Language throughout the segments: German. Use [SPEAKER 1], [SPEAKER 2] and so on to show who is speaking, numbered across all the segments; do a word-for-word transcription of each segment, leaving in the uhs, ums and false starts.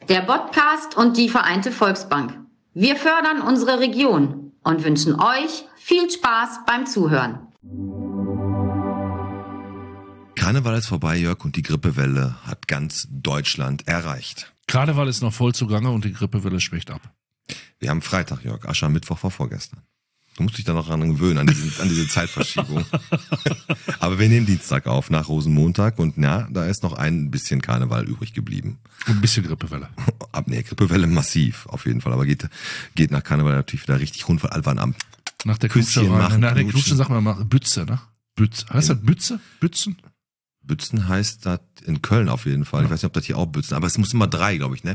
[SPEAKER 1] der Podcast und die Vereinte Volksbank. Wir fördern unsere Region und wünschen euch viel Spaß beim Zuhören.
[SPEAKER 2] Karneval ist vorbei, Jörg, und die Grippewelle hat ganz Deutschland erreicht.
[SPEAKER 3] Karneval ist noch voll zugange und die Grippewelle schwächt ab.
[SPEAKER 2] Wir haben Freitag, Jörg. Aschermittwoch war vorgestern. Du musst dich da noch dran gewöhnen, an diese, an diese Zeitverschiebung. Aber wir nehmen Dienstag auf, nach Rosenmontag. Und ja, da ist noch ein bisschen Karneval übrig geblieben.
[SPEAKER 3] Und ein bisschen Grippewelle.
[SPEAKER 2] Ab, nee, Grippewelle massiv, auf jeden Fall. Aber geht, geht nach Karneval natürlich wieder richtig rund, weil alle waren am
[SPEAKER 3] Nach der Kutsche machen. Nach der Kutsche sagen wir mal Bütze, ne? Bütze. Heißt das Bütze? Bützen?
[SPEAKER 2] Bützen heißt das in Köln auf jeden Fall. Ja. Ich weiß nicht, ob das hier auch Bützen, aber es muss immer drei, glaube ich, ne?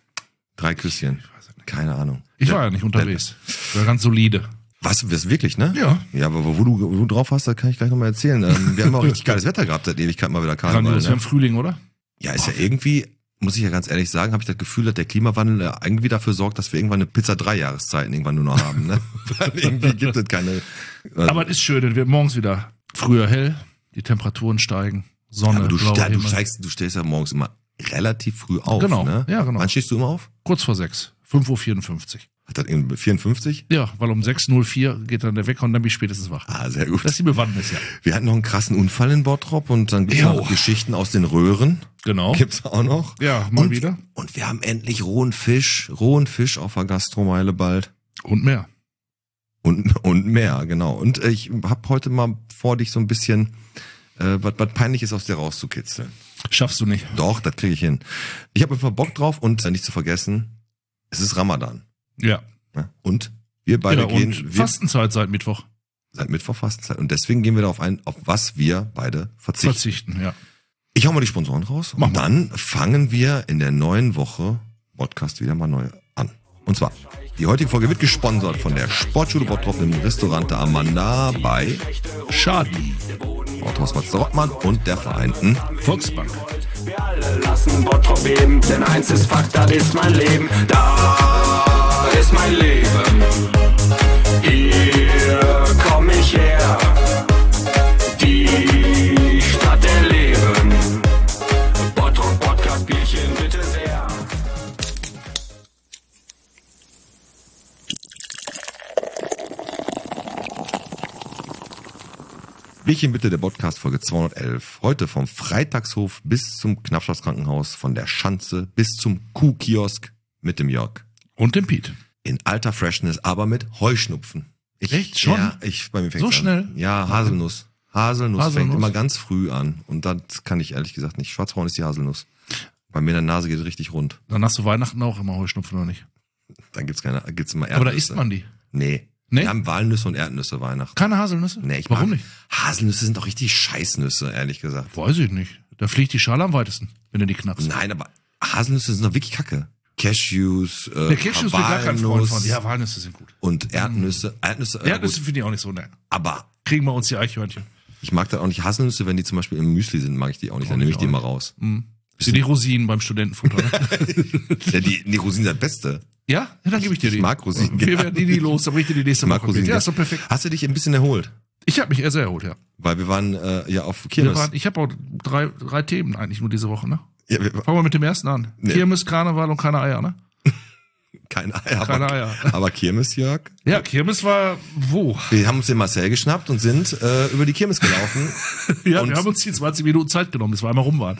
[SPEAKER 2] Drei Küsschen. Keine Ahnung.
[SPEAKER 3] Ich war ja nicht unterwegs. War ganz solide.
[SPEAKER 2] Was, das wirklich, ne?
[SPEAKER 3] Ja.
[SPEAKER 2] Ja, aber wo du, wo du drauf hast, das kann ich gleich nochmal erzählen. Ähm, wir haben auch richtig geiles Wetter gehabt seit Ewigkeit mal wieder Karneval.
[SPEAKER 3] Das
[SPEAKER 2] ne?
[SPEAKER 3] wäre im Frühling, oder?
[SPEAKER 2] Ja, ist ja irgendwie, muss ich ja ganz ehrlich sagen, habe ich das Gefühl, dass der Klimawandel ja irgendwie dafür sorgt, dass wir irgendwann eine Pizza drei Jahreszeiten irgendwann nur noch haben, ne? Weil irgendwie gibt es keine. Also
[SPEAKER 3] aber es ist schön, denn wird morgens wieder früher hell, die Temperaturen steigen, Sonne,
[SPEAKER 2] aber du,
[SPEAKER 3] blauer
[SPEAKER 2] ste- du
[SPEAKER 3] Himmel.
[SPEAKER 2] steigst, du stehst ja morgens immer relativ früh auf,
[SPEAKER 3] Genau,
[SPEAKER 2] ne?
[SPEAKER 3] ja, genau.
[SPEAKER 2] Wann stehst du immer auf?
[SPEAKER 3] Kurz vor sechs, fünf Uhr vierundfünfzig.
[SPEAKER 2] Hat das irgendwie vierundfünfzig?
[SPEAKER 3] Ja, weil um sechs Uhr null vier geht dann der Wecker und dann bin ich spätestens wach.
[SPEAKER 2] Ah, sehr gut.
[SPEAKER 3] Das ist die Bewandtnis, ja.
[SPEAKER 2] Wir hatten noch einen krassen Unfall in Bottrop und dann gibt's
[SPEAKER 3] Jo.
[SPEAKER 2] noch Geschichten aus den Röhren.
[SPEAKER 3] Genau.
[SPEAKER 2] Gibt's auch noch.
[SPEAKER 3] Ja, mal
[SPEAKER 2] und,
[SPEAKER 3] wieder.
[SPEAKER 2] Und wir haben endlich rohen Fisch, rohen Fisch auf der Gastromeile bald.
[SPEAKER 3] Und mehr.
[SPEAKER 2] Und, und mehr, genau. Und äh, ich habe heute mal vor, dich so ein bisschen äh, was was Peinliches aus dir rauszukitzeln.
[SPEAKER 3] Schaffst du nicht.
[SPEAKER 2] Doch, das kriege ich hin. Ich habe einfach Bock drauf und äh, nicht zu vergessen, es ist Ramadan.
[SPEAKER 3] Ja.
[SPEAKER 2] Ne? Und wir beide
[SPEAKER 3] ja,
[SPEAKER 2] gehen
[SPEAKER 3] und
[SPEAKER 2] wir,
[SPEAKER 3] Fastenzeit seit Mittwoch.
[SPEAKER 2] seit Mittwoch Fastenzeit. Und deswegen gehen wir darauf ein, auf was wir beide verzichten.
[SPEAKER 3] Verzichten, ja.
[SPEAKER 2] Ich hau mal die Sponsoren raus.
[SPEAKER 3] Mach
[SPEAKER 2] Und
[SPEAKER 3] mal.
[SPEAKER 2] dann fangen wir in der neuen Woche Podcast wieder mal neu an. Und zwar, die heutige Folge wird gesponsert von der Sportschule Bottrop im Restaurant der Amanda bei
[SPEAKER 3] Schadi.
[SPEAKER 2] Autohaus Matzler-Rottmann und der Vereinten
[SPEAKER 3] Volksbank.
[SPEAKER 4] Wir alle lassen Bottrop beben, denn eins ist Fakt, das ist mein Leben. Da ist mein Leben. Hier komm ich her. Die Stadt der Leben. Bottrop Podcast Bierchen bitte sehr.
[SPEAKER 2] Bierchen bitte, der Podcast Folge zweihundertelf. Heute vom Freitagshof bis zum Knappschaftskrankenhaus, von der Schanze bis zum Kuhkiosk mit dem Jörg.
[SPEAKER 3] Und dem Piet.
[SPEAKER 2] In alter Freshness, aber mit Heuschnupfen. Ich,
[SPEAKER 3] Echt? Schon?
[SPEAKER 2] Ja, ich, bei mir fängt's
[SPEAKER 3] So
[SPEAKER 2] an.
[SPEAKER 3] schnell?
[SPEAKER 2] Ja, Haselnuss. Haselnuss,
[SPEAKER 3] Haselnuss.
[SPEAKER 2] fängt immer ganz früh an. Und das kann ich ehrlich gesagt nicht. Schwarzbraun ist die Haselnuss. Bei mir in der Nase geht es richtig rund.
[SPEAKER 3] Dann hast du Weihnachten auch immer Heuschnupfen, oder nicht?
[SPEAKER 2] Dann gibt's keine, gibt's immer Erdnüsse.
[SPEAKER 3] Aber da isst man die.
[SPEAKER 2] Nee.
[SPEAKER 3] Nee?
[SPEAKER 2] Wir haben Walnüsse und Erdnüsse Weihnachten.
[SPEAKER 3] Keine Haselnüsse?
[SPEAKER 2] Nee, ich
[SPEAKER 3] Warum
[SPEAKER 2] mag,
[SPEAKER 3] nicht?
[SPEAKER 2] Haselnüsse sind doch richtig Scheißnüsse, ehrlich gesagt.
[SPEAKER 3] Weiß ich nicht. Da fliegt die Schale am weitesten, wenn du die knackst.
[SPEAKER 2] Nein, aber Haselnüsse sind doch wirklich kacke. Cashews, äh,
[SPEAKER 3] Der Cashew ist mir gar kein Freund von.
[SPEAKER 2] Walnuss
[SPEAKER 3] Ja, Walnüsse sind gut.
[SPEAKER 2] und Erdnüsse. Erdnüsse, äh,
[SPEAKER 3] Erdnüsse
[SPEAKER 2] gut,
[SPEAKER 3] finde ich auch nicht so, ne.
[SPEAKER 2] aber
[SPEAKER 3] Kriegen wir uns die Eichhörnchen.
[SPEAKER 2] ich mag da auch nicht Haselnüsse, wenn die zum Beispiel im Müsli sind, mag ich die auch nicht. Dann
[SPEAKER 3] Auch
[SPEAKER 2] nehme
[SPEAKER 3] nicht,
[SPEAKER 2] ich die
[SPEAKER 3] auch
[SPEAKER 2] immer
[SPEAKER 3] nicht.
[SPEAKER 2] raus.
[SPEAKER 3] Mhm. Sind die Rosinen beim Studentenfutter, ne?
[SPEAKER 2] Ja, die, die Rosinen sind das Beste.
[SPEAKER 3] Ja? Ja, dann gebe ich dir
[SPEAKER 2] Ich
[SPEAKER 3] die.
[SPEAKER 2] mag Rosinen
[SPEAKER 3] Wir
[SPEAKER 2] gerne.
[SPEAKER 3] werden die nie los, dann bring ich dir die nächste
[SPEAKER 2] Ich mag
[SPEAKER 3] Woche.
[SPEAKER 2] Rosinen.
[SPEAKER 3] Ja,
[SPEAKER 2] gerne.
[SPEAKER 3] ist doch perfekt.
[SPEAKER 2] Hast du dich ein bisschen erholt?
[SPEAKER 3] Ich habe mich eher sehr erholt, ja.
[SPEAKER 2] Weil wir waren äh, ja auf
[SPEAKER 3] Wir
[SPEAKER 2] Kirmes.
[SPEAKER 3] waren, ich habe auch drei, drei Themen eigentlich nur diese Woche, ne?
[SPEAKER 2] Ja, wir,
[SPEAKER 3] Fangen wir mit dem ersten an.
[SPEAKER 2] Nee.
[SPEAKER 3] Kirmes, Karneval und keine Eier, ne?
[SPEAKER 2] keine Eier.
[SPEAKER 3] Keine
[SPEAKER 2] aber,
[SPEAKER 3] Eier.
[SPEAKER 2] aber Kirmes, Jörg.
[SPEAKER 3] Ja, Kirmes war wo?
[SPEAKER 2] Wir haben uns den Marcel geschnappt und sind äh, über die Kirmes gelaufen.
[SPEAKER 3] Ja,
[SPEAKER 2] Und-
[SPEAKER 3] wir haben uns die zwanzig Minuten Zeit genommen, bis wir einmal rum waren.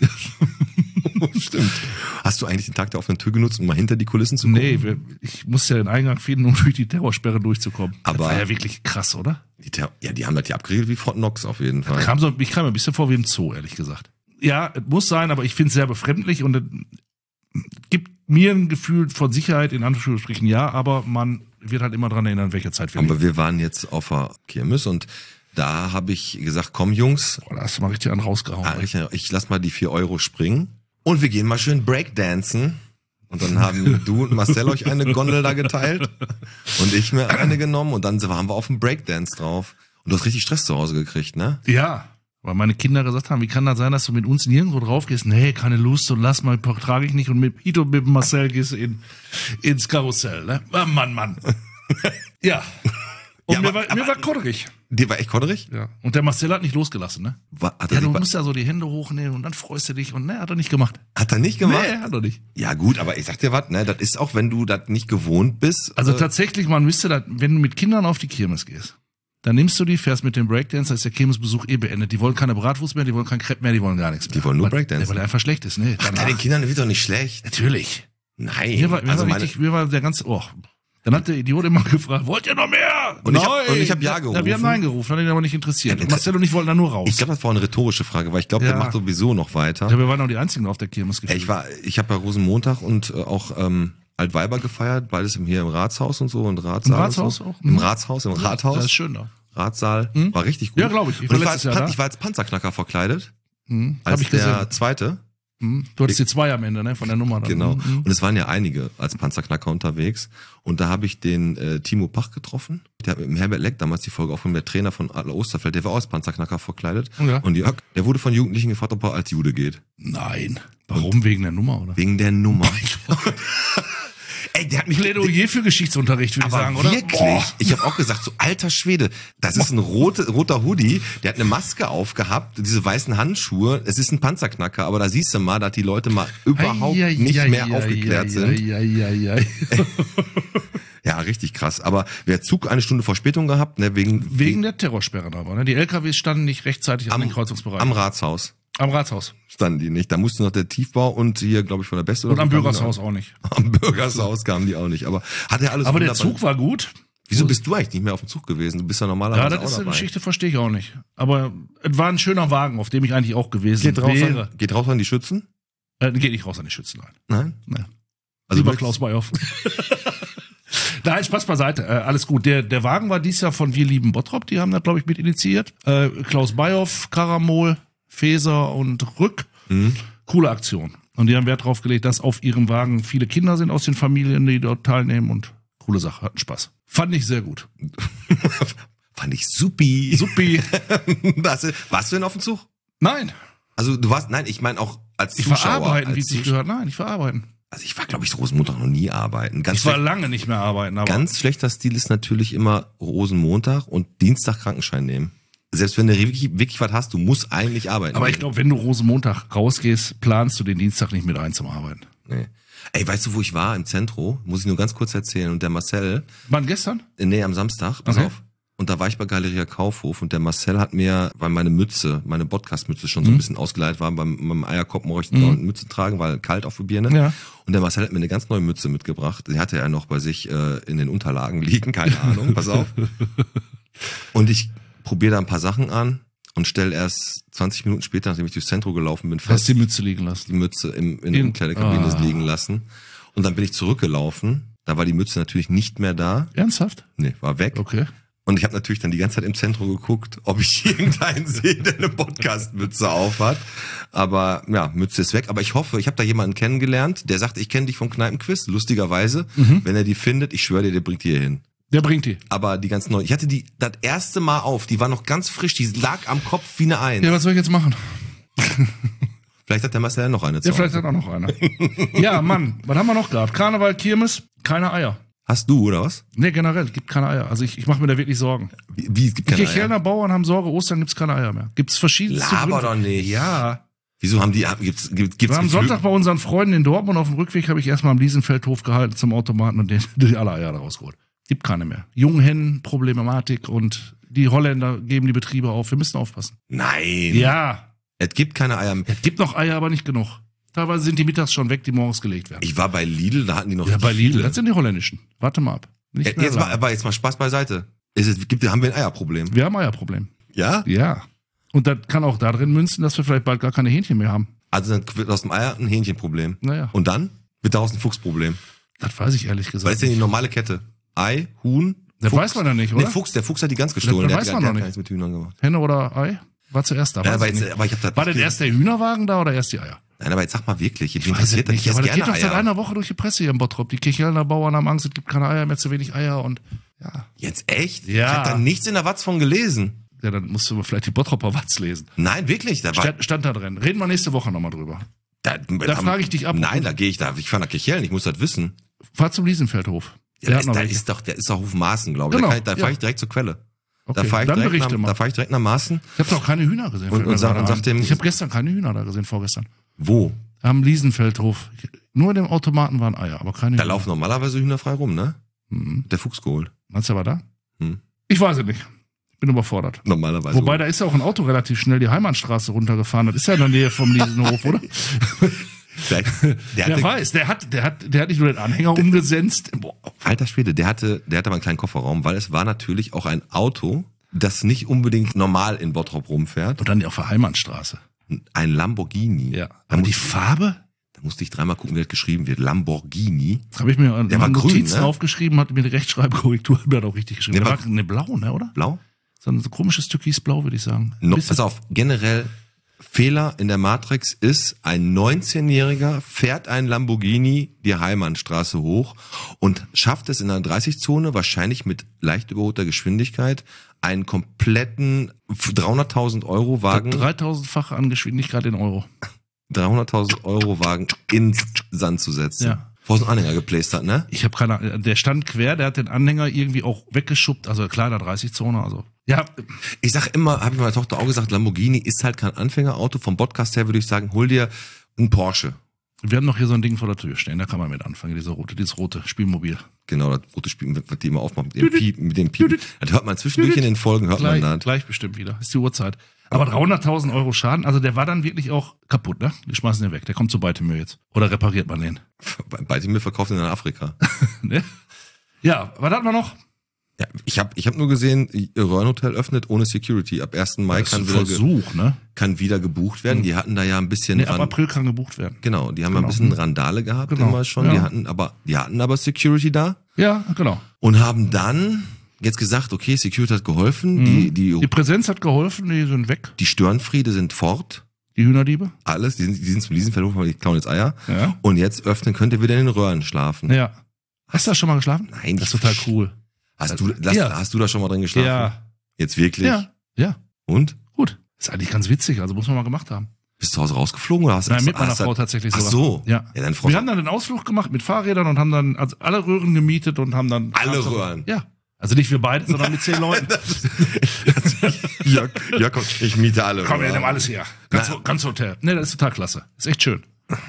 [SPEAKER 2] Stimmt. Hast du eigentlich den Tag der offenen Tür genutzt, um mal hinter die Kulissen zu gucken?
[SPEAKER 3] Nee, wir, ich musste ja den Eingang finden, um durch die Terrorsperre durchzukommen.
[SPEAKER 2] Aber-
[SPEAKER 3] das war ja wirklich krass, oder?
[SPEAKER 2] Die, Ter- ja, die haben das hier abgeriegelt wie Fort Knox auf jeden Fall.
[SPEAKER 3] Kam so, ich kam mir ein bisschen vor wie im Zoo, ehrlich gesagt. Ja, es muss sein, aber ich finde es sehr befremdlich und es gibt mir ein Gefühl von Sicherheit, in Anführungsstrichen ja, aber man wird halt immer dran erinnern, welche Zeit wir leben.
[SPEAKER 2] Aber wir waren jetzt auf der Kirmes und da habe ich gesagt, komm Jungs,
[SPEAKER 3] Boah, da hast du mal richtig einen rausgehauen.
[SPEAKER 2] ah, ich, ich lass mal die vier Euro springen und wir gehen mal schön Breakdancen. Und dann haben du und Marcel euch eine Gondel da geteilt und ich mir eine genommen und dann waren wir auf dem Breakdance drauf. Und du hast richtig Stress zu Hause gekriegt, ne?
[SPEAKER 3] Ja, weil meine Kinder gesagt haben, wie kann das sein, dass du mit uns nirgendwo drauf gehst? Nee, keine Lust und lass mal, trage ich nicht. Und mit Pito und mit Marcel gehst du in, ins Karussell, ne? Ah, Mann, Mann. Ja. Und
[SPEAKER 2] Ja,
[SPEAKER 3] mir,
[SPEAKER 2] aber-
[SPEAKER 3] war, mir
[SPEAKER 2] aber-
[SPEAKER 3] war kodderig.
[SPEAKER 2] Dir war echt kodderig?
[SPEAKER 3] Ja. Und der Marcel hat nicht losgelassen, ne?
[SPEAKER 2] War, hat, er
[SPEAKER 3] Ja,
[SPEAKER 2] sich,
[SPEAKER 3] du
[SPEAKER 2] ba-
[SPEAKER 3] musst ja so die Hände hochnehmen und dann freust du dich. Und ne, hat er nicht gemacht.
[SPEAKER 2] hat er nicht gemacht?
[SPEAKER 3] Nee, hat er nicht.
[SPEAKER 2] Ja gut, aber ich sag dir was, ne, das ist auch, wenn du das nicht gewohnt bist.
[SPEAKER 3] Also
[SPEAKER 2] äh,
[SPEAKER 3] tatsächlich, man müsste da, wenn du mit Kindern auf die Kirmes gehst, dann nimmst du die, fährst mit dem Breakdance, da ist der Kirmesbesuch eh beendet. Die wollen keine Bratwurst mehr, die wollen kein Crepe mehr, die wollen gar nichts mehr.
[SPEAKER 2] Die wollen nur
[SPEAKER 3] weil,
[SPEAKER 2] Breakdancen.
[SPEAKER 3] Ja, weil er einfach schlecht ist, ne?
[SPEAKER 2] ja,
[SPEAKER 3] Danach-
[SPEAKER 2] den Kindern wird doch nicht schlecht.
[SPEAKER 3] Natürlich.
[SPEAKER 2] Nein.
[SPEAKER 3] Mir war, mir
[SPEAKER 2] also
[SPEAKER 3] war
[SPEAKER 2] meine,
[SPEAKER 3] richtig, mir war der ganze, oh. Dann hat der Idiot immer gefragt, wollt ihr noch mehr?
[SPEAKER 2] Und ich hab- und ich hab Ja
[SPEAKER 3] Ja, wir
[SPEAKER 2] gerufen.
[SPEAKER 3] haben Nein gerufen, hat ihn aber nicht interessiert.
[SPEAKER 2] Ja,
[SPEAKER 3] Und Marcel und ich wollten da nur raus.
[SPEAKER 2] ich glaube, das war eine rhetorische Frage, weil ich glaube,
[SPEAKER 3] Ja.
[SPEAKER 2] der macht sowieso noch weiter.
[SPEAKER 3] ja, wir waren auch die Einzigen auf der Kirmes
[SPEAKER 2] Ey,
[SPEAKER 3] gefühlt.
[SPEAKER 2] ich war, ich habe ja Rosenmontag und äh, auch ähm, Altweiber gefeiert, beides im, hier im Ratshaus und so und Ratssaal.
[SPEAKER 3] Im Ratshaus
[SPEAKER 2] und so.
[SPEAKER 3] auch?
[SPEAKER 2] Im
[SPEAKER 3] Mhm.
[SPEAKER 2] Ratshaus, im
[SPEAKER 3] Das
[SPEAKER 2] Rathaus.
[SPEAKER 3] ist schön da.
[SPEAKER 2] Ratssaal.
[SPEAKER 3] Mhm.
[SPEAKER 2] War richtig gut.
[SPEAKER 3] Ja, glaub ich. Ich
[SPEAKER 2] Und
[SPEAKER 3] war
[SPEAKER 2] ich, war
[SPEAKER 3] letztes
[SPEAKER 2] als,
[SPEAKER 3] Jahr
[SPEAKER 2] Pan-
[SPEAKER 3] da.
[SPEAKER 2] ich war als Panzerknacker verkleidet.
[SPEAKER 3] Mhm.
[SPEAKER 2] Als
[SPEAKER 3] Hab ich
[SPEAKER 2] der
[SPEAKER 3] gesehen.
[SPEAKER 2] zweite.
[SPEAKER 3] Mhm. Du hattest die zwei am Ende, ne? Von der Nummer. Dann.
[SPEAKER 2] Genau.
[SPEAKER 3] Mhm.
[SPEAKER 2] Und es waren ja einige als Panzerknacker unterwegs. Und da habe ich den äh, Timo Pach getroffen. Der hat mit dem Herbert Leck damals die Folge aufgenommen, der Trainer von Adler Osterfeld. Der war auch als Panzerknacker verkleidet.
[SPEAKER 3] Ja.
[SPEAKER 2] Und Jörg, der wurde von Jugendlichen gefragt, ob er als Jude geht.
[SPEAKER 3] Nein. Warum? Wegen der Nummer, oder?
[SPEAKER 2] Wegen der Nummer. Ey, der hat mich...
[SPEAKER 3] Plädoyer für Geschichtsunterricht, würde ich
[SPEAKER 2] Aber
[SPEAKER 3] sagen, oder?
[SPEAKER 2] wirklich?
[SPEAKER 3] Boah.
[SPEAKER 2] Ich habe auch gesagt, so alter Schwede, das ist ein rote, roter Hoodie, der hat eine Maske aufgehabt, diese weißen Handschuhe, es ist ein Panzerknacker, aber da siehst du mal, dass die Leute mal überhaupt
[SPEAKER 3] Ei, ei,
[SPEAKER 2] nicht
[SPEAKER 3] ei,
[SPEAKER 2] mehr
[SPEAKER 3] ei,
[SPEAKER 2] aufgeklärt
[SPEAKER 3] ei,
[SPEAKER 2] sind.
[SPEAKER 3] ei, ei, ei, ei.
[SPEAKER 2] Ja, richtig krass. Aber wer Zug eine Stunde Verspätung gehabt, ne, wegen,
[SPEAKER 3] Wegen der Terrorsperren aber, ne? Die L K Ws standen nicht rechtzeitig an den Kreuzungsbereichen.
[SPEAKER 2] am Ratshaus
[SPEAKER 3] Am Ratshaus.
[SPEAKER 2] standen die nicht. Da musste noch der Tiefbau und hier, glaube ich, von der Beste oder
[SPEAKER 3] Und am
[SPEAKER 2] so kamen
[SPEAKER 3] Bürgershaus
[SPEAKER 2] die
[SPEAKER 3] auch nicht.
[SPEAKER 2] auch. Am Bürgershaus kamen die auch nicht. Aber hat er alles
[SPEAKER 3] Aber der
[SPEAKER 2] wunderbar-
[SPEAKER 3] Zug war gut.
[SPEAKER 2] Wieso bist du eigentlich nicht mehr auf dem Zug gewesen? Du bist ja normalerweise
[SPEAKER 3] Ja, das
[SPEAKER 2] auch
[SPEAKER 3] ist eine
[SPEAKER 2] dabei.
[SPEAKER 3] Geschichte, verstehe ich auch nicht. Aber es war ein schöner Wagen, auf dem ich eigentlich auch gewesen
[SPEAKER 2] Geht raus,
[SPEAKER 3] wäre.
[SPEAKER 2] an, geht raus an die Schützen?
[SPEAKER 3] Äh, geht nicht raus an die Schützen, nein.
[SPEAKER 2] Nein?
[SPEAKER 3] Nee.
[SPEAKER 2] Also
[SPEAKER 3] Lieber
[SPEAKER 2] willst-
[SPEAKER 3] Klaus Beihoff. Nein, Spaß beiseite. Äh, alles gut. Der, der Wagen war dieses Jahr von Wir lieben Bottrop. Die haben da, glaube ich, mit initiiert. Äh, Klaus Beihoff, Karamol, Feser und Rück.
[SPEAKER 2] Mhm.
[SPEAKER 3] Coole Aktion. Und die haben Wert drauf gelegt, dass auf ihrem Wagen viele Kinder sind aus den Familien, die dort teilnehmen. Und coole Sache. Hatten Spaß. Fand ich sehr gut.
[SPEAKER 2] Fand ich supi.
[SPEAKER 3] Suppi.
[SPEAKER 2] Das, warst du denn auf dem Zug?
[SPEAKER 3] Nein.
[SPEAKER 2] Also du warst, nein, ich meine auch als
[SPEAKER 3] Ich
[SPEAKER 2] Zuschauer.
[SPEAKER 3] war arbeiten,
[SPEAKER 2] als
[SPEAKER 3] wie es sich
[SPEAKER 2] Zuschauer.
[SPEAKER 3] gehört. Nein, ich war arbeiten.
[SPEAKER 2] Also ich war, glaube ich, Rosenmontag noch nie arbeiten. Ganz,
[SPEAKER 3] Ich war
[SPEAKER 2] schlecht,
[SPEAKER 3] lange nicht mehr arbeiten, aber
[SPEAKER 2] ganz schlechter Stil ist natürlich immer Rosenmontag und Dienstag Krankenschein nehmen. Selbst wenn du wirklich, wirklich was hast, du musst eigentlich arbeiten.
[SPEAKER 3] aber ich glaube, wenn du Rosenmontag rausgehst, planst du den Dienstag nicht mit ein zum Arbeiten.
[SPEAKER 2] Nee. Ey, weißt du, wo ich war? Im Zentrum. Muss ich nur ganz kurz erzählen. Und der Marcel,
[SPEAKER 3] Wann gestern?
[SPEAKER 2] äh, nee, am Samstag, pass
[SPEAKER 3] Okay.
[SPEAKER 2] auf. Und da war ich bei Galeria Kaufhof und der Marcel hat mir, weil meine Mütze, meine Podcast-Mütze schon
[SPEAKER 3] Mhm.
[SPEAKER 2] so ein bisschen ausgeleitet war, beim, beim Eierkoppen möchte ich dauernd Mütze tragen, weil kalt auf der Birne.
[SPEAKER 3] Ja.
[SPEAKER 2] Und der Marcel hat mir eine ganz neue Mütze mitgebracht. Die hatte er noch bei sich äh, in den Unterlagen liegen, keine Ahnung, pass auf. Und ich probiere da ein paar Sachen an und stelle erst zwanzig Minuten später, nachdem ich durchs Zentrum gelaufen bin,
[SPEAKER 3] Hast
[SPEAKER 2] fest,
[SPEAKER 3] die Mütze liegen lassen.
[SPEAKER 2] die Mütze im, in der
[SPEAKER 3] In-
[SPEAKER 2] Umkleidekabine
[SPEAKER 3] Ah.
[SPEAKER 2] liegen lassen. Und dann bin ich zurückgelaufen. Da war die Mütze natürlich nicht mehr da.
[SPEAKER 3] Ernsthaft?
[SPEAKER 2] Nee, war weg.
[SPEAKER 3] Okay.
[SPEAKER 2] Und ich habe natürlich dann die ganze Zeit im Zentrum geguckt, ob ich irgendeinen sehe, der eine Podcast-Mütze auf hat. Aber ja, Mütze ist weg. Aber ich hoffe, ich habe da jemanden kennengelernt, der sagt, ich kenne dich vom Kneipenquiz, lustigerweise.
[SPEAKER 3] Mhm.
[SPEAKER 2] Wenn er die findet, ich schwöre dir, der bringt die hier hin.
[SPEAKER 3] Der bringt die.
[SPEAKER 2] Aber die ganz neu. Ich hatte die das erste Mal auf, die war noch ganz frisch, die lag am Kopf wie eine Eins.
[SPEAKER 3] Ja, was soll ich jetzt machen?
[SPEAKER 2] Vielleicht hat der Marcel ja noch eine zu
[SPEAKER 3] Ja, vielleicht
[SPEAKER 2] Hause.
[SPEAKER 3] hat auch noch einer. Ja, Mann, was haben wir noch gehabt? Karneval, Kirmes, keine Eier.
[SPEAKER 2] Hast du, oder was?
[SPEAKER 3] Nee, generell, gibt keine Eier. Also ich, ich mache mir da wirklich Sorgen.
[SPEAKER 2] Wie, wie es gibt
[SPEAKER 3] Die
[SPEAKER 2] keine Eier?
[SPEAKER 3] Kirchhellner Bauern haben Sorge, Ostern gibt's keine Eier mehr. Gibt's verschiedenste
[SPEAKER 2] Laber
[SPEAKER 3] Gründe.
[SPEAKER 2] doch nicht.
[SPEAKER 3] Ja.
[SPEAKER 2] Wieso haben die, gibt's, gibt's, gibt's
[SPEAKER 3] Wir haben
[SPEAKER 2] Geflü-
[SPEAKER 3] Sonntag bei unseren Freunden in Dortmund auf dem Rückweg habe ich erstmal am Liesenfeldhof gehalten zum Automaten und den, die alle Eier da rausgeholt. Gibt keine mehr. Junghennen, Problematik und die Holländer geben die Betriebe auf. Wir müssen aufpassen.
[SPEAKER 2] Nein.
[SPEAKER 3] Ja.
[SPEAKER 2] Es gibt keine Eier mehr.
[SPEAKER 3] Es gibt noch Eier, aber nicht genug. Teilweise sind die mittags schon weg, die morgens gelegt werden.
[SPEAKER 2] Ich war bei Lidl, da hatten die noch
[SPEAKER 3] Ja, bei Lidl,
[SPEAKER 2] viele.
[SPEAKER 3] das sind die holländischen. Warte mal ab. Nicht
[SPEAKER 2] Jetzt,
[SPEAKER 3] mehr
[SPEAKER 2] jetzt mal,
[SPEAKER 3] sagen.
[SPEAKER 2] aber jetzt mal Spaß beiseite. Ist es, gibt, haben wir ein Eierproblem?
[SPEAKER 3] Wir haben Eierproblem.
[SPEAKER 2] Ja?
[SPEAKER 3] Ja. Und das kann auch darin münzen, dass wir vielleicht bald gar keine Hähnchen mehr haben.
[SPEAKER 2] Also dann wird aus dem Eier ein Hähnchenproblem.
[SPEAKER 3] Naja.
[SPEAKER 2] Und dann wird daraus ein Fuchsproblem.
[SPEAKER 3] Das weiß ich ehrlich gesagt.
[SPEAKER 2] Weil ist ja die
[SPEAKER 3] nicht.
[SPEAKER 2] normale Kette. Ei, Huhn,
[SPEAKER 3] Das
[SPEAKER 2] Fuchs.
[SPEAKER 3] weiß man ja nicht,
[SPEAKER 2] Nee,
[SPEAKER 3] oder?
[SPEAKER 2] Fuchs, der Fuchs hat die ganz gestohlen.
[SPEAKER 3] Das
[SPEAKER 2] Der
[SPEAKER 3] weiß
[SPEAKER 2] hat,
[SPEAKER 3] man
[SPEAKER 2] der
[SPEAKER 3] noch
[SPEAKER 2] hat gar
[SPEAKER 3] nicht.
[SPEAKER 2] nichts mit Hühnern gemacht.
[SPEAKER 3] Henne oder Ei? War zuerst da.
[SPEAKER 2] Ja,
[SPEAKER 3] weiß
[SPEAKER 2] aber,
[SPEAKER 3] ich
[SPEAKER 2] jetzt,
[SPEAKER 3] nicht.
[SPEAKER 2] aber ich hab das
[SPEAKER 3] War denn
[SPEAKER 2] nicht
[SPEAKER 3] erst der Hühnerwagen da oder erst die Eier?
[SPEAKER 2] Nein, aber jetzt sag mal wirklich, ich
[SPEAKER 3] Ich weiß es
[SPEAKER 2] interessiert das
[SPEAKER 3] nicht,
[SPEAKER 2] nicht.
[SPEAKER 3] aber das geht doch
[SPEAKER 2] gerne
[SPEAKER 3] seit
[SPEAKER 2] Eier.
[SPEAKER 3] einer Woche durch die Presse hier in Bottrop. Die Kirchhellner Bauern haben Angst, es gibt keine Eier mehr, zu wenig Eier und ja.
[SPEAKER 2] Jetzt echt?
[SPEAKER 3] Ja.
[SPEAKER 2] Ich hab da nichts in der Watz von gelesen.
[SPEAKER 3] Ja, dann musst du vielleicht die Bottropper Watz lesen.
[SPEAKER 2] Nein, wirklich. Da war,
[SPEAKER 3] Stand, stand da drin. Reden wir nächste Woche nochmal drüber.
[SPEAKER 2] da,
[SPEAKER 3] Da frage ich dich ab.
[SPEAKER 2] Nein, da gehe ich da. Ich fahre nach Kirchhellen, ich muss das wissen.
[SPEAKER 3] Fahr zum Liesenfeldhof.
[SPEAKER 2] Ja,
[SPEAKER 3] Der
[SPEAKER 2] da
[SPEAKER 3] hat
[SPEAKER 2] ist,
[SPEAKER 3] noch
[SPEAKER 2] da
[SPEAKER 3] welche.
[SPEAKER 2] ist doch, der ist doch Hofmaßen, glaube ich.
[SPEAKER 3] Genau,
[SPEAKER 2] Da, kann ich, da
[SPEAKER 3] ja.
[SPEAKER 2] fahre ich direkt zur Quelle.
[SPEAKER 3] Okay,
[SPEAKER 2] Da fahre ich,
[SPEAKER 3] dann
[SPEAKER 2] direkt
[SPEAKER 3] berichte
[SPEAKER 2] nach-
[SPEAKER 3] mal.
[SPEAKER 2] da fahr ich direkt nach Maaßen.
[SPEAKER 3] Ich habe noch keine Hühner gesehen.
[SPEAKER 2] Und-
[SPEAKER 3] fällt mir
[SPEAKER 2] und sag-
[SPEAKER 3] gerade
[SPEAKER 2] und sag
[SPEAKER 3] ein.
[SPEAKER 2] dem-
[SPEAKER 3] ich habe gestern keine Hühner da gesehen, vorgestern.
[SPEAKER 2] Wo?
[SPEAKER 3] Am Liesenfeldhof. Nur in dem Automaten waren Eier, aber keine
[SPEAKER 2] Da
[SPEAKER 3] Hühner.
[SPEAKER 2] laufen normalerweise Hühner frei rum, ne?
[SPEAKER 3] Mhm.
[SPEAKER 2] Der Fuchs geholt.
[SPEAKER 3] Meinst du, er war da?
[SPEAKER 2] Hm.
[SPEAKER 3] Ich weiß es nicht. Ich bin überfordert.
[SPEAKER 2] Normalerweise.
[SPEAKER 3] Wobei, da ist ja auch ein Auto relativ schnell die Heimatstraße runtergefahren. Das ist ja in der Nähe vom Liesenhof, oder?
[SPEAKER 2] der, der
[SPEAKER 3] Der
[SPEAKER 2] hatte,
[SPEAKER 3] weiß, der hat, der hat, der hat nicht nur den Anhänger umgesetzt. Boah.
[SPEAKER 2] alter Schwede, der hatte, der hatte aber einen kleinen Kofferraum, weil es war natürlich auch ein Auto, das nicht unbedingt normal in Bottrop rumfährt.
[SPEAKER 3] Und dann auf der Heimatstraße.
[SPEAKER 2] Ein Lamborghini.
[SPEAKER 3] Ja.
[SPEAKER 2] Da,
[SPEAKER 3] Aber die
[SPEAKER 2] muss,
[SPEAKER 3] Farbe?
[SPEAKER 2] da musste ich dreimal gucken, wie das geschrieben wird. Lamborghini.
[SPEAKER 3] Das habe ich mir
[SPEAKER 2] Der war
[SPEAKER 3] an
[SPEAKER 2] grün,
[SPEAKER 3] Notizen
[SPEAKER 2] ne?
[SPEAKER 3] aufgeschrieben, hat mir die Rechtschreibkorrektur hat mir auch richtig geschrieben.
[SPEAKER 2] Der
[SPEAKER 3] Der,
[SPEAKER 2] war-
[SPEAKER 3] war ne blau, ne, oder?
[SPEAKER 2] Blau?
[SPEAKER 3] So ein so komisches Türkisblau, würde ich sagen.
[SPEAKER 2] No,
[SPEAKER 3] Bisschen-
[SPEAKER 2] pass auf, generell Fehler in der Matrix ist, ein neunzehnjähriger fährt ein Lamborghini die Heimannstraße hoch und schafft es in einer dreißig-Zone, wahrscheinlich mit leicht überholter Geschwindigkeit, einen kompletten dreihunderttausend Euro Wagen,
[SPEAKER 3] dreitausendfache an Geschwindigkeit in Euro.
[SPEAKER 2] dreihunderttausend Euro Wagen ins Sand zu setzen.
[SPEAKER 3] Ja.
[SPEAKER 2] Wo es einen Anhänger geplaced hat, ne?
[SPEAKER 3] Ich habe keine Ahnung, der stand quer, der hat den Anhänger irgendwie auch weggeschubbt, also kleiner dreißig-Zone, also. Ja,
[SPEAKER 2] Ich sag immer, habe ich meiner Tochter auch gesagt, Lamborghini ist halt kein Anfängerauto. Vom Podcast her würde ich sagen, hol dir einen Porsche.
[SPEAKER 3] wir haben noch hier so ein Ding vor der Tür stehen, da kann man mit anfangen, diese rote, dieses rote Spielmobil.
[SPEAKER 2] Genau, das rote Spiel, was die immer aufmacht mit dem Piep, mit dem Piep. Das hört man zwischendurch in den Folgen, hört
[SPEAKER 3] Gleich,
[SPEAKER 2] man das.
[SPEAKER 3] gleich bestimmt wieder, ist die Uhrzeit. Aber dreihunderttausend Euro Schaden, also der war dann wirklich auch kaputt, ne? Die schmeißen den weg, der kommt zu Beitemüll jetzt. Oder repariert man den?
[SPEAKER 2] Bei mir verkauft in Afrika.
[SPEAKER 3] Ne? Ja, was hatten wir noch?
[SPEAKER 2] Ja, ich habe ich hab nur gesehen, Röhrenhotel öffnet ohne Security. Ab ersten Mai
[SPEAKER 3] Das ist
[SPEAKER 2] kann
[SPEAKER 3] ein
[SPEAKER 2] wieder, ge-
[SPEAKER 3] Versuch, ne?
[SPEAKER 2] kann wieder gebucht werden. Die hatten da ja ein bisschen
[SPEAKER 3] Nee, ab
[SPEAKER 2] Ran-
[SPEAKER 3] April kann gebucht werden.
[SPEAKER 2] genau, die haben ja
[SPEAKER 3] Genau.
[SPEAKER 2] ein bisschen Randale gehabt
[SPEAKER 3] Genau.
[SPEAKER 2] immer schon.
[SPEAKER 3] Ja.
[SPEAKER 2] Die hatten aber, die hatten aber Security da
[SPEAKER 3] Ja, genau.
[SPEAKER 2] und haben dann jetzt gesagt, okay, Security hat geholfen, die, die,
[SPEAKER 3] Die Präsenz hat geholfen, die sind weg,
[SPEAKER 2] die Störenfriede sind fort.
[SPEAKER 3] die Hühnerdiebe.
[SPEAKER 2] Alles, die sind, die sind zum Liesenverlust, weil die klauen jetzt Eier.
[SPEAKER 3] Ja.
[SPEAKER 2] Und jetzt öffnen könnt ihr wieder in den Röhren schlafen.
[SPEAKER 3] Ja. Hast du da schon mal geschlafen?
[SPEAKER 2] Nein,
[SPEAKER 3] Das ist
[SPEAKER 2] ich
[SPEAKER 3] total
[SPEAKER 2] versch-
[SPEAKER 3] cool.
[SPEAKER 2] Hast du, lass,
[SPEAKER 3] Ja.
[SPEAKER 2] hast du da schon mal drin geschlafen?
[SPEAKER 3] Ja.
[SPEAKER 2] Jetzt wirklich?
[SPEAKER 3] Ja. Ja.
[SPEAKER 2] Und?
[SPEAKER 3] Gut. Ist eigentlich ganz witzig, also muss man mal gemacht haben.
[SPEAKER 2] Bist du zu Hause rausgeflogen oder hast du
[SPEAKER 3] Nein, mit meiner
[SPEAKER 2] hast du-
[SPEAKER 3] Frau tatsächlich
[SPEAKER 2] Ach
[SPEAKER 3] sogar.
[SPEAKER 2] so.
[SPEAKER 3] Ja.
[SPEAKER 2] Ja, dann Frau.
[SPEAKER 3] Wir haben dann einen Ausflug gemacht mit Fahrrädern und haben dann also alle Röhren gemietet und haben dann...
[SPEAKER 2] Alle Röhren?
[SPEAKER 3] Ja. Also nicht wir beide, sondern mit zehn Leuten.
[SPEAKER 2] Jörg, Jörg, komm, ich miete alle
[SPEAKER 3] Komm, wir
[SPEAKER 2] Röhren.
[SPEAKER 3] nehmen alles her. Ganz,
[SPEAKER 2] Na.
[SPEAKER 3] ganz Hotel. Nee, das ist total klasse. Ist echt schön.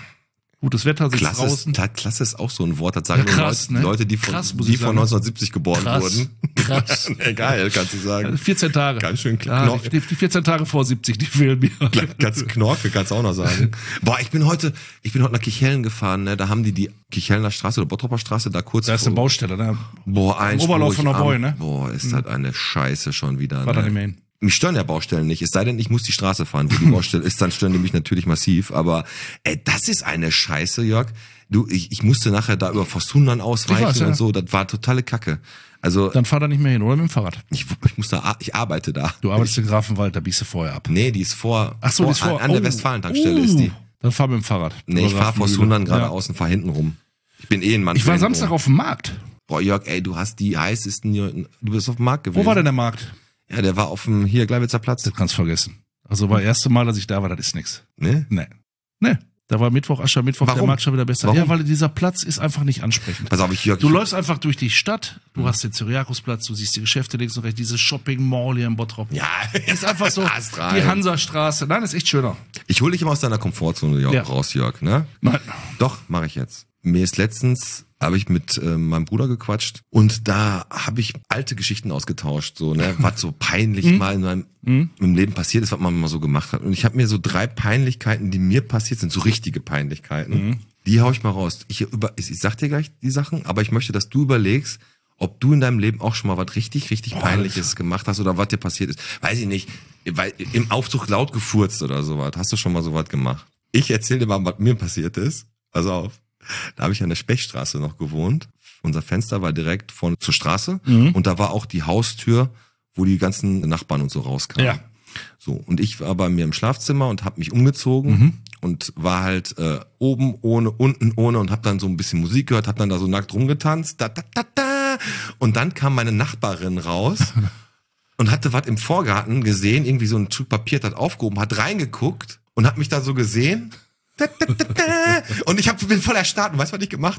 [SPEAKER 3] Gutes Wetter, sitzt
[SPEAKER 2] Klasse
[SPEAKER 3] draußen.
[SPEAKER 2] ist, Klasse ist auch so ein Wort, das sagen
[SPEAKER 3] Ja,
[SPEAKER 2] nur
[SPEAKER 3] krass,
[SPEAKER 2] Leute,
[SPEAKER 3] ne?
[SPEAKER 2] Leute, die von,
[SPEAKER 3] Krass, muss
[SPEAKER 2] die
[SPEAKER 3] ich
[SPEAKER 2] von
[SPEAKER 3] sagen.
[SPEAKER 2] neunzehnhundertsiebzig geboren
[SPEAKER 3] Krass.
[SPEAKER 2] wurden.
[SPEAKER 3] Krass.
[SPEAKER 2] Geil, kannst du sagen.
[SPEAKER 3] vierzehn Tage.
[SPEAKER 2] Ganz schön
[SPEAKER 3] Ja,
[SPEAKER 2] knorke.
[SPEAKER 3] die, die vierzehn Tage vor siebzig, die fehlen mir.
[SPEAKER 2] Ganz Knorke, kannst du auch noch sagen. Boah, ich bin heute, ich bin heute nach Kichellen gefahren, ne? Da haben die die Kichelner Straße oder Bottropper Straße da kurz
[SPEAKER 3] Da ist eine
[SPEAKER 2] vor-
[SPEAKER 3] Baustelle, ne?
[SPEAKER 2] Boah, ein
[SPEAKER 3] Oberlauf von der Boy, ne?
[SPEAKER 2] Boah, ist das eine Scheiße schon wieder.
[SPEAKER 3] War da
[SPEAKER 2] Ne?
[SPEAKER 3] nicht mehr hin.
[SPEAKER 2] Mich stören ja Baustellen nicht, es sei denn, ich muss die Straße fahren, wo die Baustelle ist, dann stören die mich natürlich massiv, aber ey, das ist eine Scheiße, Jörg. Du, ich, ich musste nachher da über Forstundern ausweichen
[SPEAKER 3] Ich weiß, ja.
[SPEAKER 2] und so, das war totale Kacke. Also,
[SPEAKER 3] Dann fahr da nicht mehr hin, oder mit dem Fahrrad.
[SPEAKER 2] ich, ich muss da, ich arbeite da.
[SPEAKER 3] Du arbeitest in Grafenwald, da biegst du vorher ab.
[SPEAKER 2] Nee, die ist vor,
[SPEAKER 3] Ach so, die ist
[SPEAKER 2] an,
[SPEAKER 3] vor.
[SPEAKER 2] an der
[SPEAKER 3] Oh.
[SPEAKER 2] Westfalen-Tankstelle
[SPEAKER 3] Uh,
[SPEAKER 2] ist die.
[SPEAKER 3] Dann fahr mit dem Fahrrad.
[SPEAKER 2] Nee, ich fahr vor
[SPEAKER 3] Grafenmühle.
[SPEAKER 2] Sundern
[SPEAKER 3] Ja.
[SPEAKER 2] geradeaus und fahr hinten rum. Ich bin eh ein Mann.
[SPEAKER 3] Ich
[SPEAKER 2] für
[SPEAKER 3] war
[SPEAKER 2] hinten
[SPEAKER 3] Samstag
[SPEAKER 2] rum.
[SPEAKER 3] auf dem Markt.
[SPEAKER 2] Boah, Jörg, ey, du hast die heißesten, du bist auf dem Markt gewesen.
[SPEAKER 3] Wo war denn der Markt?
[SPEAKER 2] Ja, der war auf dem, hier, Gleiwitzer Platz.
[SPEAKER 3] Das kannst du vergessen. Also war das erste Mal, dass ich da war, das ist nix.
[SPEAKER 2] Ne?
[SPEAKER 3] Nee. Nee. Da war Mittwoch, Aschermittwoch, der
[SPEAKER 2] Warum?
[SPEAKER 3] Markt schon wieder besser.
[SPEAKER 2] Warum?
[SPEAKER 3] Ja, weil dieser Platz ist einfach nicht ansprechend.
[SPEAKER 2] Pass auf, ich, Jörg,
[SPEAKER 3] Du
[SPEAKER 2] ich,
[SPEAKER 3] läufst einfach durch die Stadt, du hast den Cyriakusplatz, du siehst die Geschäfte links und rechts, diese Shopping Mall hier in Bottrop.
[SPEAKER 2] ja,
[SPEAKER 3] Ist einfach so,
[SPEAKER 2] Hast rein.
[SPEAKER 3] die Hansastraße. Nein, ist echt schöner.
[SPEAKER 2] Ich hole dich immer aus deiner Komfortzone Jörg,
[SPEAKER 3] Ja.
[SPEAKER 2] raus, Jörg, ne?
[SPEAKER 3] Nein.
[SPEAKER 2] Doch, mache ich jetzt. Mir ist letztens, habe ich mit äh, meinem Bruder gequatscht und da habe ich alte Geschichten ausgetauscht, so, ne, was so peinlich mal in meinem im Leben passiert ist, was man mal so gemacht hat. Und ich habe mir so drei Peinlichkeiten, die mir passiert sind, so richtige Peinlichkeiten, die hau ich mal raus. Ich, über, ich, ich sag dir gleich die Sachen, aber ich möchte, dass du überlegst, ob du in deinem Leben auch schon mal was richtig, richtig Peinliches gemacht hast oder was dir passiert ist. Weiß ich nicht, weil im Aufzug laut gefurzt oder sowas. Hast du schon mal sowas gemacht? Ich erzähle dir mal, was mir passiert ist. Pass auf. Da habe ich an der Spechstraße noch gewohnt. Unser Fenster war direkt vorne zur Straße und da war auch die Haustür, wo die ganzen Nachbarn und so rauskamen.
[SPEAKER 3] Ja.
[SPEAKER 2] So, und ich war bei mir im Schlafzimmer und habe mich umgezogen und war halt äh, oben ohne, unten ohne und habe dann so ein bisschen Musik gehört, habe dann da so nackt rumgetanzt. Da, da, da, da. Und dann kam meine Nachbarin raus und hatte was im Vorgarten gesehen, irgendwie so ein Stück Papier, hat aufgehoben, hat reingeguckt und hat mich da so gesehen. Da, da, da, da. Und ich hab, bin voll erstarrt. Und weißt du, was ich gemacht habe?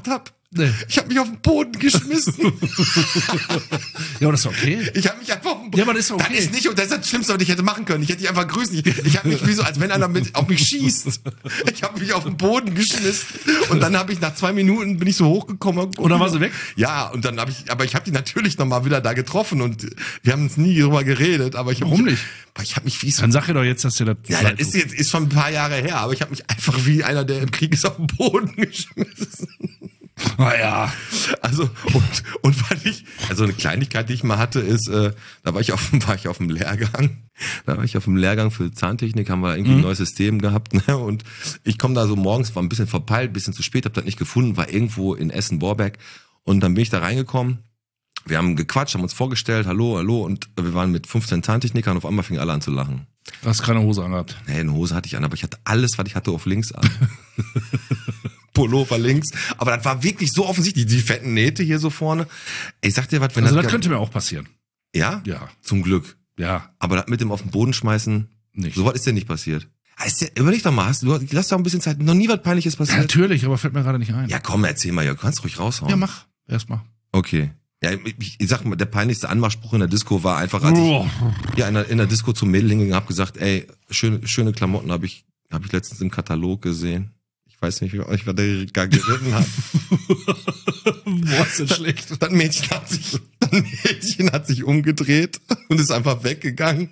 [SPEAKER 3] Nee.
[SPEAKER 2] Ich habe mich auf den Boden geschmissen.
[SPEAKER 3] Ja, aber das ist okay.
[SPEAKER 2] Ich habe mich einfach auf den Boden...
[SPEAKER 3] Ja, aber das ist okay.
[SPEAKER 2] Das ist nicht, und das ist das Schlimmste, was ich hätte machen können. Ich hätte dich einfach grüßen. Ich, ich habe mich wie so, als wenn einer mit, auf mich schießt. Ich habe mich auf den Boden geschmissen. Und dann habe ich nach zwei Minuten bin ich so hochgekommen.
[SPEAKER 3] Und dann war sie weg?
[SPEAKER 2] Ja, und dann habe ich, aber ich habe die natürlich nochmal wieder da getroffen und wir haben uns nie drüber geredet. Aber ich hab
[SPEAKER 3] Warum
[SPEAKER 2] mich,
[SPEAKER 3] nicht?
[SPEAKER 2] Ich habe mich wie so...
[SPEAKER 3] Dann sag ihr doch jetzt, dass dir das...
[SPEAKER 2] Ja, das ist jetzt ist schon ein paar Jahre her, aber ich habe mich einfach wie einer, der im Krieg ist, auf den Boden geschmissen.
[SPEAKER 3] Naja.
[SPEAKER 2] Also, und, und weil ich, also eine Kleinigkeit, die ich mal hatte, ist, äh, da war ich auf, war ich auf dem Lehrgang. Da war ich auf dem Lehrgang für Zahntechnik, haben wir irgendwie mhm. ein neues System gehabt, ne? Und ich komme da so morgens, war ein bisschen verpeilt, ein bisschen zu spät, hab das nicht gefunden, war irgendwo in Essen-Borbeck. Und dann bin ich da reingekommen. Wir haben gequatscht, haben uns vorgestellt, hallo, hallo, und wir waren mit fünfzehn Zahntechnikern und auf einmal fingen alle an zu lachen.
[SPEAKER 3] Du hast keine Hose angehabt.
[SPEAKER 2] Nee, eine Hose hatte ich an, aber ich hatte alles, was ich hatte, auf links an. Pullover links. Aber das war wirklich so offensichtlich, die fetten Nähte hier so vorne. Ich sag dir was, wenn
[SPEAKER 3] also
[SPEAKER 2] das...
[SPEAKER 3] das könnte mir auch passieren.
[SPEAKER 2] Ja?
[SPEAKER 3] Ja.
[SPEAKER 2] Zum Glück.
[SPEAKER 3] Ja.
[SPEAKER 2] Aber das mit dem auf den Boden schmeißen,
[SPEAKER 3] nicht.
[SPEAKER 2] So was ist dir nicht passiert. Ist dir, überleg doch mal, hast du, lass doch ein bisschen Zeit, noch nie was Peinliches passiert.
[SPEAKER 3] Ja, natürlich, aber fällt mir gerade nicht ein.
[SPEAKER 2] Ja komm, erzähl mal, ja, du kannst ruhig raushauen.
[SPEAKER 3] Ja, mach. Erstmal.
[SPEAKER 2] Okay. Ja, ich, ich sag mal, der peinlichste Anmachspruch in der Disco war einfach, als
[SPEAKER 3] oh.
[SPEAKER 2] ich ja, in, der, in der Disco zum Mädel hingegangen hab gesagt, ey, schöne, schöne Klamotten habe ich, hab ich letztens im Katalog gesehen. Ich weiß nicht, wie ich was der gar geritten hat.
[SPEAKER 3] Boah, ist das schlecht.
[SPEAKER 2] Das Mädchen hat sich, das Mädchen hat sich umgedreht und ist einfach weggegangen.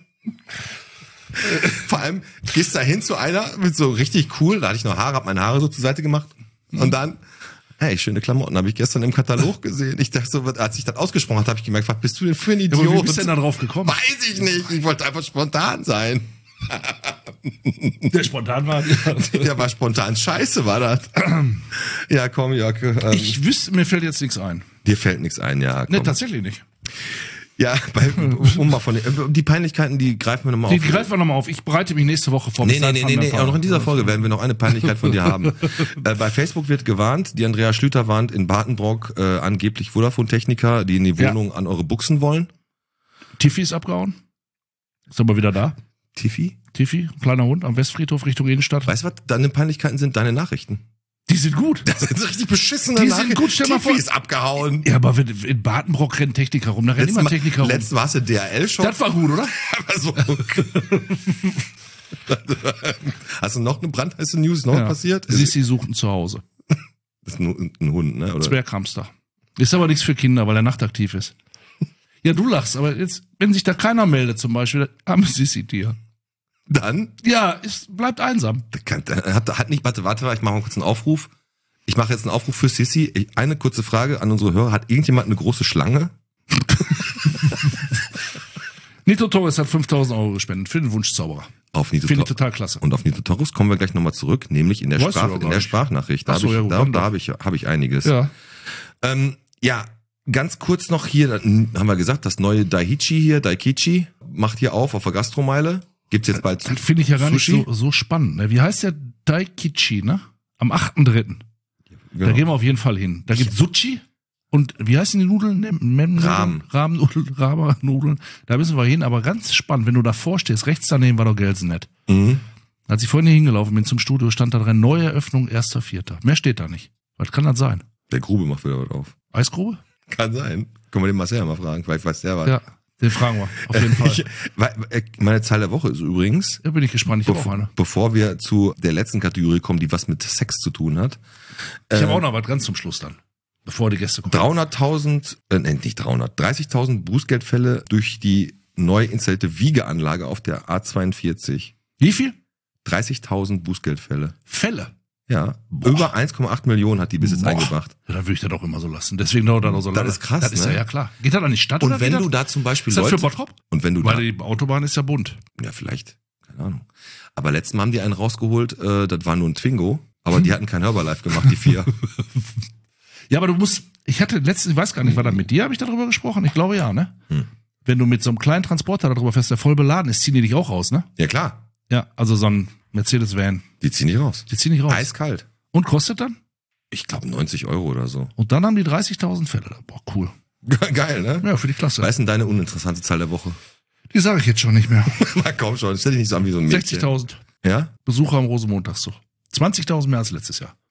[SPEAKER 2] Vor allem gehst da hin zu einer mit so richtig cool, da hatte ich noch Haare, hab meine Haare so zur Seite gemacht und dann, hey, schöne Klamotten habe ich gestern im Katalog gesehen. Ich dachte so, als ich das ausgesprochen habe, habe ich gemerkt, was bist du denn für ein Idiot?
[SPEAKER 3] Ja, aber wie bist du denn da drauf gekommen?
[SPEAKER 2] Weiß ich nicht, ich wollte einfach spontan sein.
[SPEAKER 3] Der spontan war.
[SPEAKER 2] Der war spontan scheiße, war das. Ja, komm, Jörg. Ähm,
[SPEAKER 3] ich wüsste, mir fällt jetzt nichts ein.
[SPEAKER 2] Dir fällt nichts ein, ja. Komm.
[SPEAKER 3] Ne, tatsächlich nicht.
[SPEAKER 2] Ja, bei, um mal von den, die Peinlichkeiten, die greifen wir nochmal
[SPEAKER 3] Die
[SPEAKER 2] auf.
[SPEAKER 3] Die greifen wir nochmal auf. Ich bereite mich nächste Woche vor.
[SPEAKER 2] Nee, nee, nee, nee, nee. Auch noch in dieser Folge werden wir noch eine Peinlichkeit von dir haben. äh, bei Facebook wird gewarnt, die Andrea Schlüter warnt in Badenbrock äh, angeblich Vodafone-Techniker, die in die Wohnung ja. an eure Buchsen wollen.
[SPEAKER 3] Tiffy ist abgehauen. Ist aber wieder da.
[SPEAKER 2] Tiffy?
[SPEAKER 3] Tiffy, kleiner Hund am Westfriedhof Richtung Innenstadt.
[SPEAKER 2] Weißt du, was deine Peinlichkeiten sind? Deine Nachrichten.
[SPEAKER 3] Die sind gut.
[SPEAKER 2] Das sind richtig beschissene
[SPEAKER 3] Die
[SPEAKER 2] Nachrichten.
[SPEAKER 3] sind gut, stell mal vor.
[SPEAKER 2] Tiffy ist abgehauen.
[SPEAKER 3] Ja, aber in Badenbrock rennen Techniker rum. Da rennen immer Techniker rum.
[SPEAKER 2] Letztes Mal hast du D H L-Shop.
[SPEAKER 3] Das war gut, oder?
[SPEAKER 2] Aber so. Hast du noch eine brandheiße News noch ja. passiert?
[SPEAKER 3] Sissi sucht ein Zuhause.
[SPEAKER 2] Das ist ein, ein Hund, ne? Oder?
[SPEAKER 3] Zwerghamster. Ist aber nichts für Kinder, weil er nachtaktiv ist. Ja, du lachst, aber jetzt, wenn sich da keiner meldet zum Beispiel, haben Sissi-Tier.
[SPEAKER 2] Dann?
[SPEAKER 3] Ja, es bleibt einsam.
[SPEAKER 2] Hat, hat nicht, warte, warte, ich mache mal kurz einen Aufruf. Ich mache jetzt einen Aufruf für Sissi. Eine kurze Frage an unsere Hörer. Hat irgendjemand eine große Schlange?
[SPEAKER 3] Nito Torres hat fünftausend Euro gespendet für den Wunschzauberer.
[SPEAKER 2] Auf Nito
[SPEAKER 3] Finde ich total klasse.
[SPEAKER 2] Und auf Nito Torres kommen wir gleich nochmal zurück, nämlich in der, Sprach, in der Sprachnachricht. Da so, habe ich, ja, da, da hab ich, hab ich einiges.
[SPEAKER 3] Ja.
[SPEAKER 2] Ähm, ja, ganz kurz noch hier, haben wir gesagt, das neue Daiichi hier, Daikichi, macht hier auf auf der Gastromeile. Gibt's jetzt bald
[SPEAKER 3] Das finde ich ja gar Sushi? nicht so, so spannend. Wie heißt der Daikichi, ne? Am achten dritten Genau. Da gehen wir auf jeden Fall hin. Da gibt's Sushi und wie heißen die Nudeln?
[SPEAKER 2] Rahmen.
[SPEAKER 3] Rahmennudeln, Rahmennudeln. Da müssen wir hin, aber ganz spannend, wenn du davor stehst, rechts daneben war doch Gelsenet.
[SPEAKER 2] Mhm.
[SPEAKER 3] Als ich vorhin hier hingelaufen bin zum Studio, stand da drin, Neueröffnung erster vierter Mehr steht da nicht. Was kann das sein?
[SPEAKER 2] Der Grube macht wieder was auf.
[SPEAKER 3] Eisgrube?
[SPEAKER 2] Kann sein. Können wir den Marcel mal fragen, vielleicht weiß der was.
[SPEAKER 3] Ja. Den fragen wir, auf jeden Fall.
[SPEAKER 2] Ich, meine Zahl der Woche ist übrigens...
[SPEAKER 3] Da bin ich gespannt, ich habe auch eine.
[SPEAKER 2] Bevor wir zu der letzten Kategorie kommen, die was mit Sex zu tun hat.
[SPEAKER 3] Ich
[SPEAKER 2] äh,
[SPEAKER 3] habe auch noch was ganz zum Schluss dann, bevor die Gäste kommen.
[SPEAKER 2] dreihunderttausend, äh, nicht dreihundert, dreißigtausend Bußgeldfälle durch die neu installierte Wiegeanlage auf der A zweiundvierzig.
[SPEAKER 3] Wie viel?
[SPEAKER 2] dreißigtausend Bußgeldfälle.
[SPEAKER 3] Fälle?
[SPEAKER 2] Ja, Boah. Über eins Komma acht Millionen hat die bis jetzt Boah. eingebracht.
[SPEAKER 3] Ja, dann würde ich das auch immer so lassen. Deswegen dauert das auch so lange.
[SPEAKER 2] Das ist krass,
[SPEAKER 3] Das ist
[SPEAKER 2] ne?
[SPEAKER 3] ja, ja klar. Geht das an die Stadt
[SPEAKER 2] und
[SPEAKER 3] oder
[SPEAKER 2] wenn
[SPEAKER 3] geht
[SPEAKER 2] du
[SPEAKER 3] das?
[SPEAKER 2] da zum Beispiel
[SPEAKER 3] ist das
[SPEAKER 2] Leute...
[SPEAKER 3] für Bottrop?
[SPEAKER 2] Und wenn du
[SPEAKER 3] Weil
[SPEAKER 2] da,
[SPEAKER 3] die Autobahn ist ja bunt.
[SPEAKER 2] Ja, vielleicht. Keine Ahnung. Aber letztes Mal haben die einen rausgeholt, äh, das war nur ein Twingo, aber hm. die hatten kein Herbalife gemacht, die vier.
[SPEAKER 3] Ja, aber du musst... Ich hatte letztens, ich weiß gar nicht, war das mit dir, habe ich darüber gesprochen? Ich glaube ja, ne? Hm. Wenn du mit so einem kleinen Transporter darüber fährst, der voll beladen ist, ziehen die dich auch raus, ne?
[SPEAKER 2] Ja, klar.
[SPEAKER 3] Ja, also so ein Mercedes-Van.
[SPEAKER 2] Die ziehen nicht raus.
[SPEAKER 3] Die ziehen nicht raus.
[SPEAKER 2] Eiskalt.
[SPEAKER 3] Und kostet dann?
[SPEAKER 2] Ich glaube neunzig Euro oder so.
[SPEAKER 3] Und dann haben die dreißigtausend Fälle. Boah, cool.
[SPEAKER 2] Geil, ne?
[SPEAKER 3] Ja, für die Klasse.
[SPEAKER 2] Was ist denn deine uninteressante Zahl der Woche?
[SPEAKER 3] Die sage ich jetzt schon nicht mehr.
[SPEAKER 2] Na komm schon, stell dich nicht so an wie so ein Mädchen.
[SPEAKER 3] sechzigtausend.
[SPEAKER 2] Ja?
[SPEAKER 3] Besucher am Rosenmontagszug. zwanzigtausend mehr als letztes Jahr.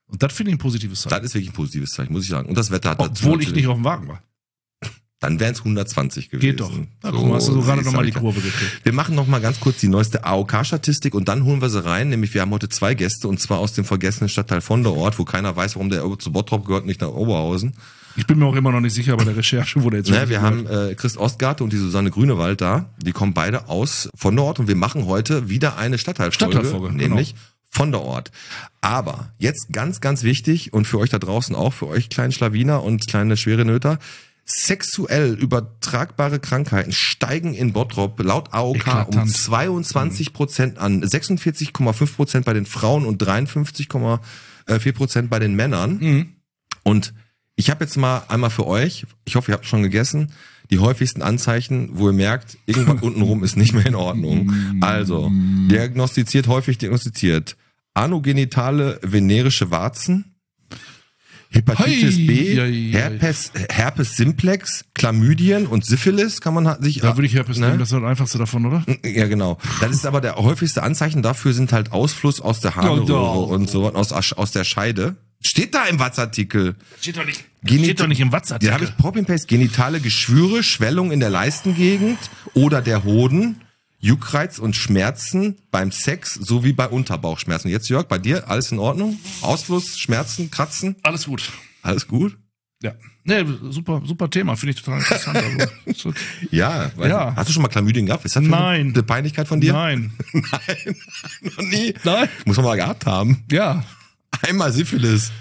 [SPEAKER 3] Und das finde ich ein positives Zeichen.
[SPEAKER 2] Das ist wirklich ein positives Zeichen, muss ich sagen. Und das Wetter hat dazu
[SPEAKER 3] Obwohl ich
[SPEAKER 2] natürlich-
[SPEAKER 3] nicht auf dem Wagen war.
[SPEAKER 2] Dann wären es hundertzwanzig gewesen.
[SPEAKER 3] Geht doch. Ja, guck mal, hast du so gerade
[SPEAKER 2] siehst
[SPEAKER 3] nochmal die
[SPEAKER 2] ich.
[SPEAKER 3] Kurve gekriegt.
[SPEAKER 2] Wir machen noch mal ganz kurz die neueste A O K-Statistik und dann holen wir sie rein. Nämlich wir haben heute zwei Gäste und zwar aus dem vergessenen Stadtteil von der Ort, wo keiner weiß, warum der zu Bottrop gehört, nicht nach Oberhausen.
[SPEAKER 3] Ich bin mir auch immer noch nicht sicher bei der Recherche, wo der jetzt
[SPEAKER 2] Ne,
[SPEAKER 3] wirklich
[SPEAKER 2] wir
[SPEAKER 3] gehört.
[SPEAKER 2] haben äh, Christ Ostgarte und die Susanne Grünewald da. Die kommen beide aus von der Ort und wir machen heute wieder eine Stadtteilfolge,
[SPEAKER 3] Stadtteilfolge,
[SPEAKER 2] nämlich
[SPEAKER 3] genau.
[SPEAKER 2] von der Ort. Aber jetzt ganz, ganz wichtig und für euch da draußen auch, für euch kleinen Schlawiner und kleine schwere Nöter, sexuell übertragbare Krankheiten steigen in Bottrop laut A O K um
[SPEAKER 3] Eklatant.
[SPEAKER 2] zweiundzwanzig Prozent an, sechsundvierzig Komma fünf Prozent bei den Frauen und dreiundfünfzig Komma vier Prozent bei den Männern.
[SPEAKER 3] Mhm.
[SPEAKER 2] Und ich habe jetzt mal einmal für euch, ich hoffe, ihr habt schon gegessen, die häufigsten Anzeichen, wo ihr merkt, irgendwas untenrum ist nicht mehr in Ordnung. Also, diagnostiziert, häufig diagnostiziert, anogenitale venerische Warzen, Hepatitis
[SPEAKER 3] Hei,
[SPEAKER 2] B,
[SPEAKER 3] hei, hei.
[SPEAKER 2] Herpes, Herpes simplex, Chlamydien und Syphilis kann man ha- sich...
[SPEAKER 3] Da würde ich Herpes
[SPEAKER 2] ne?
[SPEAKER 3] nehmen, das ist das einfachste davon, oder?
[SPEAKER 2] Ja, genau. Das ist aber der häufigste Anzeichen dafür sind halt Ausfluss aus der Harnröhre
[SPEAKER 3] doch.
[SPEAKER 2] und so, aus, aus der Scheide. Steht da im Watzartikel.
[SPEAKER 3] Steht doch nicht,
[SPEAKER 2] Genit-
[SPEAKER 3] steht doch nicht im
[SPEAKER 2] Ja,
[SPEAKER 3] Watzartikel.
[SPEAKER 2] habe ich Copy and Paste. Genitale Geschwüre, Schwellung in der Leistengegend oder der Hoden, Juckreiz und Schmerzen beim Sex sowie bei Unterbauchschmerzen. Jetzt Jörg, bei dir alles in Ordnung? Ausfluss, Schmerzen, Kratzen?
[SPEAKER 3] Alles gut.
[SPEAKER 2] Alles gut?
[SPEAKER 3] Ja. Nee, super, super Thema, finde ich total interessant. Also,
[SPEAKER 2] Ja, weil,
[SPEAKER 3] Ja.
[SPEAKER 2] Hast du schon mal Chlamydien gehabt? Ist das für
[SPEAKER 3] Nein.
[SPEAKER 2] eine Peinlichkeit von dir?
[SPEAKER 3] nein.
[SPEAKER 2] Nein, noch nie.
[SPEAKER 3] Nein.
[SPEAKER 2] Muss man mal gehabt haben.
[SPEAKER 3] Ja.
[SPEAKER 2] Einmal Syphilis.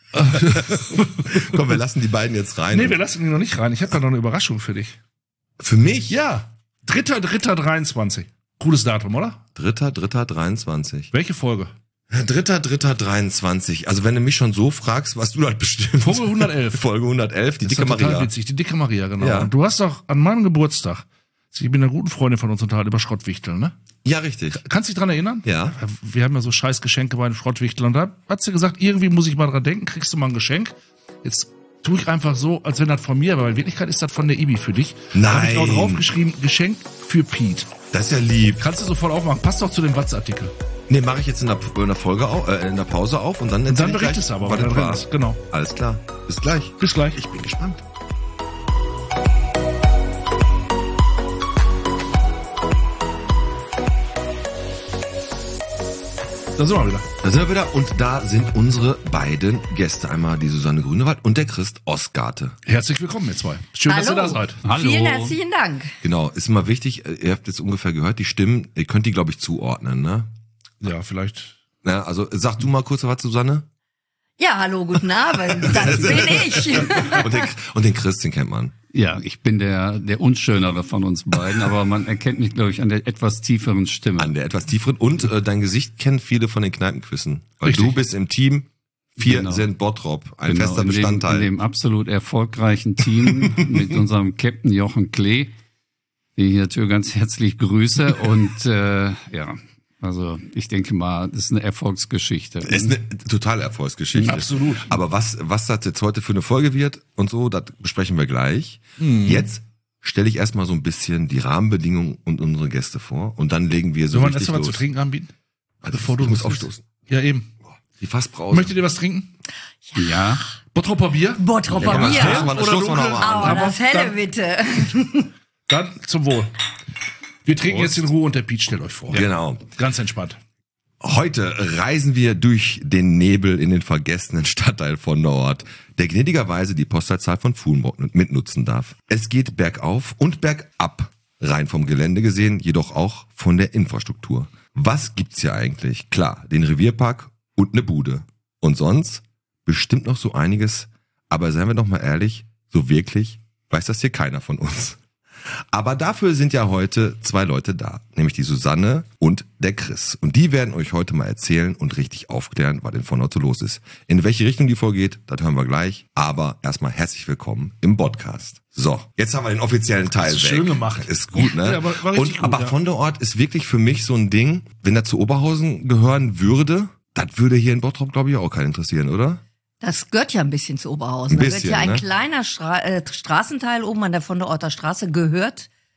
[SPEAKER 2] Komm, wir lassen die beiden jetzt rein.
[SPEAKER 3] Nee, wir lassen ihn noch nicht rein. Ich habe da noch eine Überraschung für dich.
[SPEAKER 2] Für mich?
[SPEAKER 3] Ja. dritter dritter dreiundzwanzig. Cooles Datum, oder?
[SPEAKER 2] Dritter, dritter, dreiundzwanzig.
[SPEAKER 3] Welche Folge?
[SPEAKER 2] Dritter, dritter, dreiundzwanzig. Also wenn du mich schon so fragst, was du halt bestimmt.
[SPEAKER 3] Folge hundertelf.
[SPEAKER 2] Folge hundertelf, die
[SPEAKER 3] Das ist
[SPEAKER 2] dicke
[SPEAKER 3] doch total
[SPEAKER 2] Maria.
[SPEAKER 3] witzig. Die dicke Maria, genau.
[SPEAKER 2] Ja.
[SPEAKER 3] Und du hast doch an meinem Geburtstag, ich bin einer guten Freundin von uns unterhalten über Schrottwichteln, ne?
[SPEAKER 2] Ja, richtig.
[SPEAKER 3] Kannst du dich dran erinnern?
[SPEAKER 2] Ja.
[SPEAKER 3] Wir haben ja so scheiß Geschenke bei den Schrottwichteln. Und da hat sie gesagt, irgendwie muss ich mal dran denken, kriegst du mal ein Geschenk. Jetzt tue ich einfach so, als wenn das von mir, aber in Wirklichkeit ist das von der Ibi für dich. Da habe ich auch
[SPEAKER 2] Nein.
[SPEAKER 3] draufgeschrieben, Geschenk für Pete.
[SPEAKER 2] Das ist ja lieb.
[SPEAKER 3] Kannst du sofort aufmachen. Passt doch zu dem Watzartikel.
[SPEAKER 2] Nee, mache ich jetzt in der, in der Folge au- äh, in der Pause auf und dann
[SPEAKER 3] Und
[SPEAKER 2] erzähl
[SPEAKER 3] dann
[SPEAKER 2] ich
[SPEAKER 3] berichtest du
[SPEAKER 2] gleich,
[SPEAKER 3] aber,
[SPEAKER 2] was
[SPEAKER 3] was da
[SPEAKER 2] das
[SPEAKER 3] drin
[SPEAKER 2] war.
[SPEAKER 3] ist. Genau.
[SPEAKER 2] Alles klar. Bis gleich.
[SPEAKER 3] Bis gleich.
[SPEAKER 2] Ich bin gespannt.
[SPEAKER 3] Da sind wir wieder.
[SPEAKER 2] Da sind wir wieder und da sind unsere beiden Gäste. Einmal die Susanne Grünewald und der Christ Ostgarte.
[SPEAKER 3] Herzlich willkommen, ihr zwei. Schön, dass ihr da seid.
[SPEAKER 5] Vielen herzlichen Dank.
[SPEAKER 2] Genau, ist immer wichtig, ihr habt jetzt ungefähr gehört, die Stimmen, ihr könnt die, glaube ich, zuordnen, ne?
[SPEAKER 3] Ja, vielleicht.
[SPEAKER 2] Ja, also sag du mal kurz was, Susanne.
[SPEAKER 5] Ja, hallo, guten Abend. Das bin ich.
[SPEAKER 2] Und den, und den Chris, den kennt man.
[SPEAKER 6] Ja, ich bin der, der Unschönere von uns beiden, aber man erkennt mich, glaube ich, an der etwas tieferen Stimme.
[SPEAKER 2] An der etwas tieferen. Und äh, dein Gesicht kennen viele von den Kneipenquissen. Weil
[SPEAKER 3] Richtig.
[SPEAKER 2] du bist im Team, vier
[SPEAKER 6] Genau.
[SPEAKER 2] sind Bottrop, ein
[SPEAKER 6] Genau,
[SPEAKER 2] fester
[SPEAKER 6] in dem,
[SPEAKER 2] Bestandteil.
[SPEAKER 6] in dem absolut erfolgreichen Team mit unserem Captain Jochen Klee, den ich natürlich ganz herzlich grüße. Und äh, ja, also ich denke mal, das ist eine Erfolgsgeschichte.
[SPEAKER 2] ist eine totale Erfolgsgeschichte.
[SPEAKER 3] Absolut.
[SPEAKER 2] Aber was, was das jetzt heute für eine Folge wird und so, das besprechen wir gleich.
[SPEAKER 3] Mhm.
[SPEAKER 2] Jetzt stelle ich erstmal so ein bisschen die Rahmenbedingungen und unsere Gäste vor und dann legen wir so
[SPEAKER 3] Sollen wir
[SPEAKER 2] richtig
[SPEAKER 3] erst mal
[SPEAKER 2] los.
[SPEAKER 3] zu trinken anbieten?
[SPEAKER 2] Also
[SPEAKER 3] bevor du
[SPEAKER 2] ich muss
[SPEAKER 3] loslegst?
[SPEAKER 2] aufstoßen.
[SPEAKER 3] Ja, eben.
[SPEAKER 2] Die Fassbrause.
[SPEAKER 3] Möchtet ihr was trinken?
[SPEAKER 6] Ja,
[SPEAKER 3] Bottroper Bier?
[SPEAKER 5] Bottropper
[SPEAKER 2] Ja, komm,
[SPEAKER 5] Bier.
[SPEAKER 2] das stoßen wir- das
[SPEAKER 3] Oder
[SPEAKER 2] stoßen wir
[SPEAKER 3] dunkel?
[SPEAKER 2] noch mal an.
[SPEAKER 5] Aber
[SPEAKER 3] Aber
[SPEAKER 5] das helle
[SPEAKER 3] dann-
[SPEAKER 5] bitte.
[SPEAKER 3] Dann zum Wohl. Wir trinken jetzt in Ruhe und der Pete stellt euch vor.
[SPEAKER 2] Genau.
[SPEAKER 3] Ganz entspannt.
[SPEAKER 2] Heute reisen wir durch den Nebel in den vergessenen Stadtteil von Nord, der gnädigerweise die Postleitzahl von Fulmburg mitnutzen darf. Es geht bergauf und bergab, rein vom Gelände gesehen, jedoch auch von der Infrastruktur. Was gibt's hier eigentlich? Klar, den Revierpark und eine Bude. Und sonst bestimmt noch so einiges, aber seien wir doch mal ehrlich, so wirklich weiß das hier keiner von uns. Aber dafür sind ja heute zwei Leute da, nämlich die Susanne und der Chris. Und die werden euch heute mal erzählen und richtig aufklären, was denn von Otto los ist. In welche Richtung die vorgeht, das hören wir gleich. Aber erstmal herzlich willkommen im Podcast. So, jetzt haben wir den offiziellen Teil
[SPEAKER 3] Hast du
[SPEAKER 2] weg.
[SPEAKER 3] schön gemacht.
[SPEAKER 2] Ist gut, ne?
[SPEAKER 3] Ja, war- war richtig
[SPEAKER 2] und,
[SPEAKER 3] gut,
[SPEAKER 2] aber
[SPEAKER 3] ja.
[SPEAKER 2] von der Ort ist wirklich für mich so ein Ding, wenn er zu Oberhausen gehören würde, das würde hier in Bottrop, glaube ich, auch keinen interessieren, oder?
[SPEAKER 5] Das gehört ja ein bisschen zu Oberhausen.
[SPEAKER 2] Ein
[SPEAKER 5] Da
[SPEAKER 2] bisschen,
[SPEAKER 5] wird ja ein
[SPEAKER 2] ne?
[SPEAKER 5] kleiner Stra äh, Straßenteil oben an der von der Orter Straße gehört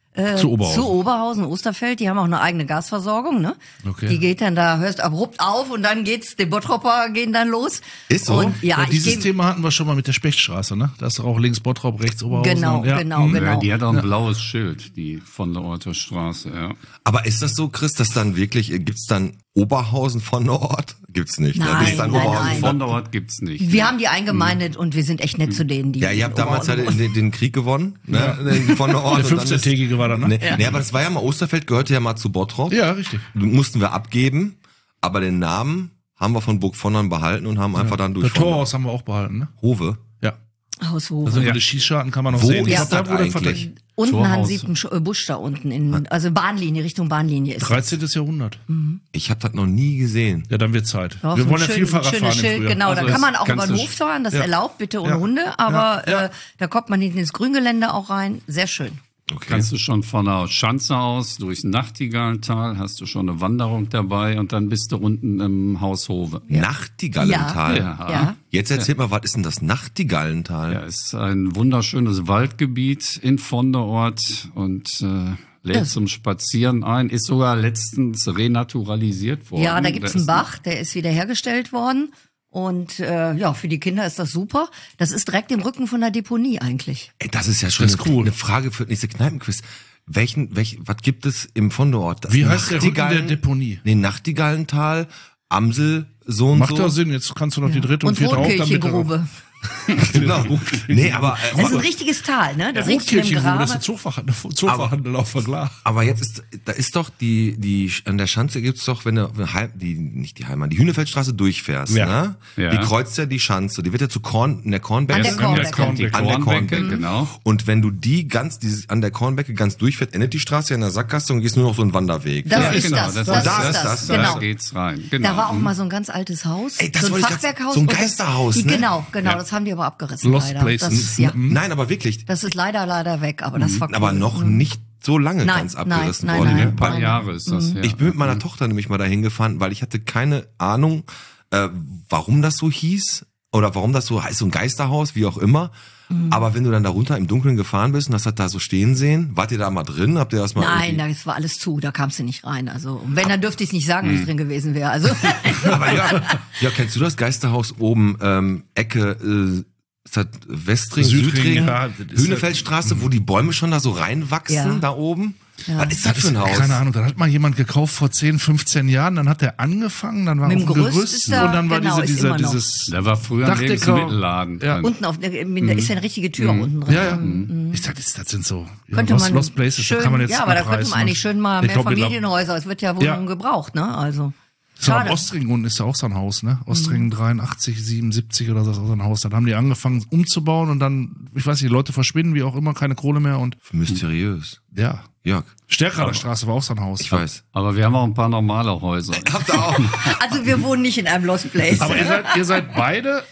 [SPEAKER 5] Äh,
[SPEAKER 3] Zu Oberhausen.
[SPEAKER 5] Zu Oberhausen, Osterfeld. Die haben auch eine eigene Gasversorgung, ne?
[SPEAKER 3] Okay.
[SPEAKER 5] Die geht dann da, hörst abrupt auf und dann geht's, die Bottropper gehen dann los.
[SPEAKER 2] Ist so?
[SPEAKER 5] Und, ja,
[SPEAKER 3] Ja,
[SPEAKER 5] ich
[SPEAKER 3] dieses
[SPEAKER 5] geh-
[SPEAKER 3] Thema hatten wir schon mal mit der Spechtstraße, ne? Da ist doch auch links Bottrop, rechts Oberhausen.
[SPEAKER 5] Genau,
[SPEAKER 3] und, ja.
[SPEAKER 5] genau,
[SPEAKER 3] Mhm.
[SPEAKER 5] genau.
[SPEAKER 6] Ja, die hat auch ein blaues Schild, die von der Orter Straße, ja.
[SPEAKER 2] Aber ist das so, Chris, dass dann wirklich, äh, gibt's dann Oberhausen von der Ort? Gibt's nicht. ne?
[SPEAKER 5] Nein,
[SPEAKER 2] Das ist dann
[SPEAKER 5] nein,
[SPEAKER 2] Oberhausen
[SPEAKER 5] nein.
[SPEAKER 2] von
[SPEAKER 6] Von der Ort gibt's nicht.
[SPEAKER 5] Wir haben die eingemeindet und wir sind echt nett zu denen, die.
[SPEAKER 2] Ja, ihr habt damals halt
[SPEAKER 5] Oberhausen-
[SPEAKER 2] den, den Krieg gewonnen, ne? Den Von der Ort.
[SPEAKER 3] Der
[SPEAKER 2] und dann ist-
[SPEAKER 3] fünfzehntägige war dann, ne?
[SPEAKER 2] Nee, nee, aber das war ja mal, Osterfeld gehörte ja mal zu Bottrop.
[SPEAKER 3] Ja, richtig.
[SPEAKER 2] Mussten wir abgeben, aber den Namen haben wir von Burg Vonnern behalten und haben einfach dann durch
[SPEAKER 3] Das Torhaus haben wir auch behalten, ne?
[SPEAKER 2] Hove.
[SPEAKER 3] Ja.
[SPEAKER 5] Haushof.
[SPEAKER 3] Also ja. Die Schießscharten kann man noch
[SPEAKER 2] Wo
[SPEAKER 3] sehen.
[SPEAKER 2] ist
[SPEAKER 3] Ich glaub,
[SPEAKER 2] das
[SPEAKER 3] da wurde
[SPEAKER 2] eigentlich?
[SPEAKER 3] verteilt.
[SPEAKER 5] Unten
[SPEAKER 6] Torhaus.
[SPEAKER 5] haben sie einen Sch- äh, Busch da unten in, also Bahnlinie, Richtung Bahnlinie ist. das.
[SPEAKER 3] dreizehntes Jahrhundert.
[SPEAKER 2] Ich habe das noch nie gesehen.
[SPEAKER 3] Ja, dann wird Zeit.
[SPEAKER 5] Ja,
[SPEAKER 3] wir
[SPEAKER 5] so
[SPEAKER 3] wollen
[SPEAKER 5] ein
[SPEAKER 3] ja
[SPEAKER 5] schön-
[SPEAKER 3] viel Fahrrad
[SPEAKER 5] schönes
[SPEAKER 3] fahren im
[SPEAKER 5] Schild,
[SPEAKER 3] Frühjahr.
[SPEAKER 5] genau,
[SPEAKER 6] Also
[SPEAKER 5] da kann man
[SPEAKER 6] das
[SPEAKER 5] auch über
[SPEAKER 6] kannst
[SPEAKER 5] den
[SPEAKER 6] du-
[SPEAKER 5] Hof fahren, das
[SPEAKER 3] Ja.
[SPEAKER 5] erlaubt, bitte ohne
[SPEAKER 3] Ja.
[SPEAKER 5] Hunde, aber
[SPEAKER 3] Ja. Ja.
[SPEAKER 5] Äh, da kommt man hinten ins Grüngelände auch rein, sehr schön.
[SPEAKER 2] Okay.
[SPEAKER 6] Kannst du schon von der Schanze aus durchs Nachtigallental, hast du schon eine Wanderung dabei und dann bist du unten im Haus Hove.
[SPEAKER 2] Nachtigallental.
[SPEAKER 6] Ja.
[SPEAKER 5] Ja.
[SPEAKER 2] Jetzt erzählt mal, was ist denn das Nachtigallental?
[SPEAKER 6] Ja, ist ein wunderschönes Waldgebiet in Vonderort und äh, lädt
[SPEAKER 5] Ja.
[SPEAKER 6] zum Spazieren ein. Ist sogar letztens renaturalisiert worden.
[SPEAKER 5] Ja, da gibt's
[SPEAKER 6] Da
[SPEAKER 5] einen
[SPEAKER 6] ist-
[SPEAKER 5] Bach, der ist wieder hergestellt worden. Und äh, ja, für die Kinder ist das super. Das ist direkt im Rücken von der Deponie eigentlich.
[SPEAKER 2] Ey, das ist ja schon
[SPEAKER 3] Das ist
[SPEAKER 2] eine,
[SPEAKER 3] cool.
[SPEAKER 2] eine Frage für das nächste Kneipenquiz. Welchen, welch, was gibt es im Vonderort? Das
[SPEAKER 3] Wie heißt der Rücken der
[SPEAKER 2] Nachtigallen-
[SPEAKER 3] Deponie?
[SPEAKER 2] Nee, Nachtigallental, Amsel, so und
[SPEAKER 3] Macht
[SPEAKER 2] so.
[SPEAKER 3] doch Sinn, jetzt kannst du noch die dritte und,
[SPEAKER 5] Und
[SPEAKER 3] vierte auch damit.
[SPEAKER 5] Rotkirchengrube.
[SPEAKER 2] Genau. Nee, aber, äh,
[SPEAKER 5] Das ist ein
[SPEAKER 2] aber,
[SPEAKER 5] richtiges Tal, ne?
[SPEAKER 3] Der
[SPEAKER 5] Das liegt in dem
[SPEAKER 3] Rotkirchengrube, das ist
[SPEAKER 5] Graben.
[SPEAKER 3] der Zugfahrhandel, Zugfahrhandel auf der Glas.
[SPEAKER 2] aber jetzt ist, da ist doch die, die, an der Schanze gibt's doch, wenn du, Heim- die, nicht die Heimat, die Hühnefeldstraße durchfährst,
[SPEAKER 3] Ja.
[SPEAKER 2] ne?
[SPEAKER 6] Ja.
[SPEAKER 2] Die kreuzt ja die Schanze, die wird ja zu Korn, in der Kornbecke.
[SPEAKER 5] An der Kornbecke.
[SPEAKER 6] kommt die
[SPEAKER 2] An der
[SPEAKER 6] Kornbecke,
[SPEAKER 2] Kornbecke.
[SPEAKER 6] genau.
[SPEAKER 2] Und wenn du die ganz, dieses, an der Kornbecke ganz durchfährst, endet die Straße ja in der Sackgasse und gehst nur noch so einen Wanderweg.
[SPEAKER 5] Das
[SPEAKER 6] Ja,
[SPEAKER 5] ist
[SPEAKER 6] genau,
[SPEAKER 5] das,
[SPEAKER 6] das
[SPEAKER 5] das,
[SPEAKER 6] ist
[SPEAKER 5] ist
[SPEAKER 2] das,
[SPEAKER 5] das,
[SPEAKER 2] das,
[SPEAKER 5] genau.
[SPEAKER 6] Da geht's rein. Genau.
[SPEAKER 5] Da war auch mal so ein ganz altes Haus,
[SPEAKER 2] Ey, das
[SPEAKER 5] so ein
[SPEAKER 2] wollte ich grad-
[SPEAKER 5] Fachwerkhaus.
[SPEAKER 2] so ein
[SPEAKER 5] und das-
[SPEAKER 2] Geisterhaus,
[SPEAKER 5] die,
[SPEAKER 2] ne?
[SPEAKER 5] Genau, genau,
[SPEAKER 6] Ja.
[SPEAKER 5] das haben die aber abgerissen
[SPEAKER 3] Lost
[SPEAKER 5] leider.
[SPEAKER 3] Place.
[SPEAKER 5] Das ist, ja,
[SPEAKER 2] Nein, aber wirklich,
[SPEAKER 5] das ist leider, leider weg, aber das war cool.
[SPEAKER 2] aber noch nicht so lange
[SPEAKER 5] Nein,
[SPEAKER 2] ganz
[SPEAKER 5] nein,
[SPEAKER 2] abgerissen
[SPEAKER 5] nein,
[SPEAKER 2] worden.
[SPEAKER 5] nein.
[SPEAKER 6] Ein paar
[SPEAKER 5] Nein.
[SPEAKER 6] Jahre ist das her.
[SPEAKER 2] Ich bin mit meiner Tochter nämlich mal dahin gefahren, weil ich hatte keine Ahnung, äh, warum das so hieß oder warum das so heißt, so ein Geisterhaus, wie auch immer.
[SPEAKER 5] Mhm.
[SPEAKER 2] Aber wenn du dann da runter im Dunkeln gefahren bist und hast das da so stehen sehen, wart ihr da mal drin? Habt ihr das mal
[SPEAKER 5] Nein,
[SPEAKER 2] irgendwie-
[SPEAKER 5] das war alles zu, da kamst du nicht rein. Also, und wenn, dann dürfte ich nicht sagen,
[SPEAKER 2] Hm.
[SPEAKER 5] wenn ich drin gewesen wäre. Also,
[SPEAKER 2] Aber ja, ja, kennst du das Geisterhaus oben, ähm, Ecke, äh, ist das Westring,
[SPEAKER 3] Südring,
[SPEAKER 2] Südring,
[SPEAKER 3] ja, das ist
[SPEAKER 2] Hühnefeldstraße, wo die Bäume schon da so reinwachsen,
[SPEAKER 5] Ja.
[SPEAKER 2] da oben?
[SPEAKER 5] Ja.
[SPEAKER 2] Was ist das für ein Haus?
[SPEAKER 3] Keine Ahnung, da hat mal jemand gekauft vor zehn, fünfzehn Jahren, dann hat der angefangen, dann war
[SPEAKER 5] Mit
[SPEAKER 3] auf
[SPEAKER 5] dem
[SPEAKER 3] dem
[SPEAKER 5] Gerüst
[SPEAKER 3] Gerüst
[SPEAKER 5] ist da-
[SPEAKER 3] und dann war
[SPEAKER 5] genau,
[SPEAKER 3] diese,
[SPEAKER 5] ist
[SPEAKER 3] diese,
[SPEAKER 5] immer noch.
[SPEAKER 3] dieses
[SPEAKER 6] Da war früher ein
[SPEAKER 3] Dachdecker.
[SPEAKER 6] Lebensmittelladen.
[SPEAKER 3] Ja.
[SPEAKER 6] drin.
[SPEAKER 5] unten auf der, da ist ja eine richtige Tür unten drin.
[SPEAKER 3] Ja, ja. Ich sag, das, das sind so ja,
[SPEAKER 5] Könnte
[SPEAKER 3] Lost,
[SPEAKER 5] man
[SPEAKER 3] Lost Places,
[SPEAKER 5] schön,
[SPEAKER 3] da kann man jetzt
[SPEAKER 5] ja, aber da
[SPEAKER 3] einen
[SPEAKER 5] könnte
[SPEAKER 3] Preis,
[SPEAKER 5] man eigentlich schön mal
[SPEAKER 3] Ich
[SPEAKER 5] mehr
[SPEAKER 3] glaub, mittler-
[SPEAKER 5] Familienhäuser. Es wird ja wohl
[SPEAKER 3] Ja.
[SPEAKER 5] gebraucht, ne? Also,
[SPEAKER 3] So, am
[SPEAKER 5] schade.
[SPEAKER 3] Ostring unten ist ja auch so ein Haus, ne? Ostring
[SPEAKER 5] Mhm.
[SPEAKER 3] dreiundachtzig, siebenundsiebzig oder so ist auch so ein Haus. Dann haben die angefangen umzubauen und dann, ich weiß nicht, die Leute verschwinden, wie auch immer, keine Kohle mehr und
[SPEAKER 2] Mysteriös.
[SPEAKER 3] ja.
[SPEAKER 2] Jörg,
[SPEAKER 3] Stärkerer Straße war auch so ein Haus.
[SPEAKER 2] ich weiß.
[SPEAKER 6] Aber wir haben auch ein paar normale Häuser.
[SPEAKER 2] Habt ihr auch?
[SPEAKER 5] Also wir wohnen nicht in einem Lost Place.
[SPEAKER 3] Aber ihr seid, ihr seid beide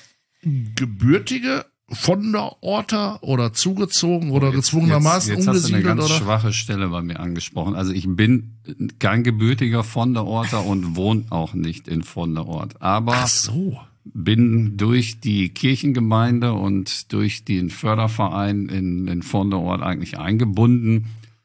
[SPEAKER 3] gebürtige von der Orter oder zugezogen oder gezwungenermaßen
[SPEAKER 6] jetzt, jetzt hast du eine
[SPEAKER 3] umgesiedelt
[SPEAKER 6] ganz
[SPEAKER 3] oder?
[SPEAKER 6] schwache Stelle bei mir angesprochen. Also ich bin kein gebürtiger von der Orter und wohne auch nicht in von der Ort. Aber
[SPEAKER 3] Ach so.
[SPEAKER 6] bin durch die Kirchengemeinde und durch den Förderverein in, in von der Ort eigentlich eingebunden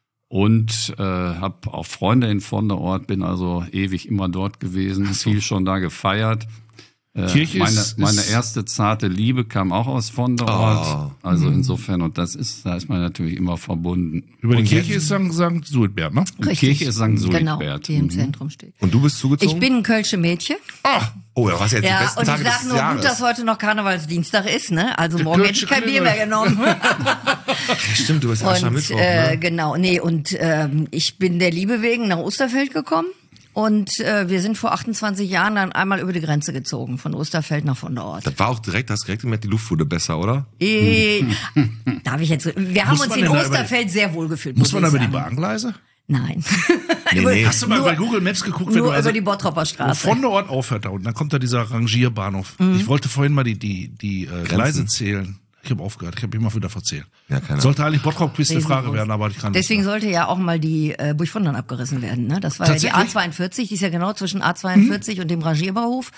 [SPEAKER 6] und äh, habe auch Freunde in von der Ort, bin also ewig immer dort gewesen, viel schon da gefeiert. Äh,
[SPEAKER 3] Kirche
[SPEAKER 6] meine,
[SPEAKER 3] ist-
[SPEAKER 6] meine
[SPEAKER 3] ist-
[SPEAKER 6] erste zarte Liebe kam auch aus von der Ort.
[SPEAKER 2] Oh.
[SPEAKER 6] Also insofern, und das ist, da ist man natürlich immer verbunden.
[SPEAKER 3] Über die
[SPEAKER 2] Und
[SPEAKER 3] Kirche
[SPEAKER 2] jetzt-
[SPEAKER 3] ist Sankt Sankt Suidbert, ne?
[SPEAKER 6] Die Kirche ist Sankt
[SPEAKER 5] Genau,
[SPEAKER 6] Suidbert.
[SPEAKER 5] die im
[SPEAKER 6] Mhm.
[SPEAKER 5] Zentrum steht.
[SPEAKER 2] Und du bist zugezogen?
[SPEAKER 5] Ich bin ein Kölsche Mädchen.
[SPEAKER 2] Ach, oh, ja, was jetzt die
[SPEAKER 5] Ja,
[SPEAKER 2] besten
[SPEAKER 5] und
[SPEAKER 2] Tage
[SPEAKER 5] ich sag
[SPEAKER 2] des
[SPEAKER 5] nur
[SPEAKER 2] Jahres.
[SPEAKER 5] gut, dass heute noch Karnevalsdienstag ist, ne? Also morgen hätte ich kein Bier
[SPEAKER 3] Klingel.
[SPEAKER 5] mehr genommen.
[SPEAKER 2] Stimmt, du bist
[SPEAKER 5] Und
[SPEAKER 2] Aschermittwoch,
[SPEAKER 5] äh,
[SPEAKER 2] ne?
[SPEAKER 5] genau, nee, und ähm, ich bin der Liebe wegen nach Osterfeld gekommen. Und äh, wir sind vor achtundzwanzig Jahren dann einmal über die Grenze gezogen, von Osterfeld nach von der Ort.
[SPEAKER 2] Das war auch direkt, hast direkt gemerkt, die Luft wurde besser, oder?
[SPEAKER 5] Äh, darf ich jetzt? Wir haben
[SPEAKER 3] Muss
[SPEAKER 5] uns
[SPEAKER 3] man
[SPEAKER 5] in
[SPEAKER 3] denn da über die-
[SPEAKER 5] Osterfeld sehr wohl gefühlt.
[SPEAKER 3] Muss man da
[SPEAKER 5] ich
[SPEAKER 3] über die
[SPEAKER 5] sagen.
[SPEAKER 3] Bahngleise?
[SPEAKER 5] Nein.
[SPEAKER 2] Nee,
[SPEAKER 5] Über-
[SPEAKER 2] nee.
[SPEAKER 3] Hast du mal
[SPEAKER 5] nur,
[SPEAKER 3] bei Google Maps geguckt, wenn
[SPEAKER 5] nur
[SPEAKER 3] du also
[SPEAKER 5] über die Bottropper Straße.
[SPEAKER 3] von der Ort aufhört da unten, dann kommt da dieser Rangierbahnhof.
[SPEAKER 5] Mhm.
[SPEAKER 3] Ich wollte vorhin mal die, die, die äh, Gleise zählen. Ich habe aufgehört, ich habe immer wieder verzählt.
[SPEAKER 2] Ja, keine Ahnung.
[SPEAKER 3] Sollte eigentlich Bottrop-Quiz eine
[SPEAKER 5] Riesengroß.
[SPEAKER 3] Frage werden, aber ich kann
[SPEAKER 5] Deswegen
[SPEAKER 3] nicht.
[SPEAKER 5] sollte ja auch mal die äh, Burg von dann abgerissen werden. Ne? Das war ja die A
[SPEAKER 3] Tatsächlich?
[SPEAKER 5] zweiundvierzig, die ist ja genau zwischen A zweiundvierzig und dem Rangierbahnhof.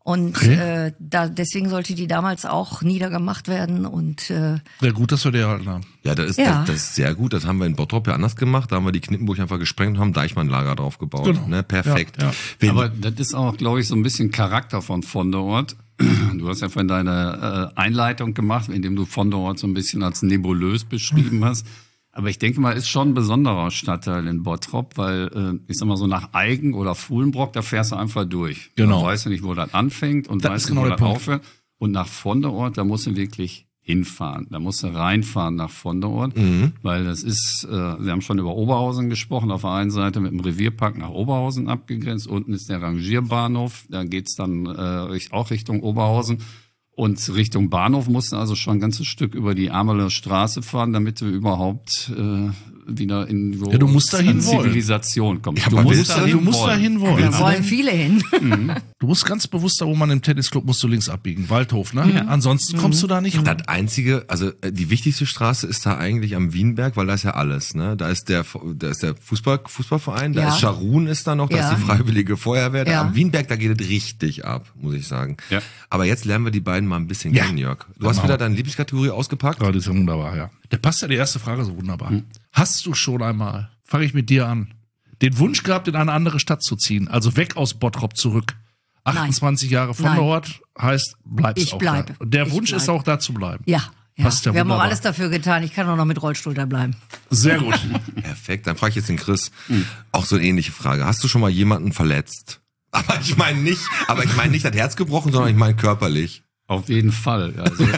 [SPEAKER 5] Und
[SPEAKER 3] Okay.
[SPEAKER 5] äh, da, deswegen sollte die damals auch niedergemacht werden. Und äh,
[SPEAKER 3] Ja, gut, dass wir die erhalten haben.
[SPEAKER 2] Ja, das ist,
[SPEAKER 5] Ja.
[SPEAKER 2] Das, das ist sehr gut. Das haben wir in Bottrop ja anders gemacht. Da haben wir die Knippenburg einfach gesprengt und haben Deichmannlager drauf gebaut.
[SPEAKER 3] Genau.
[SPEAKER 2] Ne? Perfekt.
[SPEAKER 3] Ja, ja.
[SPEAKER 2] Wenn,
[SPEAKER 6] Aber das ist auch, glaube ich, so ein bisschen Charakter von von der Ort. Du hast ja vorhin deine äh, Einleitung gemacht, indem du von der Ort so ein bisschen als nebulös beschrieben hast. Aber ich denke mal, ist schon ein besonderer Stadtteil in Bottrop, weil äh, ich sag mal so nach Eigen oder Fuhlenbrock, da fährst du einfach durch.
[SPEAKER 3] Genau.
[SPEAKER 6] Da weißt du nicht, wo das anfängt und
[SPEAKER 3] Das
[SPEAKER 6] weißt
[SPEAKER 3] ist
[SPEAKER 6] nicht,
[SPEAKER 3] genau
[SPEAKER 6] wo
[SPEAKER 3] der
[SPEAKER 6] das
[SPEAKER 3] Punkt.
[SPEAKER 6] aufhört. Und nach von der Ort, da musst du wirklich hinfahren. Da musst du reinfahren nach von der Ort,
[SPEAKER 3] Mhm.
[SPEAKER 6] weil das ist, äh, wir haben schon über Oberhausen gesprochen, auf der einen Seite mit dem Revierpark nach Oberhausen abgegrenzt, unten ist der Rangierbahnhof, da geht's dann äh, richt- auch Richtung Oberhausen. Und Richtung Bahnhof musst du also schon ein ganzes Stück über die Ameler Straße fahren, damit du überhaupt äh, wieder in wo
[SPEAKER 3] Ja, du musst dahin
[SPEAKER 6] an
[SPEAKER 3] wollen.
[SPEAKER 6] Zivilisation kommst.
[SPEAKER 2] Ja,
[SPEAKER 6] du
[SPEAKER 2] aber
[SPEAKER 6] musst
[SPEAKER 2] willst du-
[SPEAKER 6] dahin
[SPEAKER 3] Du musst
[SPEAKER 6] wollen.
[SPEAKER 3] dahin wollen.
[SPEAKER 5] da
[SPEAKER 3] Aber
[SPEAKER 5] wollen viele hin.
[SPEAKER 3] Du musst ganz bewusst da, wo man im Tennisclub musst du links abbiegen. Waldhof, ne? Ansonsten kommst du da nicht rum.
[SPEAKER 2] das einzige, also äh, die wichtigste Straße ist da eigentlich am Wienberg, weil da ist ja alles, ne? Da ist der, da ist der Fußball, Fußballverein, da
[SPEAKER 5] Ja.
[SPEAKER 2] ist Scharun ist da noch, da
[SPEAKER 5] Ja.
[SPEAKER 2] ist die Freiwillige Feuerwehr. Da
[SPEAKER 5] Ja.
[SPEAKER 2] Am Wienberg, da geht es richtig ab, muss ich sagen.
[SPEAKER 6] Ja.
[SPEAKER 2] Aber jetzt lernen wir die beiden mal ein bisschen
[SPEAKER 3] Ja.
[SPEAKER 2] kennen, Jörg. Du hast
[SPEAKER 3] Genau.
[SPEAKER 2] wieder deine Lieblingskategorie ausgepackt.
[SPEAKER 3] Ja, das ist ja wunderbar, ja. Der passt ja die erste Frage so wunderbar. Hast du schon einmal, fange ich mit dir an, den Wunsch gehabt, in eine andere Stadt zu ziehen? Also weg aus Bottrop zurück. achtundzwanzig Jahre von
[SPEAKER 5] Nein.
[SPEAKER 3] der Ort heißt, bleibst
[SPEAKER 5] Ich
[SPEAKER 3] auch
[SPEAKER 5] bleibe.
[SPEAKER 3] da. Und der
[SPEAKER 5] Ich
[SPEAKER 3] Wunsch ist
[SPEAKER 5] bleibe.
[SPEAKER 3] auch da zu bleiben.
[SPEAKER 5] Ja, ja.
[SPEAKER 3] Passt ja
[SPEAKER 5] wir haben auch
[SPEAKER 3] wunderbar.
[SPEAKER 5] alles dafür getan. Ich kann auch noch mit Rollstuhl da bleiben.
[SPEAKER 3] Sehr gut.
[SPEAKER 2] Perfekt, dann frage ich jetzt den Chris auch so eine ähnliche Frage. Hast du schon mal jemanden verletzt? Aber ich meine nicht, aber ich meine nicht das Herz gebrochen, sondern ich meine körperlich.
[SPEAKER 6] Auf jeden Fall. Also,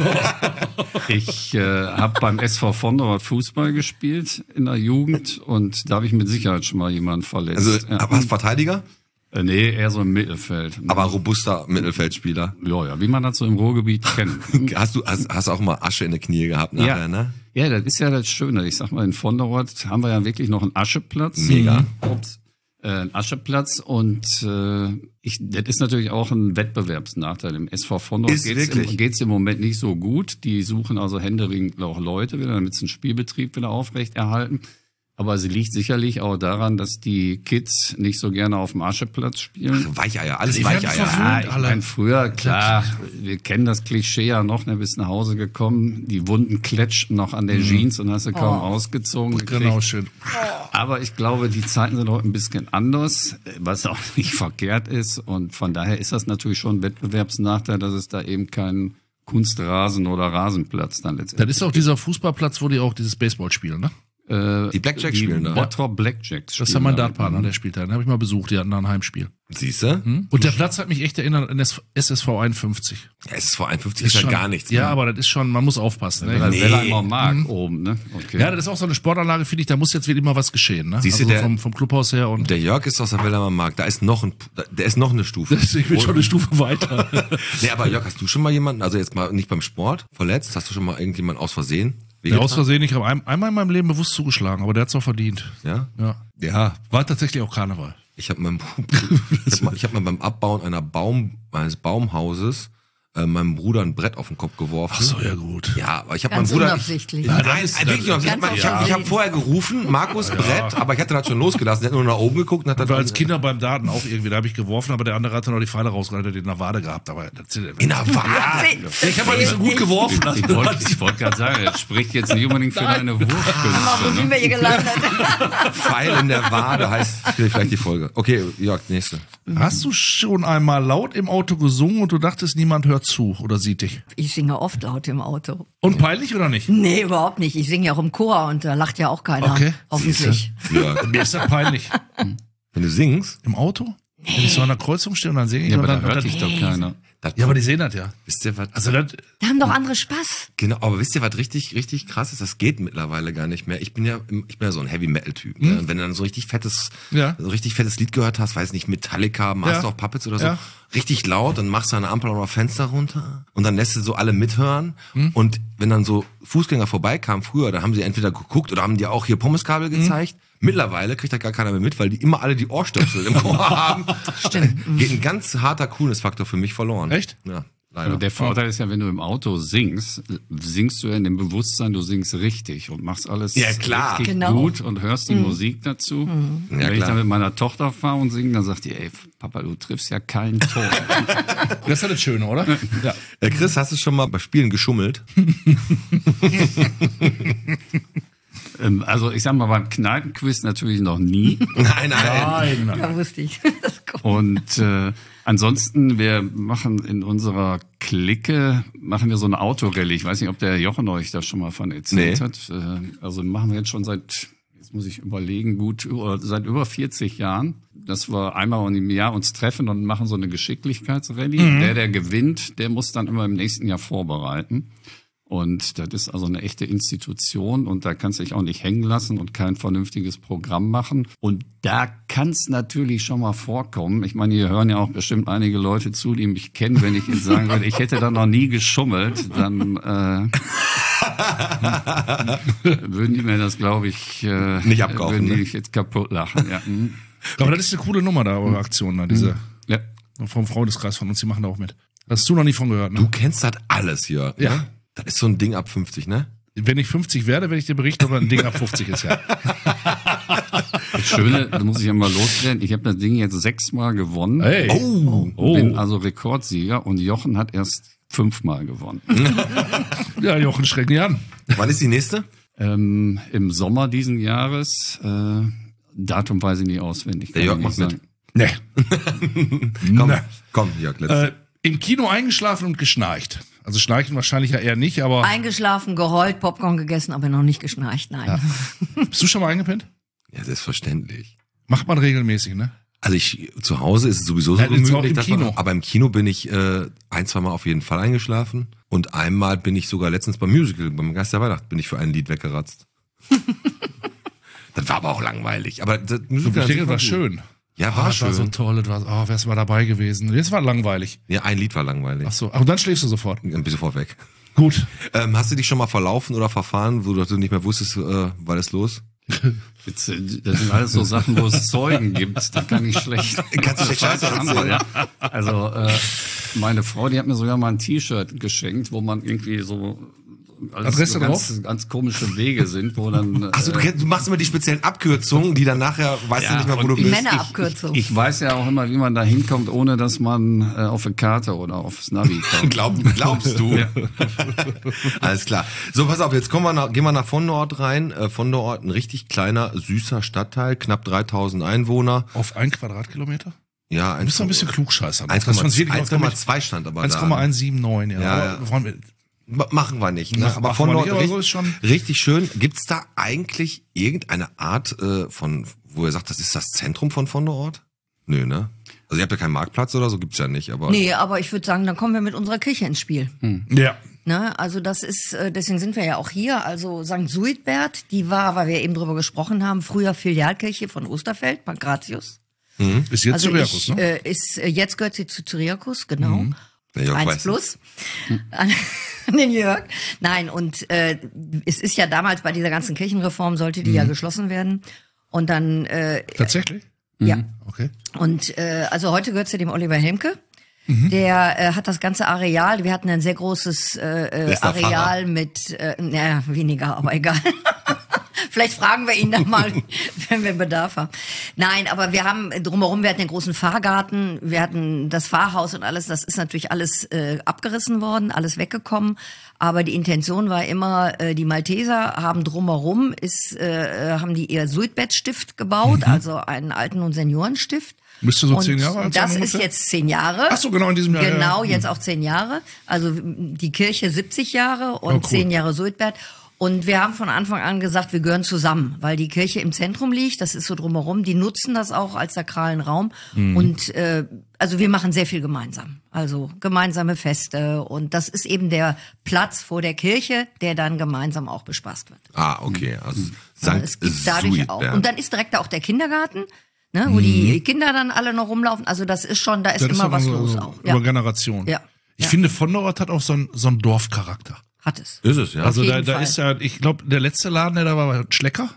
[SPEAKER 6] ich äh, habe beim S V von der Ort Fußball gespielt in der Jugend und da habe ich mit Sicherheit schon mal jemanden verletzt.
[SPEAKER 2] Also,
[SPEAKER 6] ja.
[SPEAKER 2] aber hast Verteidiger,
[SPEAKER 6] Äh, nee, eher so im Mittelfeld.
[SPEAKER 2] aber robuster Mittelfeldspieler.
[SPEAKER 6] ja, ja, wie man das so im Ruhrgebiet kennt.
[SPEAKER 2] Hast du, hast, hast auch mal Asche in die Knie gehabt nachher,
[SPEAKER 6] ja.
[SPEAKER 2] ne?
[SPEAKER 6] Ja, das ist ja das Schöne. Ich sag mal, in von der Ort haben wir ja wirklich noch einen Ascheplatz.
[SPEAKER 2] Mega.
[SPEAKER 6] Ups. Äh, einen Ascheplatz und äh, ich, das ist natürlich auch ein Wettbewerbsnachteil. Im S V von der Ort
[SPEAKER 2] Ist
[SPEAKER 6] geht's
[SPEAKER 2] wirklich.
[SPEAKER 6] im, geht's im Moment nicht so gut. Die suchen also händeringend auch Leute wieder, damit sie den Spielbetrieb wieder aufrechterhalten. Aber sie liegt sicherlich auch daran, dass die Kids nicht so gerne auf dem Ascheplatz spielen.
[SPEAKER 2] Weicheier, alles
[SPEAKER 3] Die werden
[SPEAKER 2] Weicheier.
[SPEAKER 3] verwöhnt.
[SPEAKER 6] Ja, ich
[SPEAKER 3] alle.
[SPEAKER 6] meine, früher, klar, wir kennen das Klischee ja noch, ne, bist nach Hause gekommen, die Wunden kletschten noch an der Jeans und hast du kaum ausgezogen gekriegt.
[SPEAKER 3] Genau, schön.
[SPEAKER 6] Aber ich glaube, die Zeiten sind heute ein bisschen anders, was auch nicht verkehrt ist. Und von daher ist das natürlich schon ein Wettbewerbsnachteil, dass es da eben keinen Kunstrasen oder Rasenplatz dann
[SPEAKER 3] Das
[SPEAKER 6] letztendlich
[SPEAKER 3] ist auch dieser Fußballplatz, wo die auch dieses Baseball spielen, ne?
[SPEAKER 6] äh,
[SPEAKER 2] Die Blackjack
[SPEAKER 6] die
[SPEAKER 2] spielen da.
[SPEAKER 6] Bottrop Blackjacks
[SPEAKER 3] Das ist ja mein
[SPEAKER 6] spielen da.
[SPEAKER 3] Dartpartner, der spielt da. Den habe ich mal besucht, die hatten da ein Heimspiel.
[SPEAKER 2] Siehst du?
[SPEAKER 3] Und der Platz hat mich echt erinnert an das S S V einundfünfzig.
[SPEAKER 2] Ja, es ist vor einundfünfzig, ist ja
[SPEAKER 3] schon-
[SPEAKER 2] gar nichts.
[SPEAKER 3] Ja,
[SPEAKER 2] ne?
[SPEAKER 3] aber das ist schon, man muss aufpassen.
[SPEAKER 6] Weil
[SPEAKER 3] Ne?
[SPEAKER 6] Wellheimer Mark oben, ne? Okay.
[SPEAKER 3] Ja, das ist auch so eine Sportanlage, finde ich, da muss jetzt wirklich mal was geschehen. Ne?
[SPEAKER 2] Siehst du,
[SPEAKER 3] also
[SPEAKER 2] der-
[SPEAKER 3] vom, vom Clubhaus her und
[SPEAKER 2] Der Jörg ist aus der Wellheimer Markt, da ist noch ein, der ist noch eine Stufe.
[SPEAKER 3] ich bin schon eine Stufe weiter.
[SPEAKER 2] Nee, aber Jörg, hast du schon mal jemanden, also jetzt mal nicht beim Sport, verletzt? Hast du schon mal irgendjemanden aus Versehen?
[SPEAKER 3] Ja, aus Versehen, ich habe ein, einmal in meinem Leben bewusst zugeschlagen, aber der hat's auch verdient.
[SPEAKER 2] Ja?
[SPEAKER 3] Ja. Ja, war tatsächlich auch Karneval.
[SPEAKER 2] Ich habe meinem, ich hab mal, ich hab mal beim Abbauen einer Baum, eines Baumhauses äh, meinem Bruder ein Brett auf den Kopf geworfen.
[SPEAKER 3] Ach so, ja gut.
[SPEAKER 2] Ja, aber ich habe meinem
[SPEAKER 5] Ganz
[SPEAKER 2] Bruder.
[SPEAKER 5] unabsichtlich.
[SPEAKER 2] Nein,
[SPEAKER 3] das ist-
[SPEAKER 2] wirklich
[SPEAKER 3] das-
[SPEAKER 2] unabsichtlich.
[SPEAKER 5] Ganz
[SPEAKER 2] Ich habe ich hab
[SPEAKER 5] unabsichtlich.
[SPEAKER 2] vorher gerufen, Markus Brett, aber ich hatte das schon losgelassen. Der hat nur nach oben geguckt und hat
[SPEAKER 3] Wir
[SPEAKER 2] dann
[SPEAKER 3] als Kinder beim Daten auch irgendwie, da habe ich geworfen, aber der andere hatte noch die Pfeile rausgehalten, hat den in der Wade gehabt. Aber das,
[SPEAKER 2] in der Wade.
[SPEAKER 3] ich habe halt nicht so gut geworfen.
[SPEAKER 6] Ich wollte ich wollte gerade sagen, das spricht jetzt nicht unbedingt für deine
[SPEAKER 5] Mal, wo
[SPEAKER 6] Wurfkünste.
[SPEAKER 5] sind
[SPEAKER 6] Ne?
[SPEAKER 5] wir hier gelandet?
[SPEAKER 2] Pfeil in der Wade heißt vielleicht die Folge. Okay, Jörg, nächste.
[SPEAKER 3] Hast du schon einmal laut im Auto gesungen und du dachtest, niemand hört zu oder sieht dich?
[SPEAKER 5] Ich singe oft laut im Auto.
[SPEAKER 3] Und peinlich oder nicht?
[SPEAKER 5] Nee, überhaupt nicht. Ich singe ja auch im Chor und da lacht ja auch keiner.
[SPEAKER 3] Okay.
[SPEAKER 5] Hoffentlich.
[SPEAKER 2] Jörg,
[SPEAKER 3] Mir ist das peinlich.
[SPEAKER 2] wenn du singst,
[SPEAKER 3] Im Auto? Wenn ich so an der Kreuzung stehe und dann singe ich
[SPEAKER 6] Ja,
[SPEAKER 3] und
[SPEAKER 6] aber
[SPEAKER 3] dann,
[SPEAKER 6] da hört
[SPEAKER 3] und
[SPEAKER 6] dich
[SPEAKER 3] dann
[SPEAKER 6] doch keiner.
[SPEAKER 2] das,
[SPEAKER 3] Ja, aber die sehen das ja.
[SPEAKER 2] wisst ihr was?
[SPEAKER 3] Also das,
[SPEAKER 5] Da haben doch andere Spaß.
[SPEAKER 2] Genau, aber wisst ihr, was richtig, richtig krass ist? Das geht mittlerweile gar nicht mehr. Ich bin ja, ich bin ja so ein Heavy-Metal-Typ. Ne? Und wenn du dann so richtig fettes,
[SPEAKER 3] Ja.
[SPEAKER 2] so richtig fettes Lied gehört hast, weiß nicht, Metallica, Master
[SPEAKER 3] Ja.
[SPEAKER 2] of Puppets oder so,
[SPEAKER 3] Ja.
[SPEAKER 2] richtig laut, dann machst du eine Ampel oder Fenster runter und dann lässt du so alle mithören. Und wenn dann so Fußgänger vorbeikamen früher, dann haben sie entweder geguckt oder haben dir auch hier Pommeskabel gezeigt. Mittlerweile kriegt da gar keiner mehr mit, weil die immer alle die Ohrstöpsel im Ohr haben.
[SPEAKER 5] Stimmt.
[SPEAKER 2] Geht ein ganz harter Coolness-Faktor für mich verloren.
[SPEAKER 3] Echt?
[SPEAKER 2] Ja.
[SPEAKER 6] Aber der Vorteil ist ja, wenn du im Auto singst, singst du ja in dem Bewusstsein, du singst richtig und machst alles
[SPEAKER 2] Ja, klar.
[SPEAKER 6] richtig
[SPEAKER 5] Genau.
[SPEAKER 6] gut und hörst die
[SPEAKER 5] Mhm.
[SPEAKER 6] Musik dazu.
[SPEAKER 5] Mhm.
[SPEAKER 6] Und
[SPEAKER 2] Ja,
[SPEAKER 6] wenn ich
[SPEAKER 2] klar.
[SPEAKER 6] dann mit meiner Tochter fahre und singe, dann sagt die, ey, Papa, du triffst ja keinen Ton.
[SPEAKER 3] Das ist ja das Schöne, oder? Ja.
[SPEAKER 2] Äh, Chris, hast du schon mal bei Spielen geschummelt?
[SPEAKER 6] ähm, also ich sag mal, beim Kneipenquiz natürlich noch nie.
[SPEAKER 2] Nein, nein.
[SPEAKER 3] Nein.
[SPEAKER 5] Da wusste ich. Das kommt.
[SPEAKER 6] Und äh, ansonsten, wir machen in unserer Clique, machen wir so eine Autorallye. Ich weiß nicht, ob der Jochen euch da schon mal von erzählt
[SPEAKER 2] Nee.
[SPEAKER 6] hat. Äh, also machen wir jetzt schon seit, jetzt muss ich überlegen, gut, über, seit über vierzig Jahren. Dass wir einmal im Jahr uns treffen und machen so eine Geschicklichkeitsrallye.
[SPEAKER 3] Mhm.
[SPEAKER 6] Der, der gewinnt, der muss dann immer im nächsten Jahr vorbereiten. Und das ist also eine echte Institution und da kannst du dich auch nicht hängen lassen und kein vernünftiges Programm machen. Und da kann es natürlich schon mal vorkommen. Ich meine, hier hören ja auch bestimmt einige Leute zu, die mich kennen. Wenn ich ihnen sagen würde, ich hätte da noch nie geschummelt, dann äh, würden die mir das, glaube ich, äh,
[SPEAKER 2] Nicht abkaufen,
[SPEAKER 6] würden die
[SPEAKER 2] ne?
[SPEAKER 6] mich jetzt kaputt lachen. Ja, hm.
[SPEAKER 3] Aber das ist eine coole Nummer da, eure Aktion da, diese
[SPEAKER 6] ja.
[SPEAKER 3] vom Freundeskreis von uns, die machen da auch mit. Hast du noch nie von gehört, ne?
[SPEAKER 2] Du kennst das alles hier.
[SPEAKER 3] Ja.
[SPEAKER 2] Ne? Das ist so ein Ding ab fünfzig, ne?
[SPEAKER 3] Wenn ich fünfzig werde, werde ich dir berichten, ob ein Ding ab fünfzig ist, ja.
[SPEAKER 6] Das Schöne, da muss ich ja mal loswerden, ich habe das Ding jetzt sechsmal gewonnen.
[SPEAKER 3] Hey.
[SPEAKER 2] Oh.
[SPEAKER 3] Oh.
[SPEAKER 6] Bin also Rekordsieger und Jochen hat erst fünfmal gewonnen.
[SPEAKER 3] Ja, Jochen, schreck nicht an.
[SPEAKER 2] Wann ist die nächste?
[SPEAKER 6] ähm, Im Sommer diesen Jahres, äh, Datum weiß ich nicht auswendig.
[SPEAKER 2] Der
[SPEAKER 6] kann
[SPEAKER 2] Jörg
[SPEAKER 6] ich
[SPEAKER 2] macht
[SPEAKER 6] nicht
[SPEAKER 2] mit.
[SPEAKER 6] sagen.
[SPEAKER 3] Nee.
[SPEAKER 2] Komm,
[SPEAKER 3] Na.
[SPEAKER 2] komm, Jörg, let's.
[SPEAKER 3] Äh, Im Kino eingeschlafen und geschnarcht. Also schnarchen wahrscheinlich ja eher nicht, aber
[SPEAKER 5] Eingeschlafen, geheult, Popcorn gegessen, aber noch nicht geschnarcht, nein.
[SPEAKER 3] bist du schon mal eingepennt?
[SPEAKER 2] Ja, selbstverständlich.
[SPEAKER 3] Macht man regelmäßig, ne?
[SPEAKER 2] Also ich, zu Hause ist es sowieso so
[SPEAKER 3] Ja, das ist auch
[SPEAKER 2] gemütlich,
[SPEAKER 3] im
[SPEAKER 2] dass man-
[SPEAKER 3] Kino.
[SPEAKER 2] aber im Kino bin ich äh, ein, zwei Mal auf jeden Fall eingeschlafen. Und einmal bin ich sogar letztens beim Musical, beim Geist der Weihnacht, bin ich für ein Lied weggeratzt. Das war aber auch langweilig. Aber das Musical
[SPEAKER 3] Ich denke, das war
[SPEAKER 2] gut.
[SPEAKER 3] schön.
[SPEAKER 2] Ja,
[SPEAKER 3] Ah,
[SPEAKER 2] war
[SPEAKER 3] das war so
[SPEAKER 2] schön.
[SPEAKER 3] toll, das war, oh, wär's mal dabei gewesen. Jetzt war langweilig.
[SPEAKER 2] Ja, ein Lied war langweilig.
[SPEAKER 3] Ach so, ach, und dann schläfst du sofort.
[SPEAKER 2] Dann bist du sofort weg.
[SPEAKER 3] Gut.
[SPEAKER 2] Ähm, hast du dich schon mal verlaufen oder verfahren, wo du nicht mehr wusstest, äh, war das los?
[SPEAKER 6] Jetzt, äh, das sind alles so Sachen, wo es Zeugen gibt. Da kann ich schlecht.
[SPEAKER 2] Kannst du schlecht Scheiße erzählen?
[SPEAKER 6] Ja. Also äh, meine Frau, die hat mir sogar mal ein T-Shirt geschenkt, wo man irgendwie so alles
[SPEAKER 3] Adresse
[SPEAKER 6] so ganz, ganz komische Wege sind, wo dann. Äh,
[SPEAKER 2] Achso, du, kennst- du machst immer die speziellen Abkürzungen, die dann nachher, weißt
[SPEAKER 6] Ja,
[SPEAKER 2] du nicht mehr, wo
[SPEAKER 6] und
[SPEAKER 2] du
[SPEAKER 6] die
[SPEAKER 2] bist.
[SPEAKER 5] Männerabkürzung.
[SPEAKER 6] Ich weiß ja auch immer, wie man da hinkommt, ohne dass man äh, auf eine Karte oder aufs Navi kommt.
[SPEAKER 2] Glaub, glaubst du?
[SPEAKER 6] Ja.
[SPEAKER 2] Alles klar. So, pass auf, jetzt kommen wir nach, gehen wir nach Vonderort rein. Äh, Vonderort, ein richtig kleiner, süßer Stadtteil, knapp dreitausend Einwohner.
[SPEAKER 3] Auf ein Quadratkilometer?
[SPEAKER 2] Ja,
[SPEAKER 3] Du bist doch ein bisschen klugscheißer. Dass man's wirklich auch
[SPEAKER 2] eins
[SPEAKER 3] damit-
[SPEAKER 2] Komma zwei stand aber
[SPEAKER 3] eins
[SPEAKER 2] da.
[SPEAKER 3] Komma eins sieben neun, ja.
[SPEAKER 2] Ja,
[SPEAKER 3] Aber
[SPEAKER 2] ja.
[SPEAKER 3] wollen wir-
[SPEAKER 2] Ma- Machen wir nicht. Ne?
[SPEAKER 3] Mach-
[SPEAKER 2] aber
[SPEAKER 3] machen wir
[SPEAKER 2] Vonderort,
[SPEAKER 3] nicht, aber
[SPEAKER 2] richtig,
[SPEAKER 3] so ist schon-
[SPEAKER 2] richtig schön. Gibt's da eigentlich irgendeine Art äh, von, wo ihr sagt, das ist das Zentrum von Vonderort? Nö, ne? Also ihr habt ja keinen Marktplatz oder so, gibt's ja nicht. Aber
[SPEAKER 5] Nee, aber ich würde sagen, dann kommen wir mit unserer Kirche ins Spiel.
[SPEAKER 3] Ja.
[SPEAKER 5] Ne? Also das ist, äh, deswegen sind wir ja auch hier. Also Sankt Suidbert, die war, weil wir eben drüber gesprochen haben, früher Filialkirche von Osterfeld, Pankratius.
[SPEAKER 3] Ist jetzt
[SPEAKER 5] Also
[SPEAKER 3] Syriakus,
[SPEAKER 5] ich,
[SPEAKER 3] ne?
[SPEAKER 5] äh, ist, äh, jetzt gehört sie zu Cyriakus, genau.
[SPEAKER 2] Der Jörg
[SPEAKER 5] Eins
[SPEAKER 2] weiß
[SPEAKER 5] plus an, an den Jörg. Nein, und äh, es ist ja damals bei dieser ganzen Kirchenreform sollte die ja geschlossen werden. Und dann, äh,
[SPEAKER 3] Tatsächlich?
[SPEAKER 5] ja.
[SPEAKER 3] Okay.
[SPEAKER 5] Und äh, also heute gehört sie dem Oliver Helmke. Der äh, hat das ganze Areal, wir hatten ein sehr großes äh, äh,
[SPEAKER 2] ist der
[SPEAKER 5] Areal mit, äh, naja, weniger, aber egal. Vielleicht fragen wir ihn dann mal, wenn wir Bedarf haben. Nein, aber wir haben drumherum, wir hatten den großen Fahrgarten, wir hatten das Pfarrhaus und alles, das ist natürlich alles äh, abgerissen worden, alles weggekommen. Aber die Intention war immer, äh, die Malteser haben drumherum, ist, äh, haben die ihr Suidbert-Stift gebaut, also einen Alten- und Seniorenstift.
[SPEAKER 3] Bist du so
[SPEAKER 5] Und
[SPEAKER 3] zehn Jahre alt?
[SPEAKER 5] das
[SPEAKER 3] sein
[SPEAKER 5] ist
[SPEAKER 3] ungefähr?
[SPEAKER 5] jetzt zehn Jahre.
[SPEAKER 3] Ach so, genau in diesem Jahr.
[SPEAKER 5] Genau,
[SPEAKER 3] ja.
[SPEAKER 5] jetzt auch zehn Jahre. Also die Kirche siebzig Jahre und
[SPEAKER 3] Oh, cool.
[SPEAKER 5] zehn Jahre Suidbert. Und wir haben von Anfang an gesagt, wir gehören zusammen, weil die Kirche im Zentrum liegt, das ist so drumherum. Die nutzen das auch als sakralen Raum.
[SPEAKER 3] Mhm.
[SPEAKER 5] Und äh, also wir machen sehr viel gemeinsam. Also gemeinsame Feste. Und das ist eben der Platz vor der Kirche, der dann gemeinsam auch bespaßt wird.
[SPEAKER 2] Ah, okay. Also
[SPEAKER 5] Ja,
[SPEAKER 2] Sankt
[SPEAKER 5] es gibt dadurch auch.
[SPEAKER 2] Suidbert.
[SPEAKER 5] Und dann ist direkt da auch der Kindergarten, ne, wo die Kinder dann alle noch rumlaufen. Also das ist schon, da ist
[SPEAKER 3] Mhm. Das
[SPEAKER 5] immer
[SPEAKER 3] doch
[SPEAKER 5] was
[SPEAKER 3] so-
[SPEAKER 5] los
[SPEAKER 3] so
[SPEAKER 5] auch.
[SPEAKER 3] Über
[SPEAKER 5] Ja,
[SPEAKER 3] Generationen.
[SPEAKER 5] Ja.
[SPEAKER 3] Ich
[SPEAKER 5] Ja.
[SPEAKER 3] finde, Vonderort hat auch so einen so einen Dorfcharakter.
[SPEAKER 5] hat es.
[SPEAKER 2] Ist es, ja.
[SPEAKER 3] Also da,
[SPEAKER 5] jeden
[SPEAKER 3] da
[SPEAKER 5] Fall.
[SPEAKER 3] ist ja, ich glaube, der letzte Laden, der da war, war Schlecker.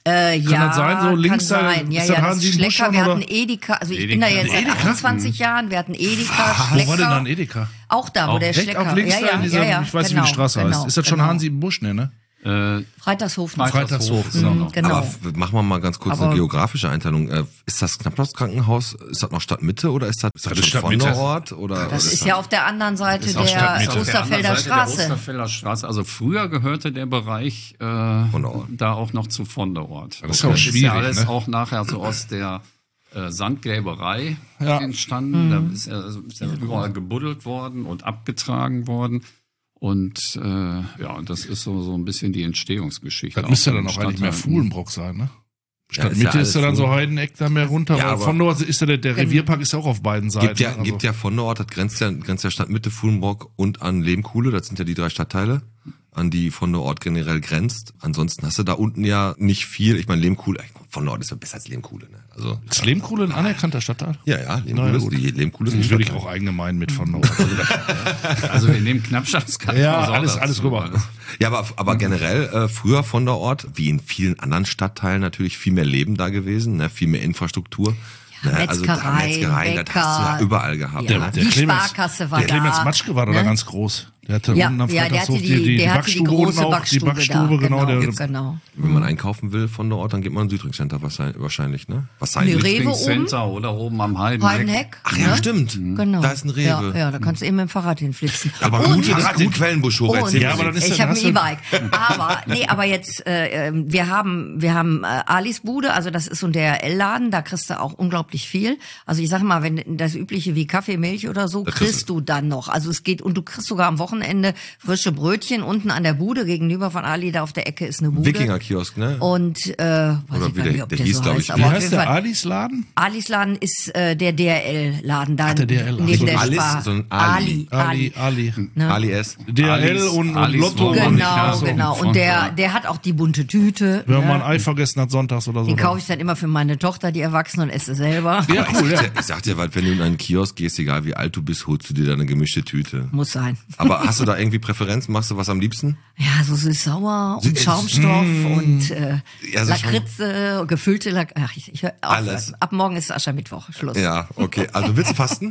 [SPEAKER 5] Äh,
[SPEAKER 3] Kann
[SPEAKER 5] ja,
[SPEAKER 3] das sein? So links
[SPEAKER 5] kann
[SPEAKER 3] da-
[SPEAKER 5] sein. Ja,
[SPEAKER 3] ist das
[SPEAKER 5] ja, das
[SPEAKER 3] Hansi
[SPEAKER 5] Schlecker,
[SPEAKER 3] Buschmann,
[SPEAKER 5] wir
[SPEAKER 3] oder?
[SPEAKER 5] hatten Edeka, also ich
[SPEAKER 6] Edeka.
[SPEAKER 5] bin da jetzt seit
[SPEAKER 3] Edeka?
[SPEAKER 5] achtundzwanzig Jahren, wir hatten Edeka,
[SPEAKER 3] Wo
[SPEAKER 5] Schlecker.
[SPEAKER 3] war denn da ein Edeka?
[SPEAKER 5] Auch da, wo
[SPEAKER 6] Auch
[SPEAKER 5] der
[SPEAKER 3] Direkt
[SPEAKER 5] Schlecker.
[SPEAKER 3] auf links
[SPEAKER 5] ja,
[SPEAKER 3] da
[SPEAKER 5] ja,
[SPEAKER 3] in dieser,
[SPEAKER 5] ja, ja,
[SPEAKER 3] ich weiß nicht,
[SPEAKER 5] genau,
[SPEAKER 3] wie die Straße
[SPEAKER 5] genau,
[SPEAKER 3] heißt. Ist das schon
[SPEAKER 5] genau.
[SPEAKER 3] Hansi Busch, ne?
[SPEAKER 6] Äh,
[SPEAKER 5] Freitagshof.
[SPEAKER 3] Freitagshof,
[SPEAKER 6] ist auch
[SPEAKER 5] Mhm,
[SPEAKER 6] noch.
[SPEAKER 5] genau.
[SPEAKER 2] Aber f- machen wir mal ganz kurz
[SPEAKER 5] Aber-
[SPEAKER 2] eine geografische Einteilung. Äh, Ist das Knapplaus-Krankenhaus, ist das noch Stadtmitte oder ist das, ist das,
[SPEAKER 3] Das ist
[SPEAKER 2] schon
[SPEAKER 3] Stadtmitte.
[SPEAKER 2] Vonderort? Oder
[SPEAKER 5] Das
[SPEAKER 2] oder
[SPEAKER 5] ist ja auf der anderen Seite
[SPEAKER 3] Ist auch
[SPEAKER 5] der
[SPEAKER 3] Stadtmitte.
[SPEAKER 6] Auf der
[SPEAKER 5] Osterfelder
[SPEAKER 6] anderen Seite der
[SPEAKER 5] Straße.
[SPEAKER 6] Osterfelder Straße. Also früher gehörte der Bereich äh,
[SPEAKER 2] Vonderort.
[SPEAKER 6] da auch noch zu Vonderort.
[SPEAKER 3] Das ist auch
[SPEAKER 6] ist
[SPEAKER 3] schwierig,
[SPEAKER 6] ja alles
[SPEAKER 3] ne?
[SPEAKER 6] auch nachher so aus der äh, Sandgräberei
[SPEAKER 3] Ja.
[SPEAKER 6] entstanden. Da ist ja, also ist ja überall gebuddelt worden und abgetragen worden. Und äh, ja, und das ist so, so ein bisschen die Entstehungsgeschichte.
[SPEAKER 3] Das müsste
[SPEAKER 6] auch
[SPEAKER 3] ja dann
[SPEAKER 6] von
[SPEAKER 3] auch eigentlich mehr
[SPEAKER 6] Stadtteilen.
[SPEAKER 3] Fuhlenbrock sein, ne?
[SPEAKER 2] Ja,
[SPEAKER 3] Stadtmitte
[SPEAKER 2] ist ja
[SPEAKER 3] ist ja,
[SPEAKER 2] alles
[SPEAKER 3] dann so
[SPEAKER 2] Fuhlen.
[SPEAKER 3] Heideneck da mehr runter.
[SPEAKER 2] Ja,
[SPEAKER 3] aber
[SPEAKER 2] aber-
[SPEAKER 3] von dort ist ja der, der Revierpark ist ja auch auf beiden Seiten.
[SPEAKER 2] Gibt ja,
[SPEAKER 3] also.
[SPEAKER 2] gibt ja Vonderort, das grenzt ja, grenzt ja Stadtmitte, Fuhlenbrock und an Lehmkuhle, das sind ja die drei Stadtteile, an die Vonderort generell grenzt. Ansonsten hast du da unten ja nicht viel. Ich meine, Lehmkuhle, Vonderort ist ja besser als Lehmkuhle, ne? Also,
[SPEAKER 3] Ist Lehmkuhle ein anerkannter Stadtteil?
[SPEAKER 2] ja, ja, Lehmkuhle
[SPEAKER 3] Na ja,
[SPEAKER 2] ist,
[SPEAKER 3] gut.
[SPEAKER 2] die Lehmkuhle ist ein
[SPEAKER 3] Ich würde ich
[SPEAKER 2] Stadtteil.
[SPEAKER 3] auch eigene meinen mit von Nord. Also das-
[SPEAKER 6] Also wir nehmen Knappschaftskarte.
[SPEAKER 3] Ja, alles, alles rüber.
[SPEAKER 2] Ja, aber, aber generell äh, früher Vonderort, wie in vielen anderen Stadtteilen natürlich viel mehr Leben da gewesen, ne? Viel mehr Infrastruktur.
[SPEAKER 5] Ja,
[SPEAKER 2] ne? Also da
[SPEAKER 5] Metzgerei,
[SPEAKER 2] Metzgerei, das hast du ja
[SPEAKER 5] Bäcker.
[SPEAKER 2] überall gehabt.
[SPEAKER 5] Ja.
[SPEAKER 2] Ne?
[SPEAKER 5] Die Sparkasse war
[SPEAKER 3] der Clemens
[SPEAKER 5] da,
[SPEAKER 3] Matschke war da
[SPEAKER 5] ne?
[SPEAKER 3] ganz groß. Der hatte
[SPEAKER 5] Ja,
[SPEAKER 3] unten am
[SPEAKER 5] ja, der hatte
[SPEAKER 3] Freitagshof
[SPEAKER 5] die, der hatte die
[SPEAKER 3] Backstube
[SPEAKER 5] große
[SPEAKER 3] unten auch,
[SPEAKER 5] Backstube,
[SPEAKER 3] die Backstube,
[SPEAKER 5] da.
[SPEAKER 3] genau. Der,
[SPEAKER 5] Jetzt, genau.
[SPEAKER 2] Wenn man einkaufen will von dort, dann geht man ins Südring-Center wahrscheinlich, ne? Wahrscheinlich.
[SPEAKER 5] Nee, Rewe
[SPEAKER 6] Center oder oben am Heidenheck.
[SPEAKER 5] Heidenheck.
[SPEAKER 2] Ach ja,
[SPEAKER 5] ne?
[SPEAKER 2] stimmt.
[SPEAKER 5] Genau.
[SPEAKER 2] Da ist ein Rewe.
[SPEAKER 5] Ja, ja, da kannst du eben mit dem Fahrrad hinflitzen.
[SPEAKER 2] Aber
[SPEAKER 5] Und-
[SPEAKER 2] gut, gerade den Quellenbusch hoch
[SPEAKER 5] Und,
[SPEAKER 2] erzählt.
[SPEAKER 3] Ja, aber dann ist
[SPEAKER 5] ich
[SPEAKER 3] ja-
[SPEAKER 5] habe ein
[SPEAKER 3] hast du-
[SPEAKER 5] E-Bike. Aber, nee, aber jetzt, äh, ähm, wir haben, wir haben äh, Alis Bude, also das ist so ein D H L-Laden, da kriegst du auch unglaublich viel. Also ich sag mal, wenn das übliche wie Kaffee, Milch oder so,
[SPEAKER 2] Da kriegst
[SPEAKER 5] kriegst du dann noch. Also es geht, und du kriegst sogar am Wochenende frische Brötchen. Unten an der Bude, gegenüber von Ali, da auf der Ecke ist eine Bude.
[SPEAKER 2] Wikinger-Kiosk, ne?
[SPEAKER 5] Und, äh, weiß
[SPEAKER 2] Oder
[SPEAKER 5] ich
[SPEAKER 2] wie
[SPEAKER 5] gar
[SPEAKER 2] der-
[SPEAKER 5] nicht, ob
[SPEAKER 2] der
[SPEAKER 5] der,
[SPEAKER 2] hieß,
[SPEAKER 5] so
[SPEAKER 2] glaub
[SPEAKER 5] heißt,
[SPEAKER 2] ich.
[SPEAKER 5] aber
[SPEAKER 3] Wie
[SPEAKER 5] auf
[SPEAKER 3] heißt
[SPEAKER 5] jeden
[SPEAKER 3] der
[SPEAKER 5] Fall.
[SPEAKER 3] Alis Laden?
[SPEAKER 5] Alis Laden ist äh, der D H L-Laden da.
[SPEAKER 3] Ach, der D H L -Laden.
[SPEAKER 5] neben
[SPEAKER 3] So
[SPEAKER 5] der
[SPEAKER 2] Alis,
[SPEAKER 5] Spar.
[SPEAKER 2] so ein Ali.
[SPEAKER 5] Ali.
[SPEAKER 3] Ali, Ali.
[SPEAKER 5] Ne?
[SPEAKER 2] Ali S.
[SPEAKER 3] D H L
[SPEAKER 6] Alis-
[SPEAKER 3] und, und
[SPEAKER 6] Alis
[SPEAKER 3] Lotto.
[SPEAKER 6] Wohnung.
[SPEAKER 3] und-
[SPEAKER 6] Ja,
[SPEAKER 5] Genau,
[SPEAKER 6] so
[SPEAKER 5] genau.
[SPEAKER 6] von-
[SPEAKER 5] Und der, der hat auch die bunte Tüte.
[SPEAKER 3] Wenn man
[SPEAKER 5] ne?
[SPEAKER 3] mal ein Ei vergessen hat, sonntags oder so.
[SPEAKER 5] Den
[SPEAKER 3] dann-
[SPEAKER 5] kaufe ich dann immer für meine Tochter, die Erwachsene, und esse selber.
[SPEAKER 3] Ja, cool, ja.
[SPEAKER 2] Ich sag dir, weil wenn du in einen Kiosk gehst, egal wie alt du bist, holst du dir da eine gemischte Tüte.
[SPEAKER 5] Muss sein.
[SPEAKER 2] Aber hast du da irgendwie Präferenzen? Machst du was am liebsten?
[SPEAKER 5] Ja, so süß-sauer und
[SPEAKER 2] Süß-
[SPEAKER 5] Schaumstoff und äh,
[SPEAKER 2] Ja, so
[SPEAKER 5] Lakritze, gefüllte Lak Ach, ich, ich hör auf.
[SPEAKER 2] Alles.
[SPEAKER 5] Ab morgen ist Aschermittwoch. Schluss.
[SPEAKER 2] Ja, okay. Also willst du fasten?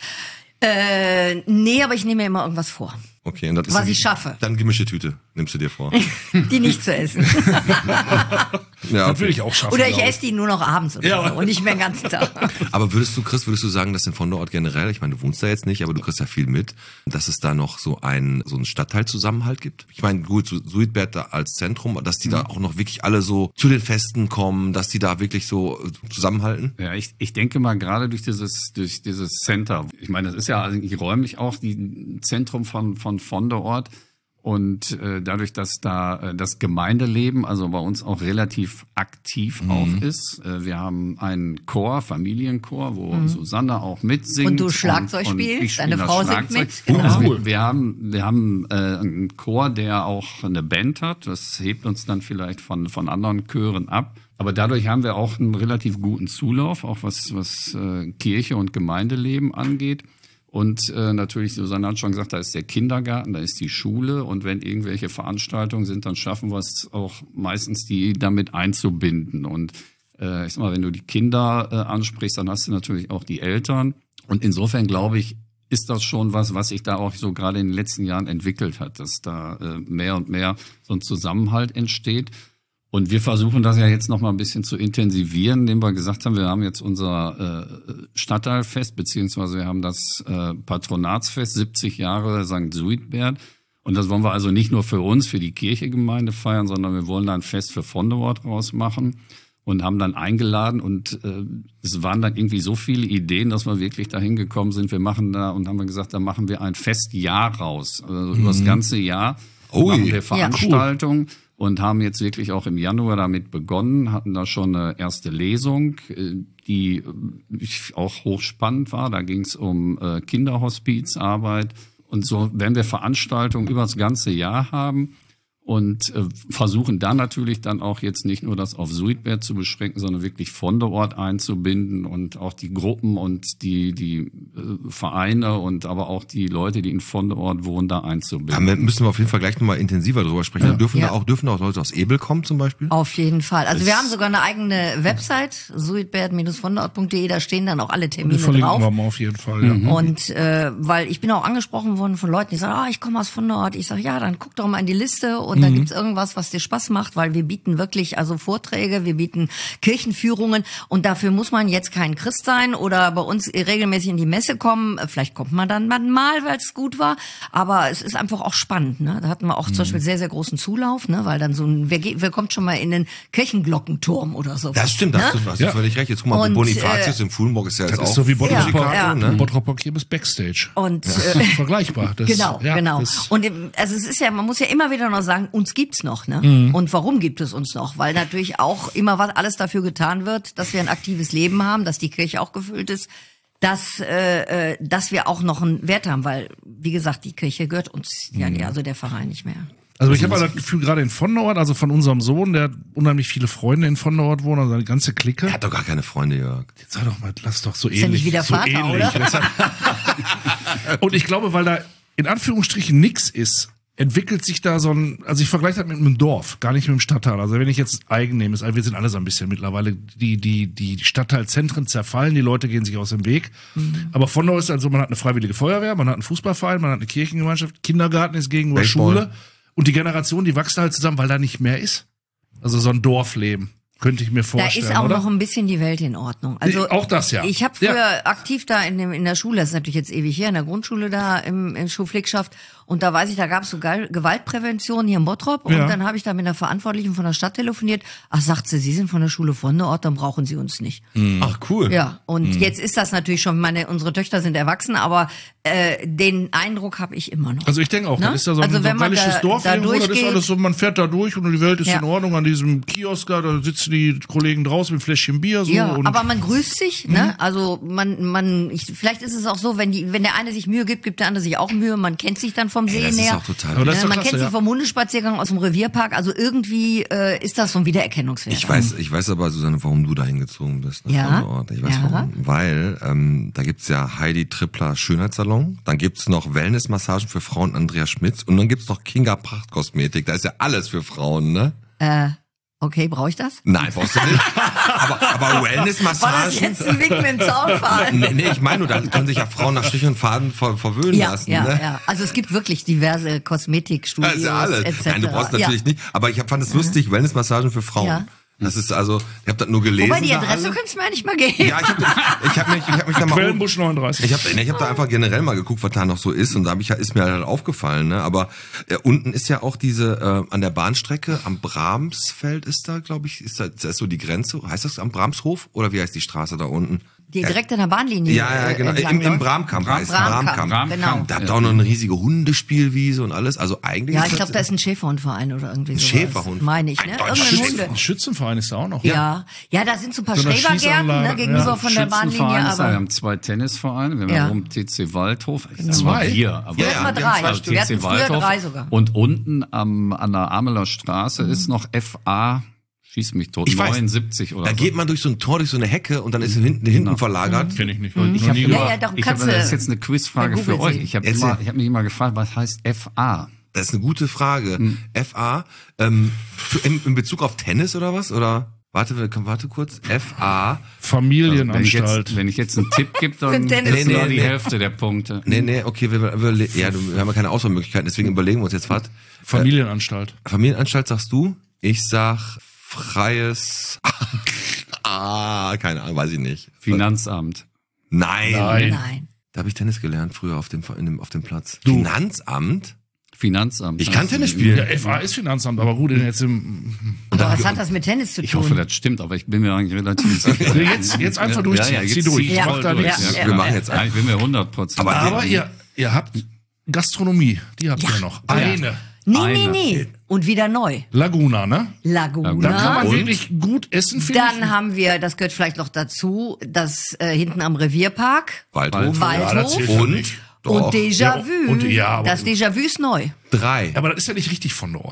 [SPEAKER 5] Äh, nee, aber ich nehme mir immer irgendwas vor.
[SPEAKER 2] Okay, und das ist
[SPEAKER 5] Was
[SPEAKER 2] dann-
[SPEAKER 5] ich schaffe.
[SPEAKER 2] Dann gemischte Tüte, nimmst du dir vor.
[SPEAKER 5] Die nicht zu essen.
[SPEAKER 2] Ja,
[SPEAKER 3] Das will ich auch schaffen.
[SPEAKER 5] Oder ich
[SPEAKER 3] glaub
[SPEAKER 5] esse die nur noch abends oder
[SPEAKER 3] Ja.
[SPEAKER 5] so und nicht mehr den ganzen Tag.
[SPEAKER 2] Aber würdest du, Chris, würdest du sagen, dass in Vonderort generell, ich meine, du wohnst da jetzt nicht, aber du kriegst ja viel mit, dass es da noch so ein so einen Stadtteilzusammenhalt gibt? Ich meine, gut, so Suidbert da als Zentrum, dass die da auch noch wirklich alle so zu den Festen kommen, dass die da wirklich so äh, zusammenhalten?
[SPEAKER 6] Ja, ich, ich denke mal gerade durch dieses durch dieses Center. Ich meine, das ist ja eigentlich räumlich auch die Zentrum von von Vonderort. Und äh, dadurch, dass da äh, das Gemeindeleben, also bei uns auch relativ aktiv auch ist. Äh, wir haben einen Chor, Familienchor, wo Susanne auch mitsingt.
[SPEAKER 5] Und du Schlagzeug
[SPEAKER 6] und, und
[SPEAKER 5] spielst,
[SPEAKER 6] ich spiel
[SPEAKER 5] deine
[SPEAKER 6] das
[SPEAKER 5] Frau singt
[SPEAKER 6] Schlagzeug.
[SPEAKER 5] mit, genau.
[SPEAKER 6] Also wir, wir haben, wir haben äh, einen Chor, der auch eine Band hat. Das hebt uns dann vielleicht von, von anderen Chören ab. Aber dadurch haben wir auch einen relativ guten Zulauf, auch was, was äh, Kirche und Gemeindeleben angeht. Und äh, natürlich, Susanne hat schon gesagt, da ist der Kindergarten, da ist die Schule. Und wenn irgendwelche Veranstaltungen sind, dann schaffen wir es auch meistens, die damit einzubinden. Und äh, ich sag mal, wenn du die Kinder äh, ansprichst, dann hast du natürlich auch die Eltern. Und insofern glaube ich, ist das schon was, was sich da auch so gerade in den letzten Jahren entwickelt hat, dass da äh, mehr und mehr so ein Zusammenhalt entsteht. Und wir versuchen das ja jetzt noch mal ein bisschen zu intensivieren, indem wir gesagt haben, wir haben jetzt unser äh, Stadtteilfest, beziehungsweise wir haben das äh, Patronatsfest, siebzig Jahre Sankt Suidbert. Und das wollen wir also nicht nur für uns, für die Kirchegemeinde feiern, sondern wir wollen da ein Fest für Vonderort rausmachen und haben dann eingeladen. Und äh, es waren dann irgendwie so viele Ideen, dass wir wirklich dahin gekommen sind. Wir machen da und haben wir gesagt, da machen wir ein Festjahr raus. Also über das ganze Jahr
[SPEAKER 2] Ui.
[SPEAKER 6] machen wir
[SPEAKER 5] Ja,
[SPEAKER 6] Veranstaltungen. Und haben jetzt wirklich auch im Januar damit begonnen, hatten da schon eine erste Lesung, die auch hochspannend war. Da ging es um Kinderhospizarbeit. Und so werden wir Veranstaltungen über das ganze Jahr haben. und äh, versuchen dann natürlich dann auch jetzt nicht nur das auf Suidbert zu beschränken, sondern wirklich von der Ort einzubinden und auch die Gruppen und die die äh, Vereine und aber auch die Leute, die in von der Ort wohnen, da einzubinden.
[SPEAKER 2] Da müssen wir auf jeden Fall gleich nochmal intensiver drüber sprechen. Ja. Dürfen
[SPEAKER 5] Ja.
[SPEAKER 2] da auch dürfen da auch Leute aus Ebel kommen zum Beispiel?
[SPEAKER 5] Auf jeden Fall. Also
[SPEAKER 2] Das-
[SPEAKER 5] wir haben sogar eine eigene Website, suidbert Bindestrich von der Ort Punkt de, da stehen dann auch alle
[SPEAKER 3] Die
[SPEAKER 5] Termine
[SPEAKER 3] verlinken
[SPEAKER 5] drauf.
[SPEAKER 3] wir mal auf jeden Fall, ja.
[SPEAKER 5] Und äh, weil ich bin auch angesprochen worden von Leuten, die sagen, ah, ich komme aus von der Ort. Ich sage, ja, dann guck doch mal in die Liste und
[SPEAKER 3] Mhm.
[SPEAKER 5] dann gibt's irgendwas, was dir Spaß macht, weil wir bieten wirklich also Vorträge, wir bieten Kirchenführungen und dafür muss man jetzt kein Christ sein oder bei uns regelmäßig in die Messe kommen. Vielleicht kommt man dann mal, weil es gut war, aber es ist einfach auch spannend. Ne? Da hatten wir auch
[SPEAKER 3] Mhm.
[SPEAKER 5] zum Beispiel sehr, sehr großen Zulauf, ne? Weil dann so ein, wer, geht, wer kommt schon mal in den Kirchenglockenturm oder so?
[SPEAKER 2] Das stimmt, das
[SPEAKER 5] ne?
[SPEAKER 2] hast du
[SPEAKER 3] Ja.
[SPEAKER 2] völlig recht. Jetzt guck mal,
[SPEAKER 5] Und,
[SPEAKER 2] Bonifatius in Fuhlenburg ist ja jetzt
[SPEAKER 3] Das
[SPEAKER 2] auch
[SPEAKER 3] ist so wie Bottroper,
[SPEAKER 5] Ja, ja.
[SPEAKER 3] ne? Bottroper Kirmes Backstage.
[SPEAKER 5] Und
[SPEAKER 3] Das
[SPEAKER 5] äh,
[SPEAKER 3] ist vergleichbar. Das,
[SPEAKER 5] Genau,
[SPEAKER 3] ja,
[SPEAKER 5] genau.
[SPEAKER 3] Das,
[SPEAKER 5] Und im- also es ist ja, man muss ja immer wieder noch sagen, uns gibt's noch, ne?
[SPEAKER 3] Mhm.
[SPEAKER 5] Und warum gibt es uns noch? Weil natürlich auch immer was alles dafür getan wird, dass wir ein aktives Leben haben, dass die Kirche auch gefüllt ist, dass äh, äh, dass wir auch noch einen Wert haben, weil wie gesagt, die Kirche gehört uns ja,
[SPEAKER 3] Mhm.
[SPEAKER 5] also der Verein nicht mehr.
[SPEAKER 3] also ich habe das Gefühl, gerade in Vonderort, also von unserem Sohn, der hat unheimlich viele Freunde in Vonderort wohnen, also eine ganze Clique.
[SPEAKER 2] Er hat doch gar keine Freunde, Jörg.
[SPEAKER 3] Jetzt sei doch mal, lass doch so
[SPEAKER 5] ja
[SPEAKER 3] ähnlich.
[SPEAKER 5] nicht wie der
[SPEAKER 3] so
[SPEAKER 5] Vater,
[SPEAKER 3] ähnlich.
[SPEAKER 5] oder?
[SPEAKER 3] Das hat- Und ich glaube, weil da in Anführungsstrichen nix ist, entwickelt sich da so ein, also ich vergleiche das mit einem Dorf, gar nicht mit einem Stadtteil. Also wenn ich jetzt eigen nehme, ist, wir sind alle so ein bisschen mittlerweile, die, die, die Stadtteilzentren zerfallen, die Leute gehen sich aus dem Weg.
[SPEAKER 5] Mhm.
[SPEAKER 3] Aber von da ist also, man hat eine freiwillige Feuerwehr, man hat einen Fußballverein, man hat eine Kirchengemeinschaft, Kindergarten ist gegenüber
[SPEAKER 2] Baseball.
[SPEAKER 3] Schule. Und die Generation, die wachsen halt zusammen, weil da nicht mehr ist. Also so ein Dorfleben, könnte ich mir
[SPEAKER 5] Da
[SPEAKER 3] vorstellen,
[SPEAKER 5] ist auch
[SPEAKER 3] oder?
[SPEAKER 5] noch ein bisschen die Welt in Ordnung. Also
[SPEAKER 3] Auch das, ja.
[SPEAKER 5] Ich habe früher
[SPEAKER 3] Ja.
[SPEAKER 5] aktiv da in, dem, in der Schule, das ist natürlich jetzt ewig her, in der Grundschule da im, im Schulpflegschaft. Und da weiß ich, da gab es so Ge- Gewaltprävention hier in Bottrop. Und
[SPEAKER 3] Ja.
[SPEAKER 5] dann habe ich da mit der Verantwortlichen von der Stadt telefoniert. Ach, sagt sie, Sie sind von der Schule von der Ort, dann brauchen Sie uns nicht.
[SPEAKER 2] Ach, cool.
[SPEAKER 5] Ja, und
[SPEAKER 3] Mhm.
[SPEAKER 5] jetzt ist das natürlich schon, meine, unsere Töchter sind erwachsen, aber äh, den Eindruck habe ich immer noch.
[SPEAKER 3] Also ich denke auch,
[SPEAKER 5] Ne?
[SPEAKER 3] das ist ja so ein,
[SPEAKER 5] Also
[SPEAKER 3] so
[SPEAKER 5] wenn
[SPEAKER 3] ein
[SPEAKER 5] man
[SPEAKER 3] gallisches
[SPEAKER 5] da-
[SPEAKER 3] Dorf
[SPEAKER 5] da
[SPEAKER 3] irgendwo, das ist
[SPEAKER 5] durchgeht-
[SPEAKER 3] alles so, man fährt da durch und die Welt ist
[SPEAKER 5] Ja.
[SPEAKER 3] in Ordnung an diesem Kiosk da, da sitzen die Kollegen draußen mit Fläschchen Bier so
[SPEAKER 5] Ja,
[SPEAKER 3] und
[SPEAKER 5] aber man grüßt sich, ne? Also man, man, ich, vielleicht ist es auch so, wenn die, wenn der eine sich Mühe gibt, gibt der andere sich auch Mühe. Man kennt sich dann vom
[SPEAKER 2] Ey,
[SPEAKER 5] Sehen
[SPEAKER 2] das ist
[SPEAKER 5] her.
[SPEAKER 2] auch total
[SPEAKER 3] Aber das ist
[SPEAKER 5] Ne?
[SPEAKER 3] doch
[SPEAKER 5] Man
[SPEAKER 3] klasse,
[SPEAKER 5] kennt sich
[SPEAKER 3] ja.
[SPEAKER 5] vom Hundespaziergang aus dem Revierpark. Also irgendwie äh, ist das so ein Wiedererkennungswert.
[SPEAKER 2] Ich weiß, ich weiß aber, Susanne, warum du da hingezogen bist. Nach
[SPEAKER 5] Ja?
[SPEAKER 2] Vonderort. Ich weiß
[SPEAKER 5] Ja.
[SPEAKER 2] warum. Weil ähm, da gibt's ja Heidi Trippler Schönheitssalon, dann gibt's noch Wellnessmassagen für Frauen Andrea Schmitz und dann gibt's noch Kinga Prachtkosmetik. Da ist ja alles für Frauen, ne?
[SPEAKER 5] Äh, okay, brauche ich das?
[SPEAKER 2] Nein, brauchst du nicht. aber, aber
[SPEAKER 5] War das
[SPEAKER 2] Wellnessmassagen.
[SPEAKER 5] jetzt ein Wink mit dem Zaunpfahl?
[SPEAKER 2] Nee, nee, ich meine nur, da können sich ja Frauen nach Strich und Faden ver verwöhnen
[SPEAKER 5] Ja,
[SPEAKER 2] lassen.
[SPEAKER 5] ja,
[SPEAKER 2] ne?
[SPEAKER 5] ja. Also es gibt wirklich diverse Kosmetikstudios
[SPEAKER 2] Das ist ja alles.
[SPEAKER 5] et cetera.
[SPEAKER 2] Nein, du brauchst natürlich
[SPEAKER 5] ja.
[SPEAKER 2] nicht. Aber ich hab, fand es lustig, Wellnessmassagen für Frauen.
[SPEAKER 5] Ja.
[SPEAKER 2] Das ist also, ich habe das nur gelesen.
[SPEAKER 5] Wobei die
[SPEAKER 2] da
[SPEAKER 5] Adresse
[SPEAKER 2] alle.
[SPEAKER 5] könntest du mir eigentlich mal geben.
[SPEAKER 2] Ja, ich habe ich hab mich, ich hab mich da mal.
[SPEAKER 3] Quellenbusch neununddreißig.
[SPEAKER 2] Ich habe ich hab da einfach generell mal geguckt, was da noch so ist und da hab ich, ist mir halt aufgefallen. Ne? Aber äh, unten ist ja auch diese, äh, an der Bahnstrecke, am Bramsfeld ist da, glaube ich, ist da, ist das so die Grenze. Heißt das am Bramshof oder wie heißt die Straße da unten?
[SPEAKER 5] Die direkt an der Bahnlinie.
[SPEAKER 2] Ja, ja,
[SPEAKER 5] äh,
[SPEAKER 2] genau.
[SPEAKER 5] entlang
[SPEAKER 2] Im, im
[SPEAKER 5] läuft.
[SPEAKER 2] Bramkamp heißt es.
[SPEAKER 5] Bramkamp,
[SPEAKER 2] Bramkamp.
[SPEAKER 5] genau.
[SPEAKER 2] Da habt ihr auch noch eine riesige Hundespielwiese und alles. Also eigentlich
[SPEAKER 5] Ja,
[SPEAKER 2] ist
[SPEAKER 5] ich glaube, da ist ein Schäferhundverein oder irgendwie sowas.
[SPEAKER 2] Schäferhund?
[SPEAKER 5] Meine ich, ne?
[SPEAKER 2] Ein deutscher
[SPEAKER 5] Irgendein
[SPEAKER 2] Schäferhund.
[SPEAKER 5] Hunde.
[SPEAKER 3] Ein Schützenverein ist da auch noch.
[SPEAKER 5] Ja. ja, da sind so ein paar
[SPEAKER 3] So eine
[SPEAKER 5] Schrebergärten
[SPEAKER 3] Schießanlage,
[SPEAKER 5] ne, gegenüber
[SPEAKER 3] ja.
[SPEAKER 5] von der Bahnlinie.
[SPEAKER 6] Schützenverein ist da, wir
[SPEAKER 5] Aber
[SPEAKER 6] haben zwei Tennisvereine, wir haben
[SPEAKER 5] Ja.
[SPEAKER 6] ja oben T C Waldhof.
[SPEAKER 3] Zwei?
[SPEAKER 6] Zwei? Wir, aber
[SPEAKER 5] wir
[SPEAKER 2] Ja,
[SPEAKER 5] hatten mal
[SPEAKER 2] wir haben
[SPEAKER 5] drei.
[SPEAKER 2] zwei
[SPEAKER 6] also
[SPEAKER 2] Stück.
[SPEAKER 5] Wir
[SPEAKER 6] T C
[SPEAKER 5] hatten früher
[SPEAKER 6] Waldhof.
[SPEAKER 5] drei sogar.
[SPEAKER 6] Und unten am, an der Ameler Straße ist noch F A, schieß mich tot,
[SPEAKER 2] Ich weiß.
[SPEAKER 6] neunundsiebzig oder
[SPEAKER 2] Da
[SPEAKER 6] so.
[SPEAKER 2] geht man durch so ein Tor, durch so eine Hecke und dann ist hinten, hinten verlagert.
[SPEAKER 3] Kenn ich nicht.
[SPEAKER 6] Und ich
[SPEAKER 3] Noch
[SPEAKER 6] habe
[SPEAKER 3] nie
[SPEAKER 6] immer,
[SPEAKER 5] Ja, ja, darum
[SPEAKER 6] ich hab,
[SPEAKER 5] kannst
[SPEAKER 6] das
[SPEAKER 5] du-
[SPEAKER 6] ist jetzt eine Quizfrage
[SPEAKER 5] Wer
[SPEAKER 6] für
[SPEAKER 5] googelt
[SPEAKER 6] euch.
[SPEAKER 5] sie?
[SPEAKER 6] Ich habe
[SPEAKER 2] Erzähl.
[SPEAKER 6] immer, ich habe mich immer gefragt, was heißt F A?
[SPEAKER 2] Das ist eine gute Frage.
[SPEAKER 5] Hm.
[SPEAKER 2] F A, ähm, für, in, in Bezug auf Tennis oder was? Oder warte, komm, warte kurz. F A.
[SPEAKER 6] Wenn ich,
[SPEAKER 3] Familienanstalt.
[SPEAKER 6] jetzt, wenn ich jetzt einen Tipp gebe,
[SPEAKER 5] Für
[SPEAKER 6] dann
[SPEAKER 5] Tennis.
[SPEAKER 6] ist
[SPEAKER 2] Nee,
[SPEAKER 6] nur
[SPEAKER 2] nee,
[SPEAKER 6] die
[SPEAKER 2] nee.
[SPEAKER 6] Hälfte der Punkte.
[SPEAKER 2] Nee, nee, okay, wir, wir, wir, ja, du, wir haben ja keine Auswahlmöglichkeiten, deswegen überlegen wir uns jetzt was.
[SPEAKER 3] Familienanstalt.
[SPEAKER 2] Familienanstalt sagst du? Ich sag freies. ah, keine Ahnung, weiß ich nicht.
[SPEAKER 6] Finanzamt.
[SPEAKER 2] Nein.
[SPEAKER 3] Nein.
[SPEAKER 5] Nein.
[SPEAKER 2] Da habe ich Tennis gelernt früher auf dem, in dem, auf dem Platz.
[SPEAKER 3] Du.
[SPEAKER 2] Finanzamt?
[SPEAKER 6] Finanzamt.
[SPEAKER 2] Ich kann
[SPEAKER 6] Also,
[SPEAKER 2] Tennis spielen.
[SPEAKER 3] Ja, F A ist Finanzamt, aber gut, denn jetzt im,
[SPEAKER 5] Aber was hat das mit Tennis zu tun?
[SPEAKER 6] Ich hoffe, das stimmt, aber ich bin mir eigentlich relativ sicher.
[SPEAKER 3] Nee, jetzt- jetzt einfach durchziehen.
[SPEAKER 6] Ja, ja,
[SPEAKER 3] Zieh
[SPEAKER 6] jetzt
[SPEAKER 3] durch.
[SPEAKER 6] zieh ich
[SPEAKER 5] Ja.
[SPEAKER 6] voll
[SPEAKER 3] da
[SPEAKER 6] durch.
[SPEAKER 3] nichts.
[SPEAKER 5] Ja,
[SPEAKER 2] Wir machen jetzt
[SPEAKER 6] Ja, ich bin mir hundert Prozent.
[SPEAKER 2] Aber-
[SPEAKER 3] aber ihr, ihr habt Gastronomie, die habt ihr noch. Eine.
[SPEAKER 5] Nee, nee,
[SPEAKER 6] Einer.
[SPEAKER 5] nee. Und wieder neu.
[SPEAKER 3] Laguna, ne?
[SPEAKER 5] Laguna.
[SPEAKER 3] Da kann man
[SPEAKER 2] Und?
[SPEAKER 3] wirklich gut essen, finde ich.
[SPEAKER 5] Dann haben wir, das gehört vielleicht noch dazu, das äh, hinten am Revierpark.
[SPEAKER 2] Waldhof.
[SPEAKER 5] Waldhof.
[SPEAKER 3] Ja, das zählt ja
[SPEAKER 2] Und?
[SPEAKER 3] nicht.
[SPEAKER 2] Doch.
[SPEAKER 5] Und Déjà-vu.
[SPEAKER 3] Ja, und- ja, aber-
[SPEAKER 5] das Déjà-vu ist neu.
[SPEAKER 2] Drei.
[SPEAKER 3] Aber das ist ja nicht richtig von dort.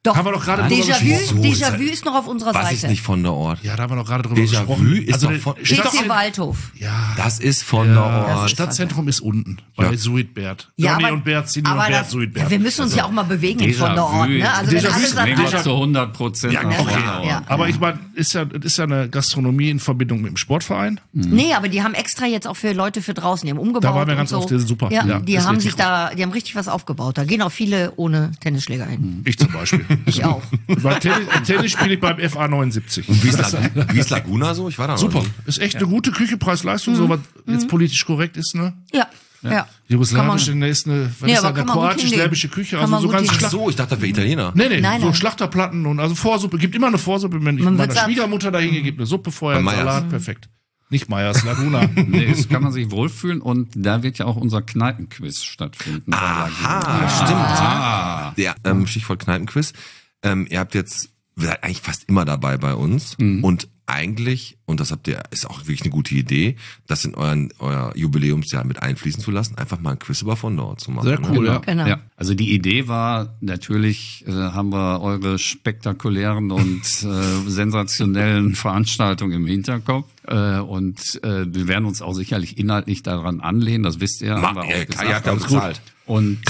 [SPEAKER 5] Doch,
[SPEAKER 3] Haben wir doch gerade drüber
[SPEAKER 5] Déjà-vu
[SPEAKER 3] gesprochen.
[SPEAKER 5] Déjà-vu ist noch auf unserer
[SPEAKER 2] Was
[SPEAKER 5] Seite.
[SPEAKER 2] ist nicht von der Ort?
[SPEAKER 3] Ja, da haben wir doch gerade drüber
[SPEAKER 2] Déjà-vu
[SPEAKER 3] gesprochen.
[SPEAKER 2] ist doch von-
[SPEAKER 3] Stadt-
[SPEAKER 5] P C Waldhof.
[SPEAKER 3] Ja,
[SPEAKER 2] Das ist von
[SPEAKER 3] ja,
[SPEAKER 2] der
[SPEAKER 3] das
[SPEAKER 2] Ort.
[SPEAKER 3] Stadtzentrum ist unten, bei
[SPEAKER 2] Ja.
[SPEAKER 3] Suidbert.
[SPEAKER 5] Ja,
[SPEAKER 3] Johnny
[SPEAKER 5] aber-
[SPEAKER 3] und Bert, Cindy
[SPEAKER 5] aber
[SPEAKER 3] und Bert,
[SPEAKER 5] das,
[SPEAKER 3] Suidbert.
[SPEAKER 5] ja, wir müssen uns ja auch mal bewegen in von der Ort. Ne? Also wenn
[SPEAKER 3] Déjà-vu
[SPEAKER 5] alle
[SPEAKER 3] ist
[SPEAKER 5] sagen,
[SPEAKER 6] Nehmen wir
[SPEAKER 3] Déjà-
[SPEAKER 6] zu hundert Prozent
[SPEAKER 3] Ja,
[SPEAKER 6] nach
[SPEAKER 3] okay.
[SPEAKER 6] Vorne.
[SPEAKER 5] Ja.
[SPEAKER 3] Aber ich meine, ist ja, das ist ja eine Gastronomie in Verbindung mit dem Sportverein.
[SPEAKER 5] nee, aber die haben extra jetzt auch für Leute für draußen, die haben umgebaut.
[SPEAKER 3] Da waren wir
[SPEAKER 5] und
[SPEAKER 3] ganz
[SPEAKER 5] so.
[SPEAKER 3] oft, das ist super.
[SPEAKER 5] Ja,
[SPEAKER 3] Ja,
[SPEAKER 5] die
[SPEAKER 3] ist
[SPEAKER 5] haben
[SPEAKER 3] richtig
[SPEAKER 5] sich da, die haben richtig was aufgebaut. Da gehen auch viele ohne Tennisschläger hin.
[SPEAKER 3] Ich zum Beispiel.
[SPEAKER 5] Ich auch.
[SPEAKER 3] Bei Tennis, Tennis spiele ich beim F A neunundsiebzig.
[SPEAKER 2] Und wie ist, La wie ist Laguna so? Ich war da noch
[SPEAKER 3] Super.
[SPEAKER 2] nie.
[SPEAKER 3] Ist echt eine gute Küche, Preis-Leistung, so was jetzt politisch korrekt ist, ne?
[SPEAKER 5] Ja, ja.
[SPEAKER 3] Jugoslawische, ne, ist eine, was
[SPEAKER 5] Nee,
[SPEAKER 3] ist
[SPEAKER 5] aber
[SPEAKER 3] da, eine
[SPEAKER 5] kann man gut
[SPEAKER 3] kroatisch-serbische
[SPEAKER 5] hingehen.
[SPEAKER 3] Küche,
[SPEAKER 5] Kann
[SPEAKER 3] also
[SPEAKER 5] man
[SPEAKER 3] so
[SPEAKER 5] gut
[SPEAKER 3] ganz
[SPEAKER 5] hingehen.
[SPEAKER 2] Ach
[SPEAKER 3] Schlacht.
[SPEAKER 2] so, ich dachte, das wäre Italiener.
[SPEAKER 3] Nee, nee,
[SPEAKER 5] Nein,
[SPEAKER 3] so
[SPEAKER 5] nein.
[SPEAKER 3] Schlachterplatten und also Vorsuppe, gibt immer eine Vorsuppe, wenn ich
[SPEAKER 5] Man
[SPEAKER 3] mit
[SPEAKER 5] wird
[SPEAKER 3] meiner
[SPEAKER 5] sagen-
[SPEAKER 3] Schwiegermutter dahin gehe, gibt eine Suppe vorher,
[SPEAKER 2] Bei
[SPEAKER 3] einen
[SPEAKER 2] Meyers.
[SPEAKER 3] Salat, perfekt. Nicht Meyers, Laguna.
[SPEAKER 6] Nee, das kann man sich wohlfühlen und da wird ja auch unser Kneipenquiz stattfinden.
[SPEAKER 2] Aha, stimmt. Ah. Ja, ähm, Stichwort Kneipenquiz. Ähm, ihr habt jetzt, ihr seid eigentlich fast immer dabei bei uns und eigentlich, und das habt ihr, ist auch wirklich eine gute Idee, das in euren, euer Jubiläumsjahr mit einfließen zu lassen, einfach mal ein Quiz über von dort zu machen.
[SPEAKER 3] Sehr cool,
[SPEAKER 2] ne?
[SPEAKER 3] ja.
[SPEAKER 5] Genau.
[SPEAKER 6] Ja, also die Idee war, natürlich äh, haben wir eure spektakulären und äh, sensationellen Veranstaltungen im Hinterkopf äh, und äh, wir werden uns auch sicherlich inhaltlich daran anlehnen, das wisst ihr.
[SPEAKER 2] Ma,
[SPEAKER 6] haben wir auch
[SPEAKER 2] äh,
[SPEAKER 6] gesagt.
[SPEAKER 2] Kai hat ja uns bezahlt.
[SPEAKER 6] Und,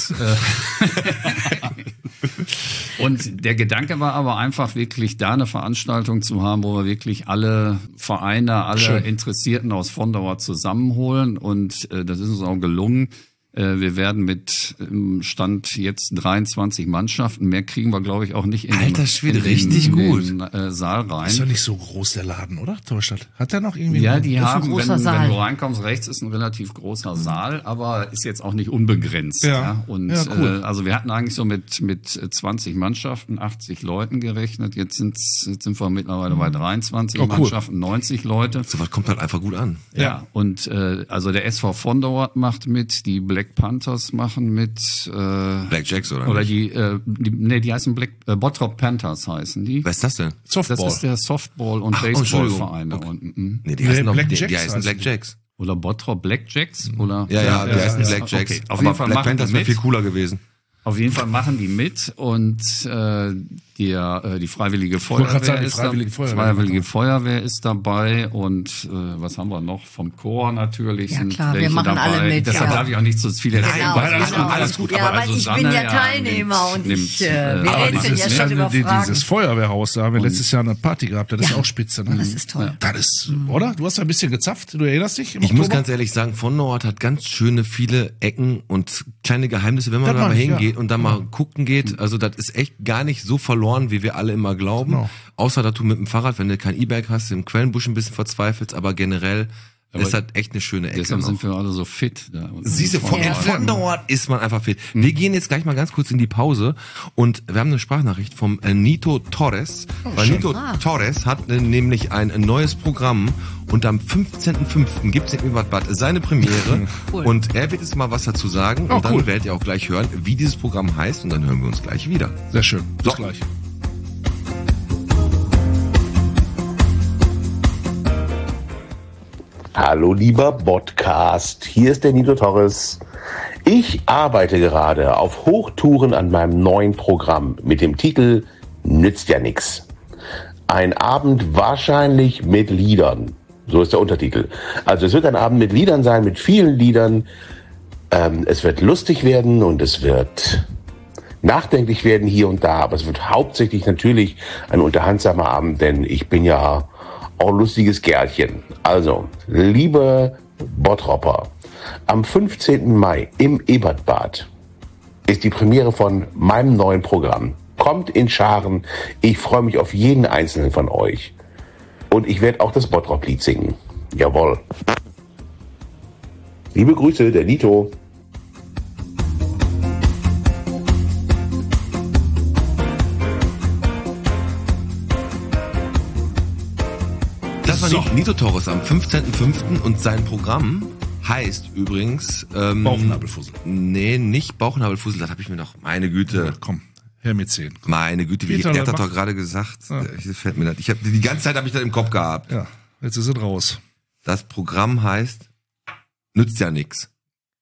[SPEAKER 6] äh, und der Gedanke war aber einfach wirklich da eine Veranstaltung zu haben, wo wir wirklich alle Vereine, alle
[SPEAKER 3] Schön.
[SPEAKER 6] Interessierten aus Vondauer zusammenholen und äh, das ist uns auch gelungen. Äh, wir werden mit im Stand jetzt dreiundzwanzig Mannschaften, mehr kriegen wir glaube ich auch nicht in den,
[SPEAKER 2] Alter Schwede,
[SPEAKER 6] in den,
[SPEAKER 2] richtig
[SPEAKER 6] in
[SPEAKER 2] gut.
[SPEAKER 6] den äh, Saal rein.
[SPEAKER 3] Ist doch nicht so groß, der Laden, oder? Torstadt. Hat der noch irgendwie
[SPEAKER 6] Ja,
[SPEAKER 3] einen-
[SPEAKER 6] die
[SPEAKER 5] ein
[SPEAKER 6] haben, wenn,
[SPEAKER 5] großer Saal.
[SPEAKER 6] wenn du reinkommst, rechts ist ein relativ großer Saal, aber ist jetzt auch nicht unbegrenzt.
[SPEAKER 3] Ja.
[SPEAKER 6] Ja. Und
[SPEAKER 3] Ja, cool.
[SPEAKER 6] äh, also wir hatten eigentlich so mit mit zwanzig Mannschaften, achtzig Leuten gerechnet. Jetzt sind's, jetzt sind wir mittlerweile bei dreiundzwanzig
[SPEAKER 3] Oh, cool.
[SPEAKER 6] Mannschaften, neunzig Leute.
[SPEAKER 2] So was kommt halt einfach gut an.
[SPEAKER 6] Ja, und äh, also der S V Vondauert macht mit, die Black Panthers machen mit, äh,
[SPEAKER 2] Black Jacks, oder?
[SPEAKER 6] oder
[SPEAKER 2] nicht?
[SPEAKER 6] die, äh, die, nee, die heißen Black äh, Bottrop Panthers heißen die.
[SPEAKER 2] Was ist das denn?
[SPEAKER 3] Softball.
[SPEAKER 6] Das ist der Softball- und
[SPEAKER 2] Ach, oh, Entschuldigung.
[SPEAKER 6] Baseballverein da unten. Mhm.
[SPEAKER 2] Nee, die
[SPEAKER 3] Nee,
[SPEAKER 2] heißen, doch,
[SPEAKER 3] Black
[SPEAKER 2] die, die
[SPEAKER 3] Jacks
[SPEAKER 2] heißen
[SPEAKER 3] heißen
[SPEAKER 2] Black
[SPEAKER 3] die.
[SPEAKER 2] Jacks.
[SPEAKER 6] Oder Bottrop Blackjacks? Oder?
[SPEAKER 2] Ja, ja, die
[SPEAKER 3] ja,
[SPEAKER 2] heißen
[SPEAKER 3] ja.
[SPEAKER 2] Black Jacks.
[SPEAKER 6] Okay, auf
[SPEAKER 2] Aber
[SPEAKER 6] jeden Fall
[SPEAKER 2] Black
[SPEAKER 6] machen die
[SPEAKER 2] Panthers wäre
[SPEAKER 6] mit.
[SPEAKER 2] viel cooler gewesen.
[SPEAKER 6] Auf jeden Fall machen die mit und äh, die, äh, die Freiwillige
[SPEAKER 3] wollte
[SPEAKER 6] Feuerwehr,
[SPEAKER 3] gerade sagen, die
[SPEAKER 6] ist
[SPEAKER 3] Freiwillige
[SPEAKER 6] da,
[SPEAKER 3] Feuerwehr.
[SPEAKER 6] Freiwillige Feuerwehr ist dabei und äh, was haben wir noch? Vom Chor natürlich.
[SPEAKER 5] Ja,
[SPEAKER 6] sind
[SPEAKER 5] klar, wir
[SPEAKER 6] welche
[SPEAKER 5] machen
[SPEAKER 6] dabei.
[SPEAKER 5] alle mit,
[SPEAKER 6] Deshalb
[SPEAKER 5] ja.
[SPEAKER 6] darf ich auch nicht so viel erzählen.
[SPEAKER 5] Genau,
[SPEAKER 6] weil alles
[SPEAKER 5] genau.
[SPEAKER 6] gut, alles gut.
[SPEAKER 5] Ja,
[SPEAKER 6] aber
[SPEAKER 5] weil
[SPEAKER 6] also
[SPEAKER 5] ich bin
[SPEAKER 6] Sanne,
[SPEAKER 5] ja
[SPEAKER 6] ja,
[SPEAKER 5] Teilnehmer
[SPEAKER 6] nimmt-
[SPEAKER 5] und ich,
[SPEAKER 6] nimmt,
[SPEAKER 5] äh, wir
[SPEAKER 6] aber
[SPEAKER 5] rätseln
[SPEAKER 6] dieses-
[SPEAKER 5] ja schon
[SPEAKER 3] die-
[SPEAKER 5] über
[SPEAKER 3] die-
[SPEAKER 5] Fragen.
[SPEAKER 3] Dieses Feuerwehrhaus, da haben wir letztes Jahr eine Party gehabt, das ist auch spitze, ne?
[SPEAKER 5] Das ist toll.
[SPEAKER 3] Das ist, oder? Du hast da ein bisschen gezapft, du erinnerst dich? Im
[SPEAKER 2] Ich muss
[SPEAKER 3] Oktober?
[SPEAKER 2] ganz ehrlich sagen, von Nord hat ganz schöne viele Ecken und kleine Geheimnisse, wenn man
[SPEAKER 3] Das
[SPEAKER 2] da mal
[SPEAKER 3] meine ich,
[SPEAKER 2] hingeht
[SPEAKER 3] ja.
[SPEAKER 2] und da mal gucken geht. Also das ist echt gar nicht so verloren, wie wir alle immer glauben.
[SPEAKER 3] Genau.
[SPEAKER 2] Außer dass du mit dem Fahrrad, wenn du kein E-Bike hast, im Quellenbusch ein bisschen verzweifelst, aber generell ist das echt eine schöne Ecke.
[SPEAKER 6] Deshalb
[SPEAKER 2] noch.
[SPEAKER 6] sind wir alle so fit. Da unten.
[SPEAKER 2] Siehst du, von,
[SPEAKER 5] Ja.
[SPEAKER 2] von dort ist man einfach fit. Wir gehen jetzt gleich mal ganz kurz in die Pause und wir haben eine Sprachnachricht vom äh, Nito Torres. Weil Nito Torres hat äh, nämlich ein äh, neues Programm und am fünfzehnten fünften gibt's in Bad seine Premiere
[SPEAKER 5] Cool.
[SPEAKER 2] und er wird jetzt mal was dazu sagen
[SPEAKER 3] Oh,
[SPEAKER 2] und dann
[SPEAKER 3] cool.
[SPEAKER 2] werdet ihr auch gleich hören, wie dieses Programm heißt und dann hören wir uns gleich wieder.
[SPEAKER 3] Sehr schön. Bis
[SPEAKER 2] So.
[SPEAKER 3] gleich.
[SPEAKER 7] Hallo lieber Podcast, hier ist der Nito Torres. Ich arbeite gerade auf Hochtouren an meinem neuen Programm mit dem Titel Nützt ja nix. Ein Abend wahrscheinlich mit Liedern, so ist der Untertitel. Also es wird ein Abend mit Liedern sein, mit vielen Liedern. Ähm, es wird lustig werden und es wird nachdenklich werden hier und da, aber es wird hauptsächlich natürlich ein unterhaltsamer Abend, denn ich bin ja auch ein lustiges Kerlchen. Also, liebe Bottropper, am fünfzehnten Mai im Ebertbad ist die Premiere von meinem neuen Programm. Kommt in Scharen, ich freue mich auf jeden einzelnen von euch. Und ich werde auch das Bottrop-Lied singen. Jawohl. Liebe Grüße, der Nito.
[SPEAKER 2] Das war
[SPEAKER 3] So.
[SPEAKER 2] Nito Torres am fünfzehnten fünften und sein Programm heißt übrigens ähm,
[SPEAKER 3] Bauchnabelfussel.
[SPEAKER 2] Nee, nicht Bauchnabelfussel, das habe ich mir doch, meine Güte.
[SPEAKER 3] Komm, her mit zehn.
[SPEAKER 2] Meine Güte, wie
[SPEAKER 3] Peter,
[SPEAKER 2] er hat das
[SPEAKER 3] mach-
[SPEAKER 2] doch gerade gesagt.
[SPEAKER 3] Ja.
[SPEAKER 2] Das fällt mir das. Ich habe die ganze Zeit habe ich das im Kopf gehabt.
[SPEAKER 3] Ja, jetzt ist es raus.
[SPEAKER 2] Das Programm heißt Nützt ja nix.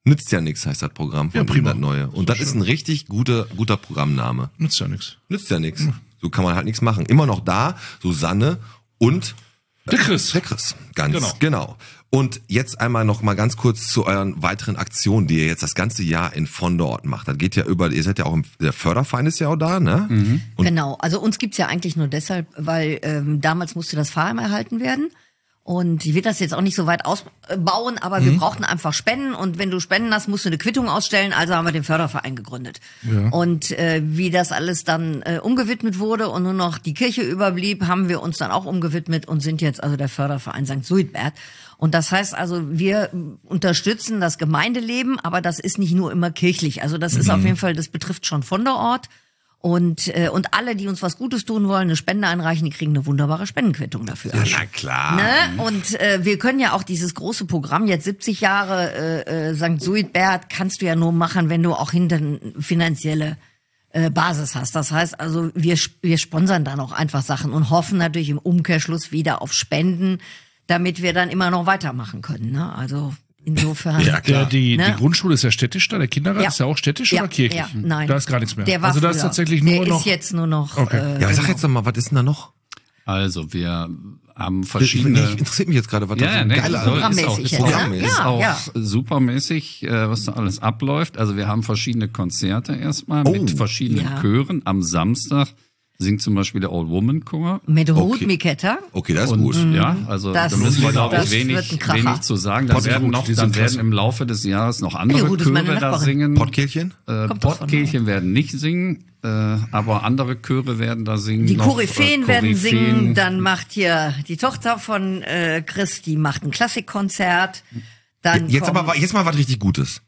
[SPEAKER 2] Nützt ja nichts, heißt das Programm von
[SPEAKER 3] Ja, prima.
[SPEAKER 2] das Neue. Und das ist ein richtig guter, guter Programmname.
[SPEAKER 3] Nützt ja nichts.
[SPEAKER 2] Nützt ja nichts. So kann man halt nichts machen. Immer noch da, Susanne und
[SPEAKER 3] Der Chris.
[SPEAKER 2] der Chris. Ganz
[SPEAKER 3] Genau.
[SPEAKER 2] genau. Und jetzt einmal noch mal ganz kurz zu euren weiteren Aktionen, die ihr jetzt das ganze Jahr in Vonderort macht. Das geht ja über, ihr seid ja auch im, der Förderverein ist ja auch da, ne?
[SPEAKER 3] Mhm.
[SPEAKER 2] Und
[SPEAKER 5] Genau, also uns gibt's ja eigentlich nur deshalb, weil ähm, damals musste das Fahrheim erhalten werden. Und ich will das jetzt auch nicht so weit ausbauen, aber
[SPEAKER 3] Mhm.
[SPEAKER 5] wir brauchten einfach Spenden. Und wenn du Spenden hast, musst du eine Quittung ausstellen. Also haben wir den Förderverein gegründet.
[SPEAKER 3] Ja.
[SPEAKER 5] Und äh, wie das alles dann äh, umgewidmet wurde und nur noch die Kirche überblieb, haben wir uns dann auch umgewidmet und sind jetzt also der Förderverein Sankt Suidbert. Und das heißt also, wir unterstützen das Gemeindeleben, aber das ist nicht nur immer kirchlich. Also das ist auf jeden Fall, das betrifft schon Vonderort. Und, äh, und alle, die uns was Gutes tun wollen, eine Spende einreichen, die kriegen eine wunderbare Spendenquittung dafür.
[SPEAKER 2] ja, na klar.
[SPEAKER 5] Ne? Und äh, wir können ja auch dieses große Programm, jetzt siebzig Jahre äh, äh, Sankt Suidbert, kannst du ja nur machen, wenn du auch hinter eine finanzielle äh, Basis hast. Das heißt also, wir, wir sponsern dann auch einfach Sachen und hoffen natürlich im Umkehrschluss wieder auf Spenden, damit wir dann immer noch weitermachen können. Ne? Also insofern.
[SPEAKER 2] Ja, klar.
[SPEAKER 3] Der, die,
[SPEAKER 5] Ne?
[SPEAKER 3] die Grundschule ist ja städtisch da, der Kindergarten
[SPEAKER 5] Ja.
[SPEAKER 3] ist ja auch städtisch
[SPEAKER 5] Ja,
[SPEAKER 3] oder kirchlich?
[SPEAKER 5] ja, nein.
[SPEAKER 3] Da ist gar nichts mehr.
[SPEAKER 5] Der war
[SPEAKER 3] also da ist
[SPEAKER 5] früher.
[SPEAKER 3] tatsächlich nur
[SPEAKER 5] der
[SPEAKER 3] noch.
[SPEAKER 5] ist jetzt nur noch.
[SPEAKER 3] Okay.
[SPEAKER 5] Äh,
[SPEAKER 2] Ja, aber sag
[SPEAKER 5] genau.
[SPEAKER 2] jetzt doch mal, was ist denn da noch?
[SPEAKER 6] Also wir haben
[SPEAKER 2] Ich,
[SPEAKER 6] verschiedene...
[SPEAKER 2] ich, interessiert mich jetzt gerade, was
[SPEAKER 6] Ja,
[SPEAKER 2] da
[SPEAKER 6] ja,
[SPEAKER 2] so
[SPEAKER 6] ne,
[SPEAKER 2] geile
[SPEAKER 6] soll-
[SPEAKER 5] Programmmäßig
[SPEAKER 6] ist auch, ist
[SPEAKER 5] jetzt,
[SPEAKER 6] auch,
[SPEAKER 2] ne?
[SPEAKER 6] ist
[SPEAKER 5] Ja,
[SPEAKER 6] auch
[SPEAKER 5] ja.
[SPEAKER 6] supermäßig, äh, was da alles abläuft. Also wir haben verschiedene Konzerte erstmal
[SPEAKER 2] Oh.
[SPEAKER 6] mit verschiedenen
[SPEAKER 5] Ja.
[SPEAKER 6] Chören. Am Samstag singt zum Beispiel der Old Woman Chor.
[SPEAKER 5] Mit Ruth
[SPEAKER 2] Okay.
[SPEAKER 5] Miketta.
[SPEAKER 2] Okay, das ist
[SPEAKER 6] Und
[SPEAKER 2] gut.
[SPEAKER 6] ja, also
[SPEAKER 5] Das-
[SPEAKER 6] da müssen wir, glaube ich,
[SPEAKER 5] das wird
[SPEAKER 6] wenig,
[SPEAKER 5] ein Kracher.
[SPEAKER 6] wenig zu sagen. Da
[SPEAKER 3] Potti
[SPEAKER 6] werden
[SPEAKER 3] Ruth,
[SPEAKER 6] noch,
[SPEAKER 3] die
[SPEAKER 6] dann
[SPEAKER 3] sind
[SPEAKER 6] werden
[SPEAKER 3] klasse.
[SPEAKER 6] im Laufe des Jahres noch andere
[SPEAKER 5] Ruth ist meine
[SPEAKER 6] Chöre da
[SPEAKER 5] Nachbarin.
[SPEAKER 6] singen.
[SPEAKER 2] Pottkehlchen?
[SPEAKER 6] Äh,
[SPEAKER 5] Kommt doch von
[SPEAKER 6] Pottkirchen werden nicht singen, äh, aber andere Chöre werden da singen.
[SPEAKER 5] Die
[SPEAKER 6] noch,
[SPEAKER 5] Koryphäen
[SPEAKER 6] äh,
[SPEAKER 5] werden
[SPEAKER 6] Koryphäen.
[SPEAKER 5] singen, dann macht hier die Tochter von äh, Chris, die macht ein Klassikkonzert. Dann
[SPEAKER 2] Jetzt
[SPEAKER 5] kommen-
[SPEAKER 2] aber, wa- jetzt mal was richtig Gutes.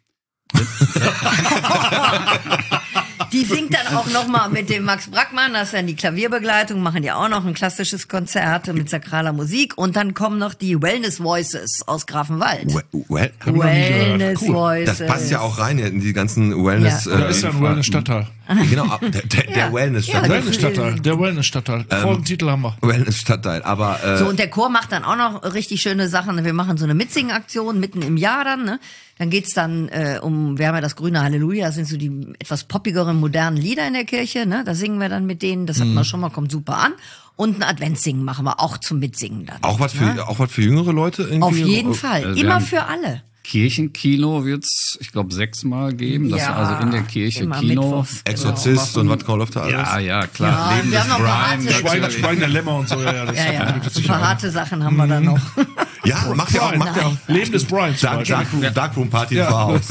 [SPEAKER 5] Die singt dann auch noch mal mit dem Max Brackmann, das ist dann die Klavierbegleitung, machen die auch noch ein klassisches Konzert mit sakraler Musik. Und dann kommen noch die Wellness Voices aus Grafenwald.
[SPEAKER 2] Well, well,
[SPEAKER 3] Hab ich noch nie gehört.
[SPEAKER 5] Wellness
[SPEAKER 3] Cool.
[SPEAKER 5] Voices.
[SPEAKER 2] das passt ja auch rein in die ganzen Wellness.
[SPEAKER 5] Ja.
[SPEAKER 3] Da ist ja ein Wellness-Stadtteil.
[SPEAKER 2] äh, genau, ab- der, der, der
[SPEAKER 5] Ja.
[SPEAKER 2] Wellness-Stadtteil.
[SPEAKER 5] Ja,
[SPEAKER 3] Wellness-Stadtteil. Der Wellness-Stadtteil. Folgentitel haben wir.
[SPEAKER 2] Wellness-Stadtteil. Aber äh,
[SPEAKER 5] So, und der Chor macht dann auch noch richtig schöne Sachen. Wir machen so eine Mitsingen-Aktion mitten im Jahr dann, ne? Dann geht's dann äh, um, wir haben ja das grüne Halleluja, das sind so die etwas poppigeren, modernen Lieder in der Kirche, ne? Da singen wir dann mit denen, das hatten wir schon mal, kommt super an. Und ein Adventssingen machen wir auch zum Mitsingen dann.
[SPEAKER 2] auch was für auch was für jüngere Leute irgendwie.
[SPEAKER 5] Auf jeden Fall,
[SPEAKER 6] Also wir
[SPEAKER 5] immer
[SPEAKER 6] haben-
[SPEAKER 5] für alle.
[SPEAKER 6] Kirchenkino wird's, ich glaube, sechsmal geben. Das
[SPEAKER 5] Ja,
[SPEAKER 6] ist also in der Kirche
[SPEAKER 5] immer
[SPEAKER 6] Kino.
[SPEAKER 5] mittwochs.
[SPEAKER 2] Exorzist und was läuft da alles?
[SPEAKER 6] Ja, ja, klar.
[SPEAKER 5] Ja,
[SPEAKER 6] Leben
[SPEAKER 5] wir
[SPEAKER 6] des
[SPEAKER 5] haben noch
[SPEAKER 6] Brian.
[SPEAKER 5] Beate.
[SPEAKER 3] Schweigen,
[SPEAKER 6] natürlich.
[SPEAKER 3] Schweigen der Lämmer und so. Ja, ja, das
[SPEAKER 5] Ja, ja,
[SPEAKER 3] gibt es
[SPEAKER 5] ein
[SPEAKER 3] sicher
[SPEAKER 5] paar
[SPEAKER 3] auch.
[SPEAKER 5] harte Sachen haben wir dann noch.
[SPEAKER 2] Ja, macht ja auch, macht ja auch.
[SPEAKER 3] Leben des Brian zum
[SPEAKER 2] Dark,
[SPEAKER 3] Beispiel.
[SPEAKER 2] Darkroom, Darkroom Party im Pfarrhaus.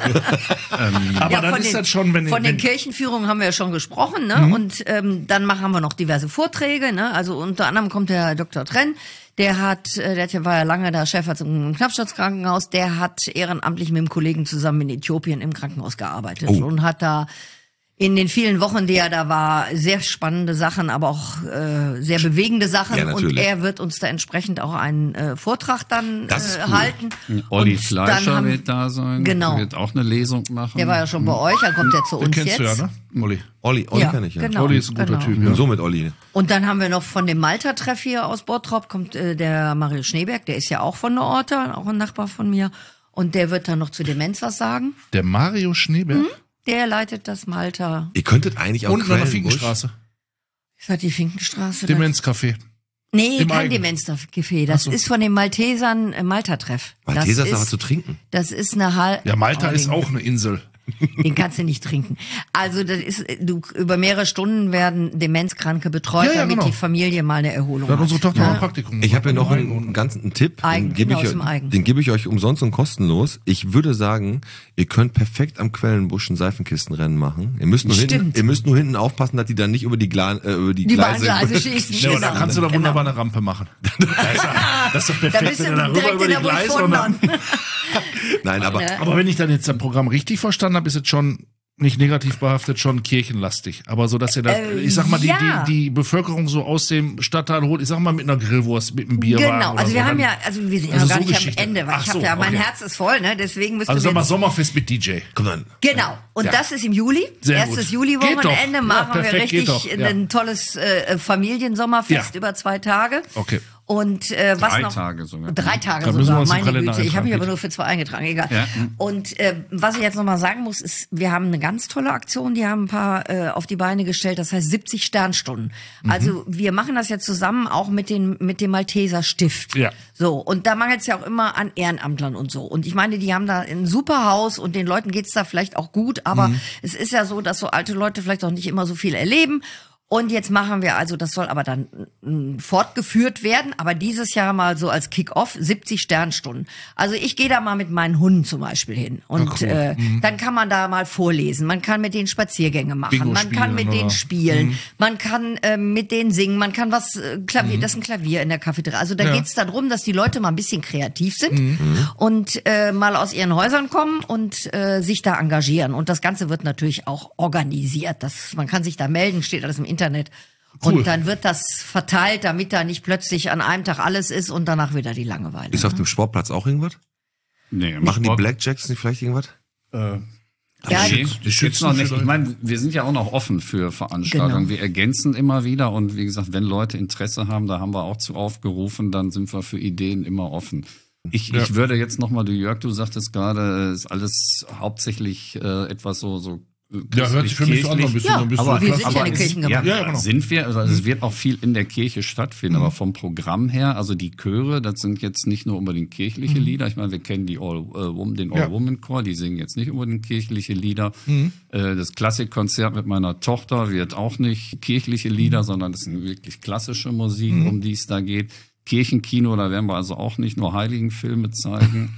[SPEAKER 3] Aber
[SPEAKER 5] Ja,
[SPEAKER 3] dann
[SPEAKER 5] von
[SPEAKER 3] ist
[SPEAKER 5] den,
[SPEAKER 3] das schon, wenn
[SPEAKER 5] von
[SPEAKER 3] wenn,
[SPEAKER 5] den Kirchenführungen haben wir ja schon gesprochen, ne?
[SPEAKER 3] Mhm.
[SPEAKER 5] Und ähm, dann machen wir noch diverse Vorträge, ne? Also unter anderem kommt der Herr Doktor Trenn, der hat, äh, der hat- war ja lange der Chefarzt im Knappschaftskrankenhaus, der hat ehrenamtlich mit dem Kollegen zusammen in Äthiopien im Krankenhaus gearbeitet
[SPEAKER 2] Oh.
[SPEAKER 5] und hat da in den vielen Wochen, die er da war, sehr spannende Sachen, aber auch äh, sehr bewegende Sachen.
[SPEAKER 2] Ja,
[SPEAKER 5] und
[SPEAKER 2] natürlich.
[SPEAKER 5] er wird uns da entsprechend auch einen äh, Vortrag dann
[SPEAKER 2] Das ist
[SPEAKER 5] äh,
[SPEAKER 2] cool.
[SPEAKER 5] halten.
[SPEAKER 6] Olli
[SPEAKER 5] Und
[SPEAKER 6] Fleischer
[SPEAKER 5] dann haben-
[SPEAKER 6] wird da sein.
[SPEAKER 5] Genau.
[SPEAKER 6] Wird auch eine Lesung machen.
[SPEAKER 5] Der war ja schon bei euch, dann kommt er zu
[SPEAKER 3] den
[SPEAKER 5] uns
[SPEAKER 3] kennst
[SPEAKER 5] jetzt.
[SPEAKER 3] du ja, ne? Olli.
[SPEAKER 2] Olli, Olli
[SPEAKER 5] Ja,
[SPEAKER 2] kenn ich ja.
[SPEAKER 5] genau.
[SPEAKER 3] Olli ist ein guter
[SPEAKER 5] genau.
[SPEAKER 3] Typ.
[SPEAKER 2] Und
[SPEAKER 3] Ja.
[SPEAKER 2] so mit Olli.
[SPEAKER 5] Und dann haben wir noch von dem Malta-Treff hier aus Bottrop, kommt äh, der Mario Schneeberg, der ist ja auch von der Orte, auch ein Nachbar von mir. Und der wird dann noch zu Demenz was sagen.
[SPEAKER 3] Der Mario Schneeberg.
[SPEAKER 5] Der leitet das Malta.
[SPEAKER 2] Ihr könntet eigentlich auch
[SPEAKER 3] Und an der
[SPEAKER 2] Quellenbusch-
[SPEAKER 3] Finkenstraße.
[SPEAKER 5] Ist das die Finkenstraße?
[SPEAKER 3] Demenzcafé.
[SPEAKER 5] Nee,
[SPEAKER 3] Im
[SPEAKER 5] kein
[SPEAKER 3] Eigenen.
[SPEAKER 5] Demenzcafé. Das
[SPEAKER 3] Ach so.
[SPEAKER 5] ist von den Maltesern äh, Malta-Treff.
[SPEAKER 2] Malteser
[SPEAKER 5] das
[SPEAKER 2] ist aber
[SPEAKER 5] ist,
[SPEAKER 2] zu trinken.
[SPEAKER 5] das ist eine halbe.
[SPEAKER 3] Ja, Malta
[SPEAKER 5] Oh,
[SPEAKER 3] ist
[SPEAKER 5] den-
[SPEAKER 3] auch eine Insel.
[SPEAKER 5] Den kannst du nicht trinken. Also das ist, du über mehrere Stunden werden Demenzkranke betreut,
[SPEAKER 3] Ja, ja,
[SPEAKER 5] damit
[SPEAKER 3] genau.
[SPEAKER 5] die Familie mal eine Erholung
[SPEAKER 3] Da hat
[SPEAKER 5] hat.
[SPEAKER 3] unsere Tochter auch ein Praktikum.
[SPEAKER 2] Ich habe hier noch
[SPEAKER 3] gemacht.
[SPEAKER 2] einen ganzen Tipp,
[SPEAKER 5] Eigen,
[SPEAKER 2] den gebe
[SPEAKER 5] genau,
[SPEAKER 2] ich,
[SPEAKER 5] aus dem Eigen.
[SPEAKER 2] den gebe ich euch umsonst und kostenlos. Ich würde sagen, ihr könnt perfekt am Quellenbusch ein Seifenkistenrennen machen. Ihr müsst nur hinten,
[SPEAKER 5] Stimmt.
[SPEAKER 2] ihr müsst nur hinten aufpassen, dass die dann nicht über die, Gla äh, über die,
[SPEAKER 5] Die
[SPEAKER 2] Gleise,
[SPEAKER 5] Bahngleise schießen.
[SPEAKER 3] Ja, und da
[SPEAKER 5] Genau.
[SPEAKER 3] kannst du da
[SPEAKER 5] Genau.
[SPEAKER 3] wunderbar eine Rampe machen. Das ist, ja- das ist doch
[SPEAKER 5] Da
[SPEAKER 3] perfekt,
[SPEAKER 5] bist du
[SPEAKER 3] wenn du da rüber
[SPEAKER 5] direkt
[SPEAKER 3] über
[SPEAKER 5] in
[SPEAKER 3] die
[SPEAKER 5] der
[SPEAKER 3] Gleise und dann,
[SPEAKER 5] Wundern.
[SPEAKER 2] Nein, aber
[SPEAKER 5] Ne?
[SPEAKER 3] Aber wenn ich dann jetzt das Programm richtig verstanden habe, ist es schon nicht negativ behaftet, schon kirchenlastig. Aber so, dass ihr da,
[SPEAKER 5] Äh,
[SPEAKER 3] ich sag mal, die,
[SPEAKER 5] ja.
[SPEAKER 3] die, die Bevölkerung so aus dem Stadtteil holt, ich sag mal mit einer Grillwurst, mit einem Bierwagen
[SPEAKER 5] Genau,
[SPEAKER 3] oder
[SPEAKER 5] also
[SPEAKER 3] so.
[SPEAKER 5] wir haben
[SPEAKER 3] Dann-
[SPEAKER 5] ja, also wir sind ja
[SPEAKER 3] Also
[SPEAKER 5] noch gar
[SPEAKER 3] so
[SPEAKER 5] nicht
[SPEAKER 3] Geschichte.
[SPEAKER 5] am Ende, weil
[SPEAKER 3] Ach
[SPEAKER 5] ich habe
[SPEAKER 3] so,
[SPEAKER 5] ja, mein
[SPEAKER 3] okay.
[SPEAKER 5] Herz ist voll, ne? Deswegen müssen
[SPEAKER 3] Also
[SPEAKER 5] wir
[SPEAKER 3] sag mal
[SPEAKER 5] jetzt-
[SPEAKER 3] Sommerfest mit D J.
[SPEAKER 2] komm dann.
[SPEAKER 5] Genau. Und
[SPEAKER 3] Ja.
[SPEAKER 5] das ist im Juli.
[SPEAKER 3] Sehr
[SPEAKER 5] Erstes
[SPEAKER 3] gut.
[SPEAKER 5] Juli-Wochenende
[SPEAKER 3] Geht doch.
[SPEAKER 5] machen
[SPEAKER 3] Ja,
[SPEAKER 5] wir
[SPEAKER 3] perfekt, geht
[SPEAKER 5] richtig
[SPEAKER 3] doch. Ja.
[SPEAKER 5] ein tolles äh, Familiensommerfest
[SPEAKER 3] Ja.
[SPEAKER 5] über zwei Tage.
[SPEAKER 3] Okay.
[SPEAKER 5] Und äh, was
[SPEAKER 6] Drei
[SPEAKER 5] noch?
[SPEAKER 6] Tage sogar.
[SPEAKER 5] Drei Tage
[SPEAKER 3] Da müssen wir
[SPEAKER 5] sogar,
[SPEAKER 3] uns im
[SPEAKER 5] meine
[SPEAKER 3] Kalender
[SPEAKER 5] Güte. Ich habe mich
[SPEAKER 3] eintragen,
[SPEAKER 5] aber nur für zwei eingetragen, egal.
[SPEAKER 6] Ja.
[SPEAKER 5] Und äh, was ich jetzt nochmal sagen muss, ist, wir haben eine ganz tolle Aktion, die haben ein paar äh, auf die Beine gestellt, das heißt siebzig Sternstunden.
[SPEAKER 3] Mhm.
[SPEAKER 5] Also wir machen das jetzt zusammen auch mit, den, mit dem Malteser Stift.
[SPEAKER 3] Ja.
[SPEAKER 5] So, und da mangelt es ja auch immer an Ehrenamtlern und so. Und ich meine, die haben da ein super Haus und den Leuten geht's da vielleicht auch gut, aber
[SPEAKER 3] Mhm.
[SPEAKER 5] es ist ja so, dass so alte Leute vielleicht auch nicht immer so viel erleben. Und jetzt machen wir also, das soll aber dann mm, fortgeführt werden, aber dieses Jahr mal so als Kick-Off siebzig Sternstunden. Also ich gehe da mal mit meinen Hunden zum Beispiel hin und
[SPEAKER 3] Ah, cool.
[SPEAKER 5] äh, dann kann man da mal vorlesen, man kann mit denen Spaziergänge machen,
[SPEAKER 3] Bingo
[SPEAKER 5] man kann mit
[SPEAKER 3] spielen,
[SPEAKER 5] denen
[SPEAKER 3] oder?
[SPEAKER 5] spielen, man kann äh, mit denen singen, man kann was, äh, Klavier, das ist ein Klavier in der Cafeteria. Also da
[SPEAKER 3] Ja.
[SPEAKER 5] geht's darum, dass die Leute mal ein bisschen kreativ sind und äh, mal aus ihren Häusern kommen und äh, sich da engagieren. Und das Ganze wird natürlich auch organisiert. Das, man kann sich da melden, steht alles im Internet.
[SPEAKER 3] Cool.
[SPEAKER 5] Und dann wird das verteilt, damit da nicht plötzlich an einem Tag alles ist und danach wieder die Langeweile.
[SPEAKER 2] Ist auf dem Sportplatz auch irgendwas?
[SPEAKER 6] Nee, im
[SPEAKER 2] Machen die
[SPEAKER 6] Sport-
[SPEAKER 2] Blackjacks nicht vielleicht irgendwas?
[SPEAKER 5] Ja,
[SPEAKER 6] Nee,
[SPEAKER 3] die
[SPEAKER 6] die
[SPEAKER 3] Schützen
[SPEAKER 6] noch nicht.
[SPEAKER 3] vielleicht.
[SPEAKER 6] Ich meine, wir sind ja auch noch offen für Veranstaltungen.
[SPEAKER 5] Genau.
[SPEAKER 6] Wir ergänzen immer wieder und wie gesagt, wenn Leute Interesse haben, da haben wir auch zu aufgerufen, dann sind wir für Ideen immer offen. Ich,
[SPEAKER 3] Ja.
[SPEAKER 6] ich würde jetzt nochmal, du Jörg, du sagtest gerade, ist alles hauptsächlich äh, etwas so, so
[SPEAKER 3] Ja, hört sich für mich so an, so ein bisschen,
[SPEAKER 5] Ja,
[SPEAKER 3] so ein bisschen
[SPEAKER 5] aber wir
[SPEAKER 3] klassisch.
[SPEAKER 5] sind ja eine
[SPEAKER 6] es-
[SPEAKER 5] Kirchengemeinde.
[SPEAKER 6] Ja,
[SPEAKER 3] Ja, genau.
[SPEAKER 6] sind wir. Also es wird auch viel in der Kirche stattfinden, aber vom Programm her, also die Chöre, das sind jetzt nicht nur unbedingt kirchliche Lieder. Ich meine, wir kennen die All, äh, Woman- den
[SPEAKER 3] Ja.
[SPEAKER 6] All-Woman-Chor, die singen jetzt nicht unbedingt kirchliche Lieder. Äh, das Klassikkonzert mit meiner Tochter wird auch nicht kirchliche Lieder, sondern das sind wirklich klassische Musik, um die es da geht. Kirchenkino, da werden wir also auch nicht nur Heiligenfilme zeigen.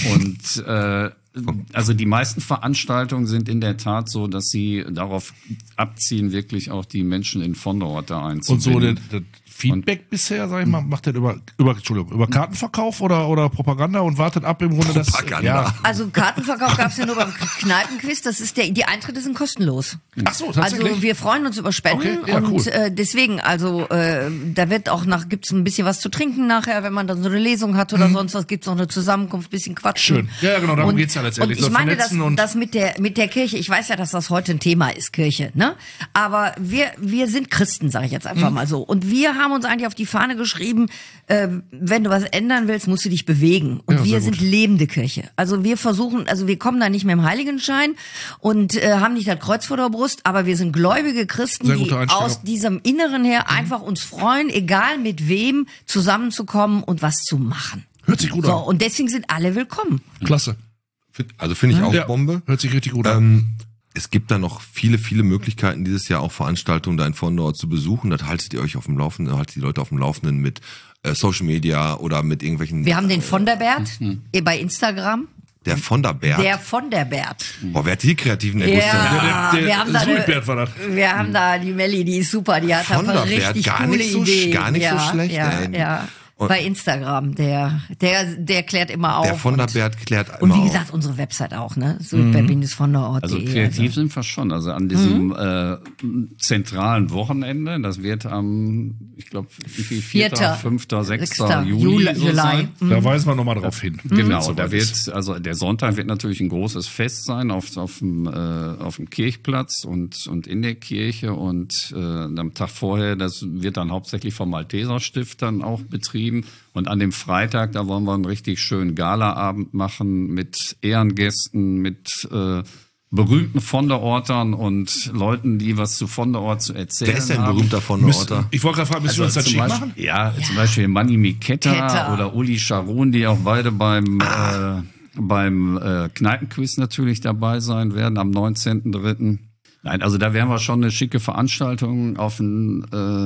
[SPEAKER 6] Und äh, also die meisten Veranstaltungen sind in der Tat so, dass sie darauf abzielen, wirklich auch die Menschen in Vonderort da
[SPEAKER 3] Und so
[SPEAKER 6] einzubinden.
[SPEAKER 3] das Feedback bisher, sag ich mal, macht er über, über, Entschuldigung, über Kartenverkauf oder, oder Propaganda und wartet ab im Grunde, dass,
[SPEAKER 2] Propaganda.
[SPEAKER 3] ja.
[SPEAKER 5] Also Kartenverkauf gab's ja nur beim Kneipenquiz. Das ist der, die Eintritte sind kostenlos.
[SPEAKER 3] Ach so, tatsächlich.
[SPEAKER 5] Also wir freuen uns über Spenden
[SPEAKER 3] Okay, ja,
[SPEAKER 5] und
[SPEAKER 3] cool.
[SPEAKER 5] äh, deswegen, also äh, da wird auch nach, gibt's ein bisschen was zu trinken nachher, wenn man dann so eine Lesung hat oder sonst was, gibt's noch eine Zusammenkunft, bisschen quatschen.
[SPEAKER 3] Mhm. Schön. Ja, ja, genau, darum
[SPEAKER 5] und,
[SPEAKER 3] geht's ja letztendlich.
[SPEAKER 5] Und ich
[SPEAKER 3] So
[SPEAKER 5] meine, das,
[SPEAKER 3] vernetzen und-
[SPEAKER 5] das mit der mit der Kirche, ich weiß ja, dass das heute ein Thema ist, Kirche, ne? Aber wir wir sind Christen, sage ich jetzt
[SPEAKER 3] Mhm.
[SPEAKER 5] einfach mal so. Und wir haben uns eigentlich auf die Fahne geschrieben, äh, wenn du was ändern willst, musst du dich bewegen. Und
[SPEAKER 3] Ja,
[SPEAKER 5] wir
[SPEAKER 3] sehr
[SPEAKER 5] sind
[SPEAKER 3] gut.
[SPEAKER 5] lebende Kirche. Also wir versuchen, also wir kommen da nicht mehr im Heiligenschein und äh, haben nicht das Kreuz vor der Brust, aber wir sind gläubige Christen,
[SPEAKER 3] Sehr
[SPEAKER 5] die
[SPEAKER 3] gute Einstellung.
[SPEAKER 5] aus diesem Inneren her einfach uns freuen, egal mit wem, zusammenzukommen und was zu machen.
[SPEAKER 3] Hört sich gut
[SPEAKER 5] So,
[SPEAKER 3] an.
[SPEAKER 5] und deswegen sind alle willkommen.
[SPEAKER 3] Klasse.
[SPEAKER 2] Also finde ich auch
[SPEAKER 3] Ja,
[SPEAKER 2] Bombe.
[SPEAKER 3] Hört sich richtig gut an.
[SPEAKER 2] Ähm, es gibt da noch viele, viele Möglichkeiten, dieses Jahr auch Veranstaltungen da in Vondorort zu besuchen. Das haltet ihr euch auf dem Laufenden, haltet die Leute auf dem Laufenden mit äh, Social Media oder mit irgendwelchen.
[SPEAKER 5] Wir haben den von der Bert eh bei Instagram.
[SPEAKER 2] Der von der Bert.
[SPEAKER 5] Der von der Bert.
[SPEAKER 2] Boah, wer hat die Kreativen der Gustav?
[SPEAKER 5] Ja,
[SPEAKER 3] der,
[SPEAKER 5] wir haben da
[SPEAKER 3] Sulbert
[SPEAKER 5] eine,
[SPEAKER 3] war das.
[SPEAKER 5] wir haben da die Melli, die ist super, die hat
[SPEAKER 2] Von
[SPEAKER 5] einfach
[SPEAKER 2] der Bert,
[SPEAKER 5] richtig
[SPEAKER 2] gar
[SPEAKER 5] coole
[SPEAKER 2] nicht so-
[SPEAKER 5] Ideen.
[SPEAKER 2] gar nicht so
[SPEAKER 5] ja,
[SPEAKER 2] schlecht,
[SPEAKER 5] Ja,
[SPEAKER 2] ey.
[SPEAKER 5] ja.
[SPEAKER 2] Und-
[SPEAKER 5] Bei Instagram, der, der, der klärt immer auf.
[SPEAKER 2] Der von der
[SPEAKER 5] und-
[SPEAKER 2] Bert klärt
[SPEAKER 5] Und
[SPEAKER 2] immer
[SPEAKER 5] wie
[SPEAKER 2] auf.
[SPEAKER 5] gesagt, unsere Website auch, ne? sulbert-vonderort.de.
[SPEAKER 6] Also kreativ sind wir schon. Also an diesem äh, zentralen Wochenende, das wird am, ich glaube,
[SPEAKER 5] Vierter,
[SPEAKER 6] vierter, fünfter, sechster
[SPEAKER 5] sechster
[SPEAKER 6] Juli,
[SPEAKER 5] Juli,
[SPEAKER 6] so
[SPEAKER 5] Juli.
[SPEAKER 6] sein.
[SPEAKER 3] Da weisen wir nochmal drauf hin.
[SPEAKER 6] Genau,
[SPEAKER 3] So
[SPEAKER 6] da
[SPEAKER 3] weit ist.
[SPEAKER 6] wird, also der Sonntag wird natürlich ein großes Fest sein auf, auf, dem, äh, auf dem Kirchplatz und, und in der Kirche und äh, am Tag vorher, das wird dann hauptsächlich vom Malteser Stift dann auch betrieben und an dem Freitag, da wollen wir einen richtig schönen Galaabend machen mit Ehrengästen, mit äh, berühmten Vonderortern und Leuten, die was zu Vonderort zu erzählen
[SPEAKER 2] Wer ist denn ein
[SPEAKER 6] haben.
[SPEAKER 2] berühmter von der Orter?
[SPEAKER 3] Ich wollte gerade fragen, müssen wir uns das
[SPEAKER 6] zum
[SPEAKER 3] schick
[SPEAKER 6] Beispiel,
[SPEAKER 3] machen?
[SPEAKER 6] Ja, zum Beispiel Manni Miketta
[SPEAKER 5] Ketta.
[SPEAKER 6] oder Uli Scharun, die auch beide beim, äh, beim äh, Kneipenquiz natürlich dabei sein werden am neunzehnten dritten Nein, also da werden wir schon eine schicke Veranstaltung auf ein,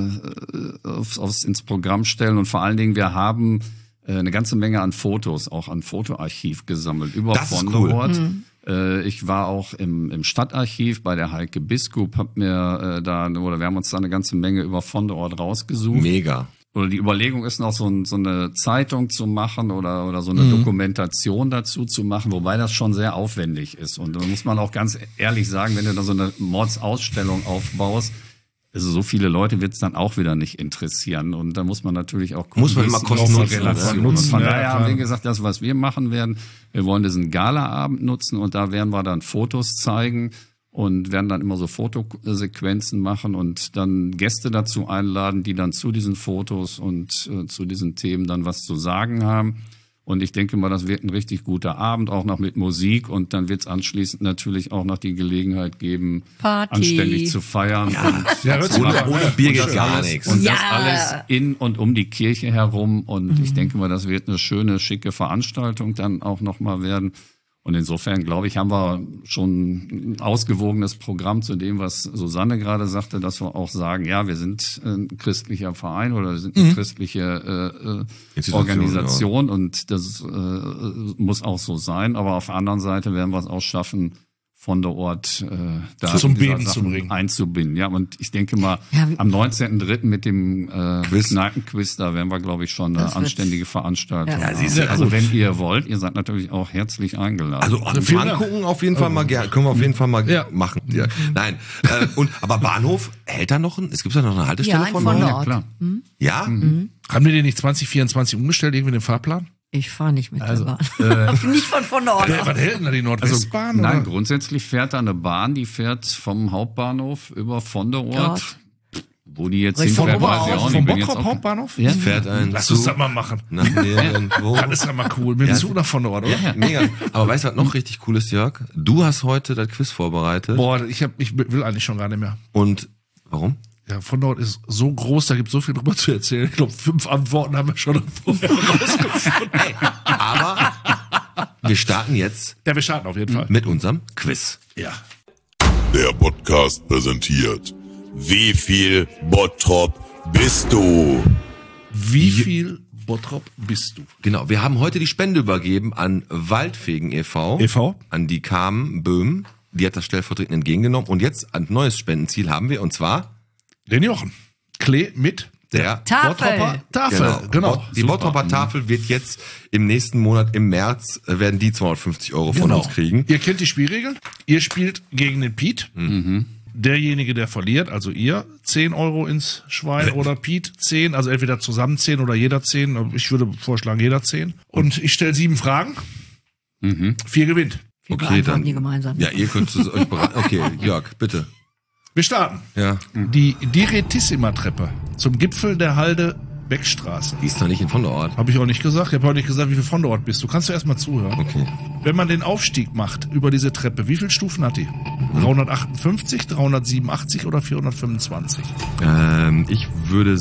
[SPEAKER 6] äh, aufs, aufs, ins Programm stellen und vor allen Dingen, wir haben äh, eine ganze Menge an Fotos, auch an Fotoarchiv gesammelt über
[SPEAKER 2] Das ist cool.
[SPEAKER 6] Vonderort. Äh, Ich war auch im, im Stadtarchiv bei der Heike Biskup, hab mir äh, da, oder wir haben uns da eine ganze Menge über Vonderort rausgesucht.
[SPEAKER 2] Mega.
[SPEAKER 6] Oder die Überlegung ist noch so, ein, so eine Zeitung zu machen oder, oder so eine Dokumentation dazu zu machen, wobei das schon sehr aufwendig ist. Und da muss man auch ganz ehrlich sagen, wenn du da so eine Mordsausstellung aufbaust, also so viele Leute wird es dann auch wieder nicht interessieren. Und da muss man natürlich auch gucken,
[SPEAKER 2] Muss man
[SPEAKER 6] wie
[SPEAKER 2] immer
[SPEAKER 6] ist
[SPEAKER 2] Kosten
[SPEAKER 6] die
[SPEAKER 2] nutzen,
[SPEAKER 6] Relation.
[SPEAKER 3] ne?
[SPEAKER 6] Und von
[SPEAKER 3] Ja,
[SPEAKER 6] daher haben
[SPEAKER 3] klar.
[SPEAKER 6] wir gesagt, das, was wir machen werden, wir wollen diesen Galaabend nutzen und da werden wir dann Fotos zeigen. und werden dann immer so Fotosequenzen machen und dann Gäste dazu einladen, die dann zu diesen Fotos und äh, zu diesen Themen dann was zu sagen haben. Und ich denke mal, das wird ein richtig guter Abend, auch noch mit Musik. Und dann wird es anschließend natürlich auch noch die Gelegenheit geben,
[SPEAKER 5] Party.
[SPEAKER 6] anständig zu feiern.
[SPEAKER 5] Ja.
[SPEAKER 6] Und
[SPEAKER 3] Ja, hört sich
[SPEAKER 6] ohne,
[SPEAKER 3] gut an.
[SPEAKER 6] ohne
[SPEAKER 2] Bier
[SPEAKER 6] und
[SPEAKER 2] geht
[SPEAKER 6] das
[SPEAKER 2] gar
[SPEAKER 6] alles-
[SPEAKER 2] nichts.
[SPEAKER 6] Und
[SPEAKER 5] Ja.
[SPEAKER 6] das alles in und um die Kirche herum. Und
[SPEAKER 5] Mhm.
[SPEAKER 6] ich denke mal, das wird eine schöne, schicke Veranstaltung dann auch nochmal werden. Und insofern, glaube ich, haben wir schon ein ausgewogenes Programm zu dem, was Susanne gerade sagte, dass wir auch sagen, ja, wir sind ein christlicher Verein oder wir sind eine christliche äh,
[SPEAKER 2] Institution,
[SPEAKER 6] Organisation und das äh, muss auch so sein. Aber auf der anderen Seite werden wir es auch schaffen, von der Ort äh, da
[SPEAKER 3] Zum
[SPEAKER 6] dieser
[SPEAKER 3] Beten zu
[SPEAKER 6] Sachen
[SPEAKER 3] bringen.
[SPEAKER 6] einzubinden. Ja, und ich denke mal,
[SPEAKER 5] Ja, wie-
[SPEAKER 6] am neunzehnten dritten mit dem äh,
[SPEAKER 2] Quiz.
[SPEAKER 6] Kneipenquiz, da werden wir, glaube ich, schon eine
[SPEAKER 5] Das wird-
[SPEAKER 6] anständige Veranstaltung
[SPEAKER 5] Ja. Ja,
[SPEAKER 6] haben.
[SPEAKER 2] siehst du,
[SPEAKER 6] Also
[SPEAKER 2] gut.
[SPEAKER 6] wenn ihr wollt, ihr seid natürlich auch herzlich eingeladen.
[SPEAKER 2] Also
[SPEAKER 3] vielen Dank.
[SPEAKER 2] angucken auf jeden Fall mal gerne. Können wir auf jeden Fall mal
[SPEAKER 3] Ja.
[SPEAKER 2] machen. Ja. Nein. Äh, und aber Bahnhof hält da noch ein? Es gibt da noch eine Haltestelle
[SPEAKER 5] Ja, in
[SPEAKER 2] von
[SPEAKER 5] von
[SPEAKER 2] Nord?
[SPEAKER 5] Nord.
[SPEAKER 6] ja, klar.
[SPEAKER 2] Ja.
[SPEAKER 3] Haben wir den nicht zwanzig vierundzwanzig umgestellt, irgendwie den Fahrplan?
[SPEAKER 5] Ich fahre nicht mit
[SPEAKER 6] Also,
[SPEAKER 5] der Bahn. nicht von von Nord.
[SPEAKER 3] Äh, was hält denn da die
[SPEAKER 6] Also,
[SPEAKER 3] Nordwestbahn?
[SPEAKER 6] nein,
[SPEAKER 3] oder?
[SPEAKER 6] grundsätzlich fährt da eine Bahn, die fährt vom Hauptbahnhof über von der Ort.
[SPEAKER 5] Dort.
[SPEAKER 6] Wo die jetzt
[SPEAKER 5] Richtig,
[SPEAKER 6] hinfährt,
[SPEAKER 5] von
[SPEAKER 6] weiß ich
[SPEAKER 5] Oberhausen.
[SPEAKER 6] auch nicht.
[SPEAKER 3] Vom
[SPEAKER 6] Bin jetzt
[SPEAKER 3] Bottrop
[SPEAKER 6] auch-
[SPEAKER 3] Hauptbahnhof?
[SPEAKER 6] Ja.
[SPEAKER 2] Fährt ein
[SPEAKER 3] Lass uns
[SPEAKER 2] Zug
[SPEAKER 3] das mal machen.
[SPEAKER 2] nach nirgendwo.
[SPEAKER 3] Das ist ja mal cool. Mit dem
[SPEAKER 2] Ja.
[SPEAKER 3] Zug nach von Nord, oder?
[SPEAKER 2] Ja, mega. Aber weißt du, was noch richtig cool ist, Jörg? Du hast heute das Quiz vorbereitet.
[SPEAKER 3] Boah, ich, hab, ich will eigentlich schon gar nicht mehr.
[SPEAKER 2] Und warum?
[SPEAKER 3] Ja, von dort ist so groß, da gibt es so viel drüber zu erzählen. Ich glaube, fünf Antworten haben wir schon vorher rausgefunden.
[SPEAKER 2] Hey, aber wir starten jetzt
[SPEAKER 3] Ja, wir starten auf jeden Fall.
[SPEAKER 2] mit unserem Quiz.
[SPEAKER 3] Ja.
[SPEAKER 8] Der Podcast präsentiert. Wie viel Bottrop bist du?
[SPEAKER 3] Wie viel Bottrop bist du?
[SPEAKER 2] Genau, wir haben heute die Spende übergeben an Waldfegen e V.
[SPEAKER 3] e V?
[SPEAKER 2] An die Carmen Böhm. Die hat das stellvertretend entgegengenommen. Und jetzt ein neues Spendenziel haben wir, und zwar
[SPEAKER 3] Den Jochen. Klee mit
[SPEAKER 2] der
[SPEAKER 5] Tafel.
[SPEAKER 3] Bottropper Tafel. Genau.
[SPEAKER 2] Bot- Die Bottropper Tafel wird jetzt im nächsten Monat, im März, äh, werden die zweihundertfünfzig Euro von
[SPEAKER 3] Genau.
[SPEAKER 2] uns kriegen.
[SPEAKER 3] Ihr kennt die Spielregeln. Ihr spielt gegen den Piet. Derjenige, der verliert, also ihr, zehn Euro ins Schwein oder Piet zehn, also entweder zusammen zehn oder jeder zehn. Ich würde vorschlagen, jeder zehn. Und ich stelle sieben Fragen. Vier gewinnt.
[SPEAKER 5] Wir
[SPEAKER 2] Okay,
[SPEAKER 5] beantworten
[SPEAKER 2] dann.
[SPEAKER 5] die gemeinsam.
[SPEAKER 2] Ja, ihr könnt es euch beraten. Okay, Jörg, bitte.
[SPEAKER 3] Wir starten.
[SPEAKER 2] Ja.
[SPEAKER 3] Die Direttissima-Treppe zum Gipfel der Halde Beckstraße.
[SPEAKER 2] Die ist noch nicht in von der Ort.
[SPEAKER 3] Habe ich auch nicht gesagt. Ich habe auch nicht gesagt, wie viel von dort bist. Du kannst du erst mal zuhören.
[SPEAKER 2] Okay.
[SPEAKER 3] Wenn man den Aufstieg macht über diese Treppe, wie viele Stufen hat die? dreihundertachtundfünfzig, dreihundertsiebenundachtzig oder vierhundertfünfundzwanzig?
[SPEAKER 2] Ähm, ich würde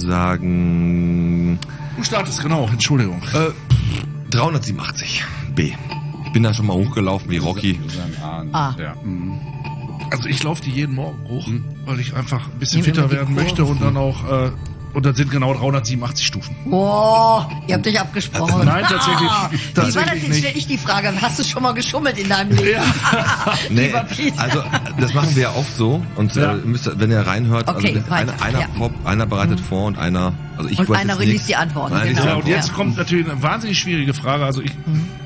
[SPEAKER 2] sagen
[SPEAKER 3] Du startest, genau. Entschuldigung.
[SPEAKER 2] äh, dreihundertsiebenundachtzig. B. Ich bin da schon mal hochgelaufen wie Rocky.
[SPEAKER 5] Ah.
[SPEAKER 6] Ja. Mhm.
[SPEAKER 3] Also ich laufe die jeden Morgen hoch, weil ich einfach ein bisschen
[SPEAKER 5] Nehmen wir
[SPEAKER 3] fitter
[SPEAKER 5] mal die
[SPEAKER 3] werden möchte und dann auch, äh, und dann sind genau dreihundertsiebenundachtzig Stufen.
[SPEAKER 5] Boah, ihr habt euch abgesprochen.
[SPEAKER 3] Nein, tatsächlich-
[SPEAKER 5] Ah, Wie war das
[SPEAKER 3] tatsächlich
[SPEAKER 5] jetzt?
[SPEAKER 3] nicht.
[SPEAKER 5] Stell ich die Frage, hast du schon mal geschummelt in deinem Leben?
[SPEAKER 2] Nee,
[SPEAKER 5] Lieber Piet.
[SPEAKER 2] also das machen wir ja oft so. Und
[SPEAKER 3] Ja.
[SPEAKER 2] äh, müsst, ihr- wenn ihr reinhört,
[SPEAKER 5] Okay,
[SPEAKER 2] also
[SPEAKER 5] weiter,
[SPEAKER 2] einer, einer,
[SPEAKER 5] ja.
[SPEAKER 2] vor, einer bereitet vor und einer, also ich
[SPEAKER 5] Und
[SPEAKER 2] weiß
[SPEAKER 5] einer
[SPEAKER 2] jetzt
[SPEAKER 5] release
[SPEAKER 2] nichts.
[SPEAKER 5] die Antworten,
[SPEAKER 2] Einer liest
[SPEAKER 5] genau.
[SPEAKER 3] Ja,
[SPEAKER 2] die
[SPEAKER 3] und jetzt
[SPEAKER 5] Ja.
[SPEAKER 3] kommt natürlich eine wahnsinnig schwierige Frage. Also ich,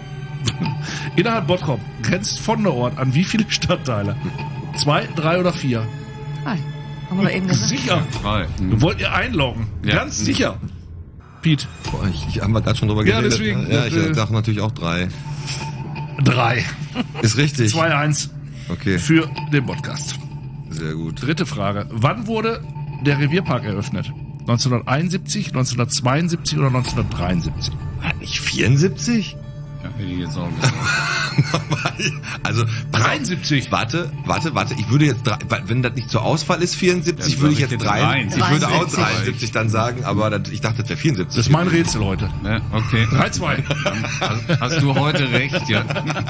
[SPEAKER 3] innerhalb Bottrop grenzt von der Ort an wie viele Stadtteile? Zwei, drei oder vier?
[SPEAKER 5] Nein, haben wir doch eben gesagt.
[SPEAKER 3] Sicher.
[SPEAKER 6] Drei. Mhm.
[SPEAKER 3] Wollt ihr einloggen?
[SPEAKER 6] Ja.
[SPEAKER 3] Ganz sicher. Piet,
[SPEAKER 2] Boah, ich, ich haben wir gerade schon drüber
[SPEAKER 3] Ja,
[SPEAKER 2] geredet.
[SPEAKER 3] deswegen,
[SPEAKER 2] ja, ich
[SPEAKER 3] äh,
[SPEAKER 2] sage natürlich auch drei.
[SPEAKER 3] drei.
[SPEAKER 2] Ist richtig.
[SPEAKER 3] zwei eins
[SPEAKER 2] Okay,
[SPEAKER 3] für den Podcast.
[SPEAKER 2] sehr gut.
[SPEAKER 3] Dritte Frage. Wann wurde der Revierpark eröffnet? neunzehnhunderteinundsiebzig, neunzehnhundertzweiundsiebzig oder neunzehnhundertdreiundsiebzig?
[SPEAKER 2] Hat nicht vierundsiebzig?
[SPEAKER 6] Ja, hätte ich jetzt auch gesagt.
[SPEAKER 2] Also
[SPEAKER 3] dreiundsiebzig.
[SPEAKER 2] Warte, warte, warte. Ich würde jetzt, drei, weil, wenn das nicht zur Auswahl ist, vierundsiebzig,
[SPEAKER 6] Dann
[SPEAKER 2] würde ich
[SPEAKER 6] sag ich
[SPEAKER 2] jetzt
[SPEAKER 6] jetzt
[SPEAKER 2] drei.
[SPEAKER 6] dreiundsiebzig.
[SPEAKER 2] Ich würde auch
[SPEAKER 5] dreiundsiebzig.
[SPEAKER 2] dreiundsiebzig dann sagen, aber das, ich dachte, das wäre vierundsiebzig.
[SPEAKER 3] Das ist mein Rätsel heute.
[SPEAKER 6] Ja, okay.
[SPEAKER 3] drei zwei.
[SPEAKER 6] Hast, hast du heute recht, ja.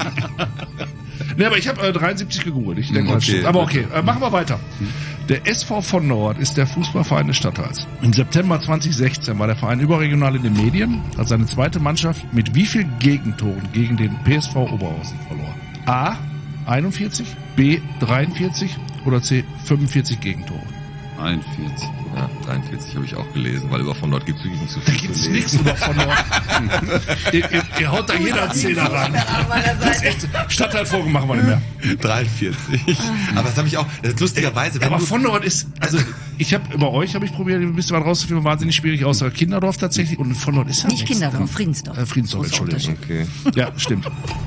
[SPEAKER 3] Nee, aber ich habe äh, dreiundsiebzig gegoogelt. Ich denke,
[SPEAKER 2] Okay,
[SPEAKER 3] das stimmt. Aber
[SPEAKER 2] gut.
[SPEAKER 3] okay, äh, machen wir weiter. Der S V von Nord ist der Fußballverein des Stadtteils. Im September zweitausendsechzehn war der Verein überregional in den Medien, hat seine zweite Mannschaft mit wie viel Gegentoren gegen den P S V Oberhausen verloren? A. einundvierzig, B. dreiundvierzig oder C. fünfundvierzig Gegentore?
[SPEAKER 6] einundvierzig.
[SPEAKER 2] Ja, dreiundvierzig habe ich auch gelesen, weil über von dort gibt es wirklich nicht so
[SPEAKER 3] Da
[SPEAKER 2] viel
[SPEAKER 3] gibt's
[SPEAKER 2] zu
[SPEAKER 3] nichts
[SPEAKER 2] lesen.
[SPEAKER 3] über von Nord. ihr, ihr, ihr haut da jeder Zehner rein.
[SPEAKER 5] An meiner
[SPEAKER 3] Das ist
[SPEAKER 5] Seite.
[SPEAKER 3] echt, Stadtteilforum machen wir nicht mehr.
[SPEAKER 2] dreiundvierzig. Aber das habe ich auch, das ist lustigerweise, wenn
[SPEAKER 3] Aber
[SPEAKER 2] du,
[SPEAKER 3] von Nord ist, also ich habe über euch habe ich probiert, ein bisschen was rauszufinden, wahnsinnig schwierig außer Kinderdorf tatsächlich und von Nord ist ja
[SPEAKER 5] Nicht
[SPEAKER 3] nichts.
[SPEAKER 5] Kinderdorf, Friedensdorf.
[SPEAKER 3] Äh, Friedensdorf,
[SPEAKER 5] Großer
[SPEAKER 3] Entschuldigung.
[SPEAKER 2] okay.
[SPEAKER 3] Ja, stimmt.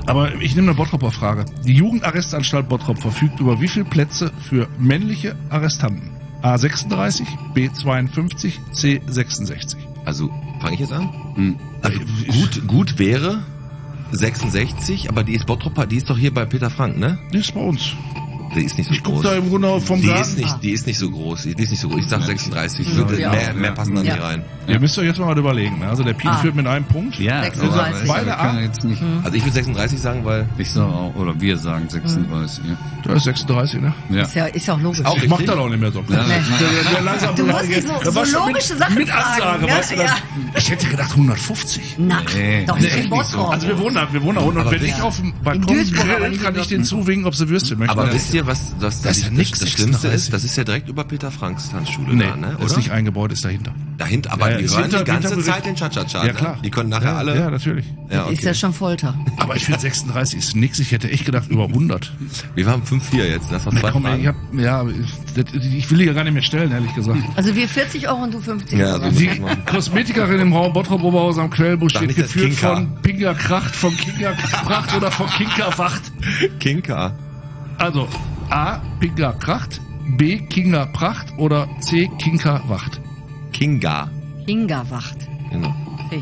[SPEAKER 3] Aber ich nehme eine Bottroper Frage. Die Jugendarrestanstalt Bottrop verfügt über wie viele Plätze für männliche Arrestanten? A sechsunddreißig, B zweiundfünfzig, C sechsundsechzig.
[SPEAKER 2] Also, fange ich jetzt an?
[SPEAKER 6] Hm.
[SPEAKER 2] Also, gut, gut wäre sechsundsechzig, aber die ist Bottroper, die ist doch hier bei Peter Frank, ne?
[SPEAKER 3] Die ist bei uns.
[SPEAKER 2] Die ist nicht so
[SPEAKER 3] Ich guck
[SPEAKER 2] groß.
[SPEAKER 3] da im Grunde vom
[SPEAKER 2] Die
[SPEAKER 3] Garten.
[SPEAKER 2] ist nicht, die ist nicht so groß. Die ist nicht so groß. Ich sag sechsunddreißig. Würde
[SPEAKER 5] Ja.
[SPEAKER 2] mehr, mehr passen da
[SPEAKER 5] Ja.
[SPEAKER 2] nicht rein.
[SPEAKER 3] Ihr müsst euch jetzt mal überlegen. Ne? Also der Pien
[SPEAKER 5] Ah.
[SPEAKER 3] führt mit einem Punkt.
[SPEAKER 6] Ja,
[SPEAKER 5] sechsunddreißig.
[SPEAKER 6] aber wir können jetzt nicht.
[SPEAKER 2] Also ich würde sechsunddreißig sagen, weil
[SPEAKER 6] Ich sage auch, oder wir sagen sechsunddreißig. Ja.
[SPEAKER 3] Da ist sechsunddreißig, ne?
[SPEAKER 6] Ja.
[SPEAKER 5] Ist ja, ist ja auch logisch.
[SPEAKER 2] Auch
[SPEAKER 3] Ich mach
[SPEAKER 2] richtig?
[SPEAKER 3] das auch nicht mehr so.
[SPEAKER 6] Ja,
[SPEAKER 5] Nee.
[SPEAKER 3] Der, der langsam
[SPEAKER 5] Du musst nicht so,
[SPEAKER 3] Das war
[SPEAKER 5] so
[SPEAKER 3] schon
[SPEAKER 5] logische
[SPEAKER 3] mit,
[SPEAKER 5] Sachen
[SPEAKER 3] mit
[SPEAKER 5] fragen.
[SPEAKER 3] Ansage,
[SPEAKER 5] ne?
[SPEAKER 3] weißt du das?
[SPEAKER 5] Ja.
[SPEAKER 3] Ich hätte gedacht hundertfünfzig.
[SPEAKER 5] Na,
[SPEAKER 6] Nee,
[SPEAKER 5] doch
[SPEAKER 6] nee,
[SPEAKER 5] nicht in
[SPEAKER 6] echt nicht so.
[SPEAKER 5] Bottrop.
[SPEAKER 3] Also wir wohnen da, wir wohnen da unten. Und
[SPEAKER 2] Aber
[SPEAKER 3] wenn
[SPEAKER 2] das-
[SPEAKER 3] ich auf dem
[SPEAKER 5] In
[SPEAKER 3] Balkon
[SPEAKER 5] Duisburg, aber
[SPEAKER 3] grill,
[SPEAKER 5] nicht
[SPEAKER 3] kann
[SPEAKER 5] in
[SPEAKER 3] ich denen zuwinken, ob sie Würstchen möchten.
[SPEAKER 2] Aber
[SPEAKER 3] Ja.
[SPEAKER 2] wisst ihr, was das,
[SPEAKER 3] Das ist ja nix,
[SPEAKER 2] das Schlimmste
[SPEAKER 3] sechsunddreißig.
[SPEAKER 2] ist? Das ist ja direkt über Peter Franks Tanzschule
[SPEAKER 3] Nee,
[SPEAKER 2] da, ne?
[SPEAKER 3] ist
[SPEAKER 2] Oder?
[SPEAKER 3] nicht eingebaut, ist dahinter.
[SPEAKER 2] Dahinter, aber
[SPEAKER 3] Ja,
[SPEAKER 2] die
[SPEAKER 3] ist
[SPEAKER 2] hören
[SPEAKER 3] hinter-
[SPEAKER 2] die ganze
[SPEAKER 3] hinter-
[SPEAKER 2] Zeit den Cha-Cha-Cha.
[SPEAKER 3] Ja,
[SPEAKER 2] ne?
[SPEAKER 3] klar.
[SPEAKER 2] Die können nachher
[SPEAKER 3] ja,
[SPEAKER 2] alle.
[SPEAKER 3] Ja, natürlich.
[SPEAKER 2] Ja, okay.
[SPEAKER 5] Ist ja schon Folter.
[SPEAKER 3] Aber ich finde sechsunddreißig ist nix. Ich hätte echt gedacht über hundert.
[SPEAKER 2] Wir haben fünf vier jetzt. Das war
[SPEAKER 3] Na,
[SPEAKER 2] zwei
[SPEAKER 3] komm,
[SPEAKER 2] Fragen.
[SPEAKER 3] ich, hab, ja, ich, ich will die ja gar nicht mehr stellen, ehrlich gesagt.
[SPEAKER 5] Also wir vierzig Euro und du fünfzig
[SPEAKER 2] Ja,
[SPEAKER 5] Euro.
[SPEAKER 2] so muss
[SPEAKER 3] Die
[SPEAKER 2] ich machen.
[SPEAKER 3] Kosmetikerin im Raum Bottrop-Oberhaus am Quellbusch
[SPEAKER 2] Sag
[SPEAKER 3] wird
[SPEAKER 2] nicht, das
[SPEAKER 3] geführt
[SPEAKER 2] Kinka.
[SPEAKER 3] von Pinga Kracht, von Kinga Pracht oder von Kinka Wacht.
[SPEAKER 2] Kinka.
[SPEAKER 3] Also A, Pinga Kracht, B, Kinga Pracht oder C, Kinka Wacht.
[SPEAKER 2] Kinga.
[SPEAKER 5] Kinga-Wacht.
[SPEAKER 2] Genau.
[SPEAKER 5] Okay.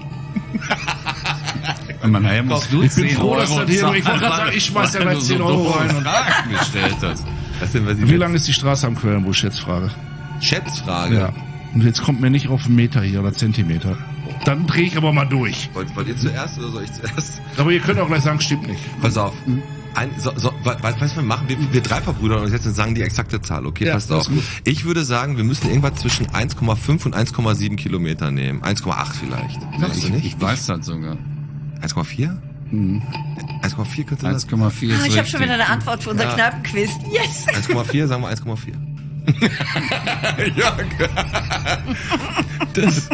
[SPEAKER 6] Aber nachher musst du
[SPEAKER 3] Ich bin
[SPEAKER 6] zehn
[SPEAKER 3] froh,
[SPEAKER 6] Euro
[SPEAKER 3] dass das hier-
[SPEAKER 6] zahlen,
[SPEAKER 3] ich wollte gerade sagen, ich schmeiß ja
[SPEAKER 6] weil
[SPEAKER 3] gleich
[SPEAKER 6] du
[SPEAKER 3] zehn
[SPEAKER 6] so
[SPEAKER 3] Euro
[SPEAKER 6] doofe
[SPEAKER 3] rein und-
[SPEAKER 6] Fragen gestellt hast.
[SPEAKER 2] Was denn, was ich
[SPEAKER 3] Wie lang ist die Straße am Quellenbusch, Schätzfrage?
[SPEAKER 2] Schätzfrage.
[SPEAKER 3] Ja. Und jetzt kommt mir nicht auf einen Meter hier oder Zentimeter. Dann drehe ich aber mal durch.
[SPEAKER 2] Wollt, wollt ihr zuerst oder soll ich zuerst?
[SPEAKER 3] Aber ihr könnt auch gleich sagen, stimmt nicht.
[SPEAKER 2] Pass auf. Ein, so, so, was, was wir machen, wir, wir drei verbrüdern uns jetzt und sagen die exakte Zahl, okay?
[SPEAKER 3] Ja,
[SPEAKER 2] Passt
[SPEAKER 3] das
[SPEAKER 2] auf.
[SPEAKER 3] ist gut.
[SPEAKER 2] Ich würde sagen, wir müssen irgendwas zwischen eins Komma fünf und eins Komma sieben Kilometer nehmen. eins Komma acht vielleicht. Glaubst du
[SPEAKER 6] Ich,
[SPEAKER 2] nicht?
[SPEAKER 6] ich weiß das sogar.
[SPEAKER 2] eins Komma vier? eins Komma vier könnte das?
[SPEAKER 6] eins Komma vier ist
[SPEAKER 5] Ah, ich habe
[SPEAKER 6] richtig.
[SPEAKER 5] schon wieder eine Antwort für unser
[SPEAKER 2] Ja.
[SPEAKER 5] Kneipenquiz. Yes!
[SPEAKER 2] eins Komma vier, sagen wir eins Komma vier. ja, das,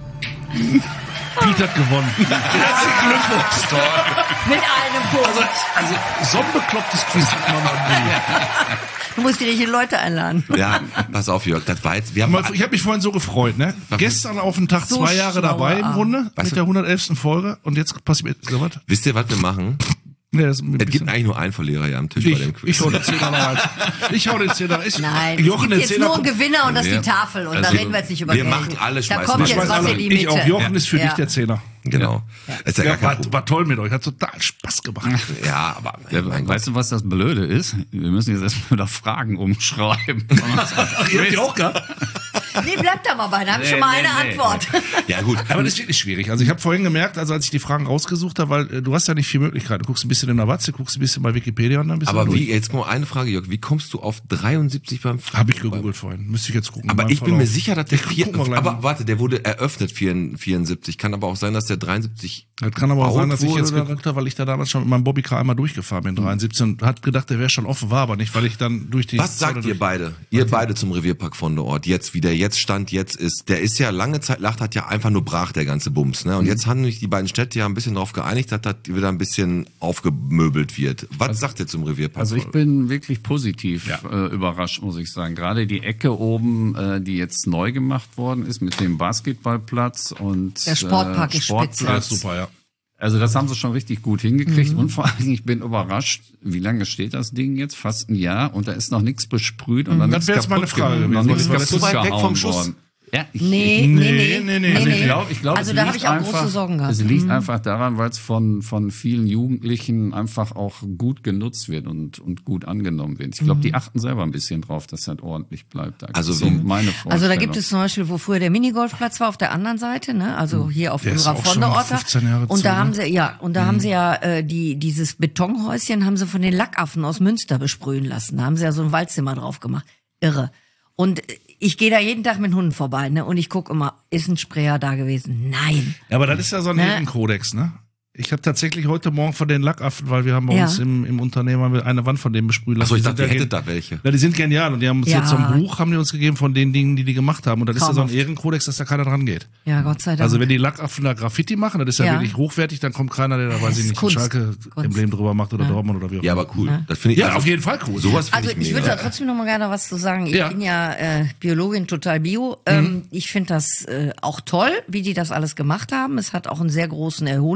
[SPEAKER 3] Peter hat gewonnen. Herzlichen Glückwunsch.
[SPEAKER 5] Mit einem Punkt.
[SPEAKER 3] Also, so ein beklopptes Quiz hat man noch nie.
[SPEAKER 5] Du musst die richtigen Leute einladen.
[SPEAKER 2] ja, pass auf, Jörg, das war jetzt, wir haben,
[SPEAKER 3] Ich habe mich vorhin so gefreut, ne? Gestern auf den Tag
[SPEAKER 5] So
[SPEAKER 3] zwei Jahre
[SPEAKER 5] schlauer
[SPEAKER 3] dabei im
[SPEAKER 5] Arm.
[SPEAKER 3] Grunde,
[SPEAKER 2] Weißt
[SPEAKER 3] mit
[SPEAKER 2] du-
[SPEAKER 3] der hundertelften Folge. Und jetzt passiert so was.
[SPEAKER 2] wisst ihr, was wir machen?
[SPEAKER 3] Nee, das ist ein
[SPEAKER 2] Es gibt
[SPEAKER 3] bisschen-
[SPEAKER 2] eigentlich nur einen Verlierer hier am Tisch bei
[SPEAKER 3] ich,
[SPEAKER 2] dem Quiz.
[SPEAKER 3] ich hau den Zehner noch rein. Ich hau den Zehner. Ich,
[SPEAKER 5] Nein, es
[SPEAKER 3] Jochen,
[SPEAKER 5] gibt
[SPEAKER 3] den
[SPEAKER 5] jetzt
[SPEAKER 3] Zehner
[SPEAKER 5] nur einen
[SPEAKER 3] kommt-
[SPEAKER 5] Gewinner und das ist
[SPEAKER 6] Ja.
[SPEAKER 5] die Tafel. Und da
[SPEAKER 2] Also,
[SPEAKER 5] reden wir jetzt nicht über
[SPEAKER 2] wir
[SPEAKER 5] Geld.
[SPEAKER 2] machen alle,
[SPEAKER 5] Da
[SPEAKER 2] schmeißen
[SPEAKER 5] kommt
[SPEAKER 2] wir.
[SPEAKER 5] jetzt
[SPEAKER 3] Schmeiß
[SPEAKER 5] was
[SPEAKER 3] alle.
[SPEAKER 5] in die
[SPEAKER 3] Ich
[SPEAKER 5] Mitte.
[SPEAKER 3] auch. Jochen ist für
[SPEAKER 5] Ja.
[SPEAKER 3] dich der Zehner.
[SPEAKER 2] Genau. Ist ja,
[SPEAKER 3] Ja,
[SPEAKER 2] gar kein
[SPEAKER 3] war,
[SPEAKER 2] Problem.
[SPEAKER 3] war toll mit euch. Hat total Spaß gemacht.
[SPEAKER 2] Ja, aber
[SPEAKER 6] Ja,
[SPEAKER 2] mein
[SPEAKER 6] weißt du, was das Blöde ist? Wir müssen jetzt erstmal wieder Fragen umschreiben.
[SPEAKER 3] Ach, ihr habt die auch gehabt?
[SPEAKER 5] Nee, bleibt da mal bei. Da haben wir
[SPEAKER 6] Nee,
[SPEAKER 5] schon mal
[SPEAKER 6] nee,
[SPEAKER 5] eine
[SPEAKER 6] nee.
[SPEAKER 5] Antwort.
[SPEAKER 2] Ja gut,
[SPEAKER 3] Aber das ist wirklich schwierig. Also ich habe vorhin gemerkt, also als ich die Fragen rausgesucht habe, weil äh, du hast ja nicht viel Möglichkeiten. Du guckst ein bisschen in der Watze, guckst ein bisschen bei Wikipedia und dann bist
[SPEAKER 2] aber
[SPEAKER 3] du
[SPEAKER 2] wie, jetzt mal eine Frage, Jörg, wie kommst du auf dreiundsiebzig beim
[SPEAKER 3] Habe ich gegoogelt vorhin. Müsste ich jetzt gucken.
[SPEAKER 2] Aber
[SPEAKER 3] Mein
[SPEAKER 2] ich bin mir
[SPEAKER 3] Verlauf.
[SPEAKER 2] sicher, dass der
[SPEAKER 3] Ich
[SPEAKER 2] vier,
[SPEAKER 3] guck mal gleich
[SPEAKER 2] aber
[SPEAKER 3] mal.
[SPEAKER 2] warte, der wurde eröffnet vierundsiebzig. Kann aber auch sein, dass der dreiundsiebzig.
[SPEAKER 3] Das kann aber auch
[SPEAKER 2] gebaut
[SPEAKER 3] sein, dass ich
[SPEAKER 2] wurde
[SPEAKER 3] jetzt
[SPEAKER 2] oder-
[SPEAKER 3] geguckt habe, weil ich da damals schon mit meinem Bobbycar einmal durchgefahren bin, dreiundsiebzig, und hat gedacht, der wäre schon offen, war aber nicht, weil ich dann durch die...
[SPEAKER 2] Was sagt ihr beide? Ihr beide zum Revierpark von der Ort. Jetzt, wie der jetzt Stand jetzt ist. Der ist ja lange Zeit, Lacht hat ja einfach nur brach, der ganze Bums, ne? Und jetzt haben sich die beiden Städte ja ein bisschen darauf geeinigt, dass das wieder ein bisschen aufgemöbelt wird. Was sagt ihr zum Revierpark?
[SPEAKER 6] Also ich bin wirklich positiv
[SPEAKER 3] Ja.
[SPEAKER 6] äh, überrascht, muss ich sagen. Gerade die Ecke oben, äh, die jetzt neu gemacht worden ist mit dem Basketballplatz und
[SPEAKER 5] Der Sportpark
[SPEAKER 6] äh,
[SPEAKER 5] ist spitze.
[SPEAKER 3] Ja,
[SPEAKER 6] Sportplatz.
[SPEAKER 3] super, ja.
[SPEAKER 6] Also das haben sie schon richtig gut hingekriegt. Und vor allem, ich bin überrascht, wie lange steht das Ding jetzt? Fast ein Jahr und da ist noch nichts besprüht und noch
[SPEAKER 3] Das
[SPEAKER 6] nichts
[SPEAKER 3] wäre jetzt meine
[SPEAKER 6] kaputt
[SPEAKER 3] Frage
[SPEAKER 6] ge- noch
[SPEAKER 3] gewesen.
[SPEAKER 6] nichts
[SPEAKER 3] Weil das
[SPEAKER 6] kaputt
[SPEAKER 2] ist so weit weg
[SPEAKER 6] gehauen
[SPEAKER 2] vom Schuss.
[SPEAKER 6] worden. Ja, ich,
[SPEAKER 5] Nee,
[SPEAKER 6] ich,
[SPEAKER 5] nee,
[SPEAKER 3] nee,
[SPEAKER 5] nee,
[SPEAKER 3] nee,
[SPEAKER 6] also
[SPEAKER 3] nee.
[SPEAKER 6] ich glaube, ich glaub,
[SPEAKER 5] Also
[SPEAKER 6] es
[SPEAKER 5] da
[SPEAKER 6] liegt
[SPEAKER 5] habe ich auch
[SPEAKER 6] einfach,
[SPEAKER 5] große Sorgen gehabt.
[SPEAKER 6] Es liegt
[SPEAKER 5] Mhm.
[SPEAKER 6] einfach daran, weil es von, von vielen Jugendlichen einfach auch gut genutzt wird und, und gut angenommen wird. Ich glaube,
[SPEAKER 5] Mhm.
[SPEAKER 6] die achten selber ein bisschen drauf, dass das ordentlich bleibt. Das
[SPEAKER 2] Also
[SPEAKER 6] ist so
[SPEAKER 2] wie-
[SPEAKER 6] meine
[SPEAKER 5] Also da
[SPEAKER 6] Vorstellung.
[SPEAKER 5] gibt es zum Beispiel, wo früher der Minigolfplatz war, auf der anderen Seite, ne? Also hier auf
[SPEAKER 3] Der ist
[SPEAKER 5] unserer
[SPEAKER 3] auch schon
[SPEAKER 5] Vonderorter.
[SPEAKER 3] fünfzehn Jahre
[SPEAKER 5] Und
[SPEAKER 3] zu,
[SPEAKER 5] da
[SPEAKER 3] ne?
[SPEAKER 5] haben sie, ja, und da haben sie ja äh, die dieses Betonhäuschen haben sie von den Lackaffen aus Münster besprühen lassen. Da haben sie ja so ein Waldzimmer drauf gemacht. Irre. Und äh, ich gehe da jeden Tag mit Hunden vorbei, ne? Und ich gucke immer, ist ein Sprayer da gewesen? Nein.
[SPEAKER 3] Ja, aber das ist ja so ein
[SPEAKER 5] Ne?
[SPEAKER 3] Ehrenkodex, ne? Ich habe tatsächlich heute Morgen von den Lackaffen, weil wir haben bei
[SPEAKER 5] Ja.
[SPEAKER 3] uns im, im Unternehmen haben wir eine Wand von denen besprühen lassen.
[SPEAKER 2] Achso, ich
[SPEAKER 3] Die
[SPEAKER 2] dachte, ihr
[SPEAKER 3] sind ja
[SPEAKER 2] hättet
[SPEAKER 3] gen-
[SPEAKER 2] da welche.
[SPEAKER 3] Ja, die sind genial und die haben uns
[SPEAKER 5] Ja.
[SPEAKER 3] jetzt so ein Buch, haben die uns gegeben von den Dingen, die die gemacht haben. Und das ist ja so ein
[SPEAKER 5] Traumhaft.
[SPEAKER 3] Ehrenkodex, dass da keiner dran geht.
[SPEAKER 5] Ja, Gott sei Dank.
[SPEAKER 3] Also wenn die Lackaffen da Graffiti machen, das ist ja,
[SPEAKER 5] Ja.
[SPEAKER 3] wirklich hochwertig, dann kommt keiner, der da, weiß
[SPEAKER 5] ist
[SPEAKER 3] ich nicht, ein
[SPEAKER 5] Kunst.
[SPEAKER 3] Schalke-Emblem drüber macht oder Dortmund oder wie auch
[SPEAKER 2] Ja,
[SPEAKER 3] immer.
[SPEAKER 2] aber cool. Das finde ich.
[SPEAKER 3] Ja,
[SPEAKER 2] also,
[SPEAKER 3] auf jeden Fall cool.
[SPEAKER 2] Sowas finde
[SPEAKER 5] Also
[SPEAKER 2] ich
[SPEAKER 5] ich
[SPEAKER 2] mega.
[SPEAKER 5] würde da trotzdem noch mal gerne was zu sagen. Ich
[SPEAKER 3] Ja.
[SPEAKER 5] bin ja äh, Biologin, total Bio. Ähm, ich finde das äh, auch toll, wie die das alles gemacht haben. Es hat auch einen sehr großen Erholungswert.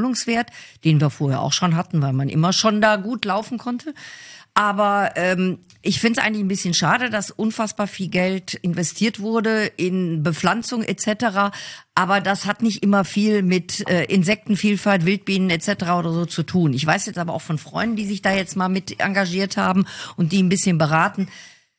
[SPEAKER 5] Betonberg, den wir vorher auch schon hatten, weil man immer schon da gut laufen konnte. Aber ähm, ich finde es eigentlich ein bisschen schade, dass unfassbar viel Geld investiert wurde in Bepflanzung et cetera. Aber das hat nicht immer viel mit äh, Insektenvielfalt, Wildbienen et cetera oder so zu tun. Ich weiß jetzt aber auch von Freunden, die sich da jetzt mal mit engagiert haben und die ein bisschen beraten.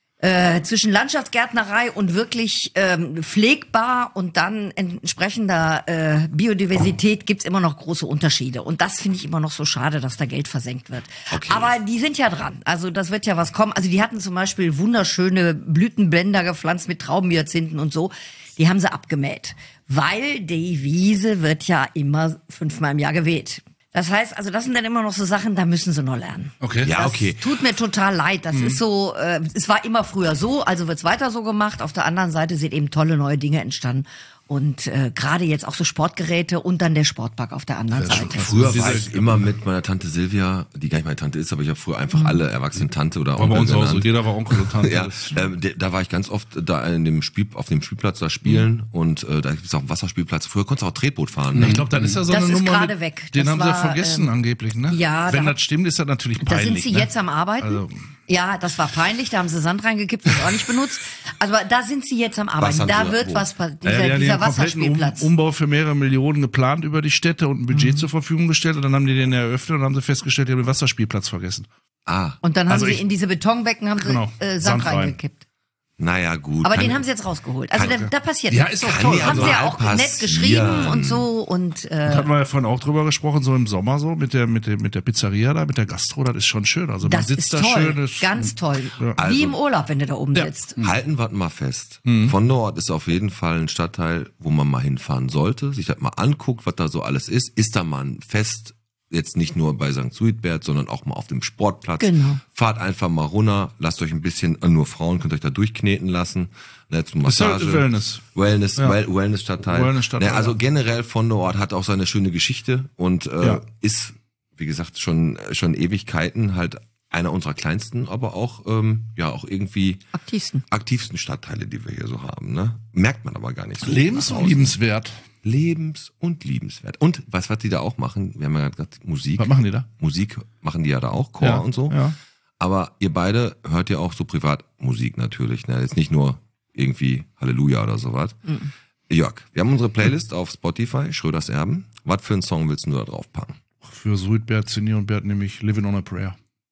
[SPEAKER 5] Äh, zwischen Landschaftsgärtnerei und wirklich ähm, pflegbar und dann entsprechender äh, Biodiversität gibt's immer noch große Unterschiede. Und das finde ich immer noch so schade, dass da Geld versenkt wird.
[SPEAKER 2] Okay.
[SPEAKER 5] Aber die sind ja dran. Also das wird ja was kommen. Also die hatten zum Beispiel wunderschöne Blütenbländer gepflanzt mit Traubenhyazinthen und so. Die haben sie abgemäht. Weil die Wiese wird ja immer fünfmal im Jahr geweht. Das heißt, also das sind dann immer noch so Sachen, da müssen sie noch lernen.
[SPEAKER 3] Okay.
[SPEAKER 2] Ja,
[SPEAKER 5] Das
[SPEAKER 2] okay.
[SPEAKER 5] tut mir total leid. Das ist so, äh, es war immer früher so, also wird's weiter so gemacht. Auf der anderen Seite sind eben tolle neue Dinge entstanden. Und äh, gerade jetzt auch so Sportgeräte und dann der Sportpark auf der anderen Seite.
[SPEAKER 2] Früher
[SPEAKER 3] diese-
[SPEAKER 2] war ich immer mit meiner Tante Silvia, die gar nicht meine Tante ist, aber ich habe früher einfach alle erwachsenen Tante oder
[SPEAKER 3] War bei
[SPEAKER 2] Onkel
[SPEAKER 3] uns auch so,
[SPEAKER 2] genannt.
[SPEAKER 3] jeder war Onkel und Tante.
[SPEAKER 2] Ja,
[SPEAKER 3] Das-
[SPEAKER 2] ähm, de- da war ich ganz oft da in dem Spiel, auf dem Spielplatz da spielen und äh, da gibt es auch einen Wasserspielplatz. Früher konntest du auch Tretboot fahren. Ne?
[SPEAKER 3] Ich glaube, dann ist ja so
[SPEAKER 5] Das
[SPEAKER 3] eine
[SPEAKER 5] ist
[SPEAKER 3] Nummer.
[SPEAKER 5] gerade
[SPEAKER 3] mit,
[SPEAKER 5] weg.
[SPEAKER 3] Den
[SPEAKER 5] Das
[SPEAKER 3] haben sie
[SPEAKER 5] war,
[SPEAKER 3] vergessen
[SPEAKER 5] ähm,
[SPEAKER 3] angeblich, ne?
[SPEAKER 5] ja,
[SPEAKER 3] Wenn
[SPEAKER 5] da-
[SPEAKER 3] das stimmt, ist das natürlich
[SPEAKER 5] Da
[SPEAKER 3] peinlich.
[SPEAKER 5] sind sie
[SPEAKER 3] ne?
[SPEAKER 5] jetzt am Arbeiten.
[SPEAKER 3] Also-
[SPEAKER 5] Ja, das war peinlich, da haben sie Sand reingekippt und auch nicht benutzt. Aber da sind sie jetzt am Arbeiten.
[SPEAKER 2] haben
[SPEAKER 5] Da
[SPEAKER 2] sie-
[SPEAKER 5] wird
[SPEAKER 2] wo?
[SPEAKER 5] was passieren.
[SPEAKER 3] Ja,
[SPEAKER 5] Dieser,
[SPEAKER 3] die haben
[SPEAKER 5] dieser
[SPEAKER 3] einen kompletten um,
[SPEAKER 5] Wasserspielplatz.
[SPEAKER 3] Umbau für mehrere Millionen geplant über die Städte und ein Budget zur Verfügung gestellt und dann haben die den eröffnet und haben sie festgestellt, die haben den Wasserspielplatz vergessen.
[SPEAKER 2] Ah,
[SPEAKER 5] Und dann haben
[SPEAKER 3] Also
[SPEAKER 5] sie
[SPEAKER 3] ich-
[SPEAKER 5] in diese Betonbecken haben sie
[SPEAKER 3] Genau,
[SPEAKER 5] äh, Sand,
[SPEAKER 3] Sand rein.
[SPEAKER 5] reingekippt.
[SPEAKER 2] naja, gut.
[SPEAKER 5] Aber
[SPEAKER 2] kann-
[SPEAKER 5] den haben sie jetzt rausgeholt. Also
[SPEAKER 2] kann-
[SPEAKER 5] da, da passiert
[SPEAKER 3] Ja,
[SPEAKER 5] nichts.
[SPEAKER 3] ist auch
[SPEAKER 2] Kann
[SPEAKER 3] toll.
[SPEAKER 2] ja
[SPEAKER 5] Haben
[SPEAKER 3] Also,
[SPEAKER 5] sie ja
[SPEAKER 2] mal
[SPEAKER 5] auch nett
[SPEAKER 2] passieren.
[SPEAKER 5] geschrieben und so und äh,
[SPEAKER 3] das hatten wir ja vorhin auch drüber gesprochen, so im Sommer so mit der mit der mit der Pizzeria da, mit der Gastro, das ist schon schön. Also man
[SPEAKER 5] das
[SPEAKER 3] sitzt
[SPEAKER 5] ist
[SPEAKER 3] da
[SPEAKER 5] toll,
[SPEAKER 3] schön, ist
[SPEAKER 5] ganz toll.
[SPEAKER 3] Ja.
[SPEAKER 5] Wie
[SPEAKER 2] Also-
[SPEAKER 5] im Urlaub, wenn du da oben
[SPEAKER 3] Ja.
[SPEAKER 5] sitzt.
[SPEAKER 2] Halten wir mal fest.
[SPEAKER 3] Mhm.
[SPEAKER 2] Von dort ist auf jeden Fall ein Stadtteil, wo man mal hinfahren sollte, sich das mal anguckt, was da so alles ist. Ist da mal ein Fest, jetzt nicht nur bei Sankt Suitbert, sondern auch mal auf dem Sportplatz.
[SPEAKER 5] Genau.
[SPEAKER 2] Fahrt einfach mal runter, lasst euch ein bisschen, nur Frauen könnt euch da durchkneten lassen. Ne, zum
[SPEAKER 3] Ist ja
[SPEAKER 2] Massage.
[SPEAKER 3] Wellness.
[SPEAKER 2] Wellness,
[SPEAKER 3] Ja.
[SPEAKER 2] well, Wellness-Stadtteil.
[SPEAKER 3] Wellness-Stadtteil,
[SPEAKER 2] Ne, also
[SPEAKER 3] ja.
[SPEAKER 2] generell von der Ort hat auch seine schöne Geschichte und äh,
[SPEAKER 3] Ja.
[SPEAKER 2] ist, wie gesagt, schon schon Ewigkeiten halt einer unserer kleinsten, aber auch ähm, ja auch irgendwie
[SPEAKER 5] Aktivsten.
[SPEAKER 2] aktivsten Stadtteile, die wir hier so haben. Ne? Merkt man aber gar nicht so.
[SPEAKER 3] Lebens-
[SPEAKER 2] nach
[SPEAKER 3] und
[SPEAKER 2] außen.
[SPEAKER 3] liebenswert.
[SPEAKER 2] Lebens- und liebenswert. Und was, was die da auch machen, wir haben ja gerade gesagt, Musik.
[SPEAKER 3] Was machen die da?
[SPEAKER 2] Musik machen die ja da auch, Chor
[SPEAKER 3] Ja,
[SPEAKER 2] und so.
[SPEAKER 3] ja.
[SPEAKER 2] Aber ihr beide hört ja auch so Privatmusik natürlich. Ne? Jetzt nicht nur irgendwie Halleluja oder sowas.
[SPEAKER 3] Mhm.
[SPEAKER 2] Jörg, wir haben unsere Playlist auf Spotify, Schröders Erben. Was für einen Song willst du da drauf packen?
[SPEAKER 3] Für Suitbert, Cindy und Bert nehme ich Living on a Prayer.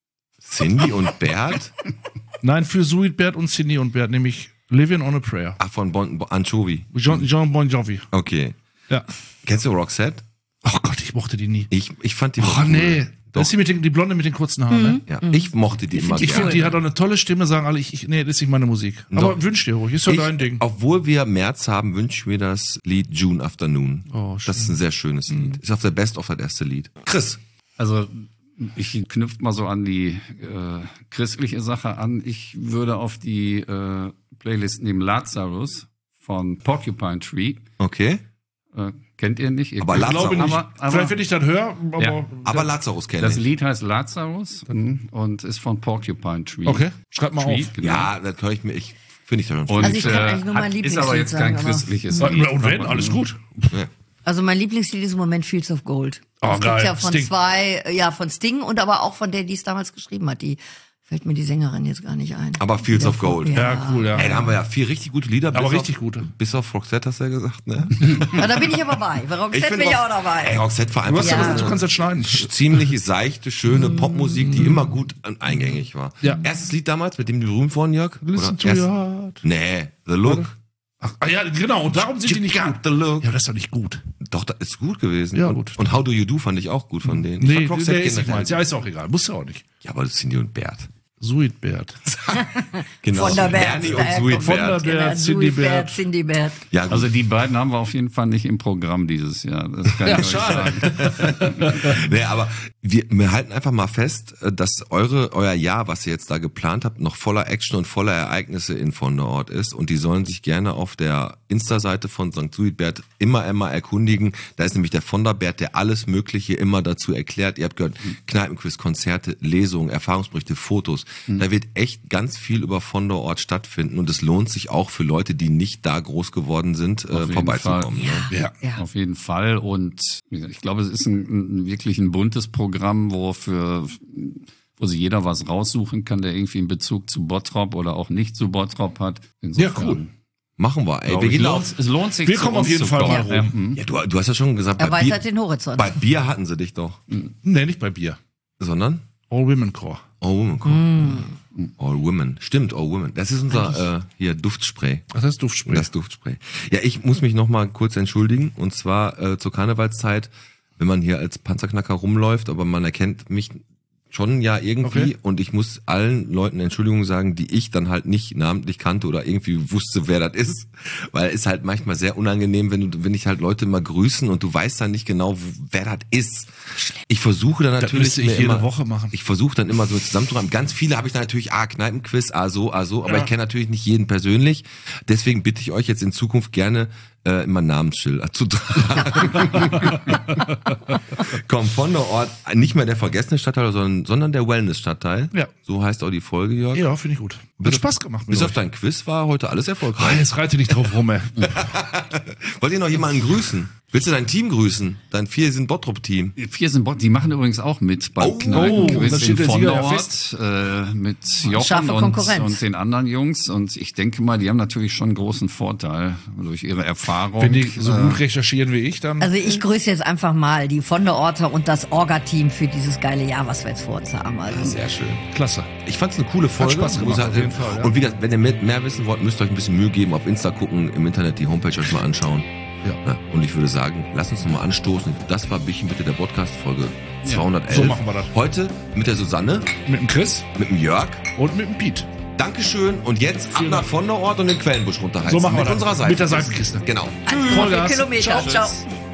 [SPEAKER 2] Cindy und Bert?
[SPEAKER 3] Nein, für Suitbert und Cindy und Bert nehme ich Living on a Prayer.
[SPEAKER 2] Ach, von bon, bon, Anchovy.
[SPEAKER 3] Jean, Jean Bon Jovi.
[SPEAKER 2] Okay.
[SPEAKER 3] Ja.
[SPEAKER 2] Kennst du Roxette?
[SPEAKER 3] Oh Gott, ich mochte die nie.
[SPEAKER 2] Ich, ich fand die
[SPEAKER 3] Oh
[SPEAKER 2] noch cool.
[SPEAKER 3] nee.
[SPEAKER 2] Doch.
[SPEAKER 3] Das ist die, mit den, die Blonde mit den kurzen Haaren, ne?
[SPEAKER 2] Ja, ich mochte die immer
[SPEAKER 3] Ich
[SPEAKER 2] gerne.
[SPEAKER 3] finde, die hat auch eine tolle Stimme, sagen alle, ich, ich nee, das ist nicht meine Musik.
[SPEAKER 2] Doch.
[SPEAKER 3] Aber wünsch dir ruhig, ist ja
[SPEAKER 2] Ich,
[SPEAKER 3] dein Ding.
[SPEAKER 2] obwohl wir März haben, wünsche ich mir das Lied June Afternoon.
[SPEAKER 3] Oh,
[SPEAKER 2] das ist ein sehr schönes Lied. Ist auf der Best of das erste Lied. Chris.
[SPEAKER 6] Also ich knüpft mal so an die äh, christliche Sache an. Ich würde auf die äh, Playlist nehmen Lazarus von Porcupine Tree.
[SPEAKER 2] Okay.
[SPEAKER 6] Äh, kennt ihr nicht? Ihr
[SPEAKER 2] Aber
[SPEAKER 6] kennt-
[SPEAKER 2] Lazarus-
[SPEAKER 3] Glaube nicht.
[SPEAKER 6] aber, aber
[SPEAKER 3] Vielleicht, wenn ich das höre, aber.
[SPEAKER 6] Ja.
[SPEAKER 2] Aber Lazarus kenne
[SPEAKER 6] das
[SPEAKER 2] ich.
[SPEAKER 6] Lied heißt Lazarus mhm, und ist von Porcupine Tree.
[SPEAKER 3] Okay, schreib mal
[SPEAKER 6] Tree,
[SPEAKER 3] auf.
[SPEAKER 6] genau.
[SPEAKER 2] Ja, das höre ich mir, ich finde ich da schon.
[SPEAKER 6] Und,
[SPEAKER 5] Also ich kann
[SPEAKER 6] äh,
[SPEAKER 5] eigentlich nur mein
[SPEAKER 6] hat- ist
[SPEAKER 5] Lieblingslied
[SPEAKER 6] aber jetzt kein
[SPEAKER 5] sagen, aber-
[SPEAKER 6] christliches
[SPEAKER 3] Und
[SPEAKER 6] Lied.
[SPEAKER 3] wenn, alles gut.
[SPEAKER 5] Also mein Lieblingslied ist im Moment Fields of Gold.
[SPEAKER 3] Oh,
[SPEAKER 5] das gibt's
[SPEAKER 3] geil.
[SPEAKER 5] ja von
[SPEAKER 3] Sting.
[SPEAKER 5] zwei, ja von Sting und aber auch von der, die es damals geschrieben hat. Die fällt mir die Sängerin jetzt gar nicht ein.
[SPEAKER 2] Aber Fields
[SPEAKER 5] Die
[SPEAKER 2] of
[SPEAKER 5] davor-
[SPEAKER 2] Gold.
[SPEAKER 3] Ja, cool, ja.
[SPEAKER 2] Ey, da haben wir ja vier richtig gute Lieder.
[SPEAKER 3] Aber
[SPEAKER 2] bis
[SPEAKER 3] richtig
[SPEAKER 2] auf,
[SPEAKER 3] gute.
[SPEAKER 2] Bis auf Roxette hast du ja gesagt, ne?
[SPEAKER 5] Ja, da bin ich aber bei. Bei Roxette
[SPEAKER 2] find
[SPEAKER 5] bin ich
[SPEAKER 2] Rox-
[SPEAKER 5] auch dabei.
[SPEAKER 2] Ey, Roxette war
[SPEAKER 3] Du,
[SPEAKER 2] einfach
[SPEAKER 3] hast ja
[SPEAKER 5] Ja.
[SPEAKER 3] gesagt, du
[SPEAKER 2] so
[SPEAKER 3] kannst das schneiden.
[SPEAKER 2] eine ziemlich seichte, schöne Popmusik, die immer gut und eingängig war.
[SPEAKER 3] Ja.
[SPEAKER 2] Erstes Lied damals, mit dem du berühmt wurden, Jörg?
[SPEAKER 3] Listen
[SPEAKER 2] Oder
[SPEAKER 3] to
[SPEAKER 2] erst-
[SPEAKER 3] your heart.
[SPEAKER 2] Nee, The Look.
[SPEAKER 3] Ach, ah, ja, genau, und darum sind die nicht
[SPEAKER 2] got
[SPEAKER 3] gut.
[SPEAKER 2] the look.
[SPEAKER 3] Ja, das ist doch nicht gut.
[SPEAKER 2] Doch, das ist gut gewesen.
[SPEAKER 3] Ja,
[SPEAKER 2] und,
[SPEAKER 3] gut.
[SPEAKER 2] Und How Do You Do fand ich auch gut von denen. Ich
[SPEAKER 3] Nee,
[SPEAKER 2] fand Roxette
[SPEAKER 3] der ist nicht
[SPEAKER 2] generell-
[SPEAKER 3] meins. Ja, ist auch egal. Muss ja auch nicht.
[SPEAKER 2] Ja, aber das sind die und Bert.
[SPEAKER 3] Suitbert.
[SPEAKER 2] Genau.
[SPEAKER 5] Von der Bert.
[SPEAKER 2] Bernie und
[SPEAKER 5] Äh,
[SPEAKER 2] Sweet
[SPEAKER 3] von der
[SPEAKER 2] Bert.
[SPEAKER 3] Bert.
[SPEAKER 5] Genau,
[SPEAKER 3] Cindy
[SPEAKER 5] Cindy Bert,
[SPEAKER 3] Bert.
[SPEAKER 5] Cindy Bert.
[SPEAKER 2] Ja, gut.
[SPEAKER 6] Also die beiden haben wir auf jeden Fall nicht im Programm dieses Jahr. Das kann
[SPEAKER 3] Ja,
[SPEAKER 6] ich euch
[SPEAKER 3] schade.
[SPEAKER 6] sagen.
[SPEAKER 2] Nee, aber wir, wir halten einfach mal fest, dass eure, euer Jahr, was ihr jetzt da geplant habt, noch voller Action und voller Ereignisse in von der Ort ist. Und die sollen sich gerne auf der Insta-Seite von Sankt Suitbert immer, immer erkundigen. Da ist nämlich der von der Bert, der alles Mögliche immer dazu erklärt. Ihr habt gehört, Kneipenquiz, Konzerte, Lesungen, Erfahrungsberichte, Fotos. Campus. Mhm. Da wird echt ganz viel über von der Ort stattfinden und es lohnt sich auch für Leute, die nicht da groß geworden sind, äh, vorbeizukommen. Ne?
[SPEAKER 3] Ja.
[SPEAKER 6] Ja. Auf jeden Fall und ich glaube, es ist ein, ein wirklich ein buntes Programm, wo für wo sich jeder was raussuchen kann, der irgendwie einen Bezug zu Bottrop oder auch nicht zu Bottrop hat. Insofern,
[SPEAKER 3] ja, cool.
[SPEAKER 2] Machen wir. Ey, wir
[SPEAKER 6] es,
[SPEAKER 2] gehen
[SPEAKER 6] lohnt,
[SPEAKER 2] auf.
[SPEAKER 6] es lohnt sich.
[SPEAKER 3] Wir kommen auf jeden Fall mal
[SPEAKER 6] ja.
[SPEAKER 3] rum.
[SPEAKER 2] Ja, du, du hast ja schon gesagt, bei
[SPEAKER 5] Erweitert
[SPEAKER 2] Bier,
[SPEAKER 5] den Horizont.
[SPEAKER 2] bei Bier hatten sie dich doch.
[SPEAKER 3] Nee, nicht bei Bier.
[SPEAKER 2] Sondern?
[SPEAKER 3] All Women Core.
[SPEAKER 2] All Women Core. Mm. All Women. Stimmt, All Women. Das ist unser äh, hier Duftspray.
[SPEAKER 3] Was heißt Duftspray?
[SPEAKER 2] Das Duftspray. Ja, ich muss mich noch mal kurz entschuldigen. Und zwar äh, zur Karnevalszeit, wenn man hier als Panzerknacker rumläuft, aber man erkennt mich schon ja irgendwie
[SPEAKER 3] Okay.
[SPEAKER 2] und ich muss allen Leuten Entschuldigung sagen, die ich dann halt nicht namentlich kannte oder irgendwie wusste, wer das ist, weil es halt manchmal sehr unangenehm, wenn du, wenn ich halt Leute immer grüßen und du weißt dann nicht genau, wer das ist. Ich versuche dann
[SPEAKER 3] Das
[SPEAKER 2] natürlich
[SPEAKER 3] müsste ich
[SPEAKER 2] mir
[SPEAKER 3] jede
[SPEAKER 2] immer,
[SPEAKER 3] Woche machen.
[SPEAKER 2] Ich versuche dann immer so zusammenzuräumen. Ganz viele habe ich dann natürlich, ah, Kneipenquiz, ah so, ah so, aber
[SPEAKER 3] Ja.
[SPEAKER 2] ich kenne natürlich nicht jeden persönlich. Deswegen bitte ich euch jetzt in Zukunft gerne äh, immer Namensschilder zu tragen. Komm, von der Ort, nicht mehr der vergessene Stadtteil, sondern, sondern der Wellness-Stadtteil.
[SPEAKER 3] Ja.
[SPEAKER 2] So heißt auch die Folge, Jörg.
[SPEAKER 3] Ja, finde ich gut. Hat Spaß gemacht.
[SPEAKER 2] Bis
[SPEAKER 3] mit
[SPEAKER 2] auf
[SPEAKER 3] euch.
[SPEAKER 2] dein Quiz war heute alles
[SPEAKER 3] Ah,
[SPEAKER 2] erfolgreich.
[SPEAKER 3] jetzt reite nicht drauf rum, ey.
[SPEAKER 2] Wollt ihr noch jemanden grüßen? Willst du dein Team grüßen? Dein vier sind Bottrop-Team.
[SPEAKER 6] Vier sind Bot, die machen übrigens auch mit beim
[SPEAKER 2] Oh,
[SPEAKER 6] Kneipenquiz
[SPEAKER 3] dann steht
[SPEAKER 6] in
[SPEAKER 3] der Sieger ja
[SPEAKER 6] Vonderort äh, mit Jochen
[SPEAKER 5] Scharfe
[SPEAKER 6] und,
[SPEAKER 5] Konkurrenz.
[SPEAKER 6] und den anderen Jungs. Und ich denke mal, die haben natürlich schon einen großen Vorteil durch ihre Erfahrung.
[SPEAKER 3] Wenn die so
[SPEAKER 6] Äh,
[SPEAKER 3] gut recherchieren wie ich, dann.
[SPEAKER 5] Also ich grüße jetzt einfach mal die von der Orte und das Orga-Team für dieses geile Jahr, was wir jetzt vor uns haben. Also
[SPEAKER 2] Sehr schön.
[SPEAKER 3] Klasse.
[SPEAKER 2] Ich fand's eine coole Folge.
[SPEAKER 3] Spaß gemacht,
[SPEAKER 2] Muss halt-
[SPEAKER 3] auf jeden Fall, ja.
[SPEAKER 2] Und wie gesagt, wenn ihr mehr, mehr wissen wollt, müsst ihr euch ein bisschen Mühe geben, auf Insta gucken, im Internet die Homepage euch mal anschauen.
[SPEAKER 3] Ja.
[SPEAKER 2] Ja, und ich würde sagen, lasst uns nochmal anstoßen. Das war Bischen bitte der Podcast, Folge zweihundertelf.
[SPEAKER 3] so machen wir das.
[SPEAKER 2] Heute mit der Susanne,
[SPEAKER 3] Mit dem Chris
[SPEAKER 2] mit dem Jörg.
[SPEAKER 3] und mit dem Pete.
[SPEAKER 2] Dankeschön. Und jetzt ab
[SPEAKER 3] Vielen
[SPEAKER 2] nach
[SPEAKER 3] Dank.
[SPEAKER 2] von der Ort und den Quellenbusch runterheizen.
[SPEAKER 3] So machen wir
[SPEAKER 2] mit
[SPEAKER 3] das.
[SPEAKER 2] unserer Seite.
[SPEAKER 3] Mit der Seitenkiste.
[SPEAKER 2] Genau.
[SPEAKER 5] eins Komma vier
[SPEAKER 3] Vollgas.
[SPEAKER 5] Kilometer.
[SPEAKER 3] Ciao.
[SPEAKER 5] Ciao.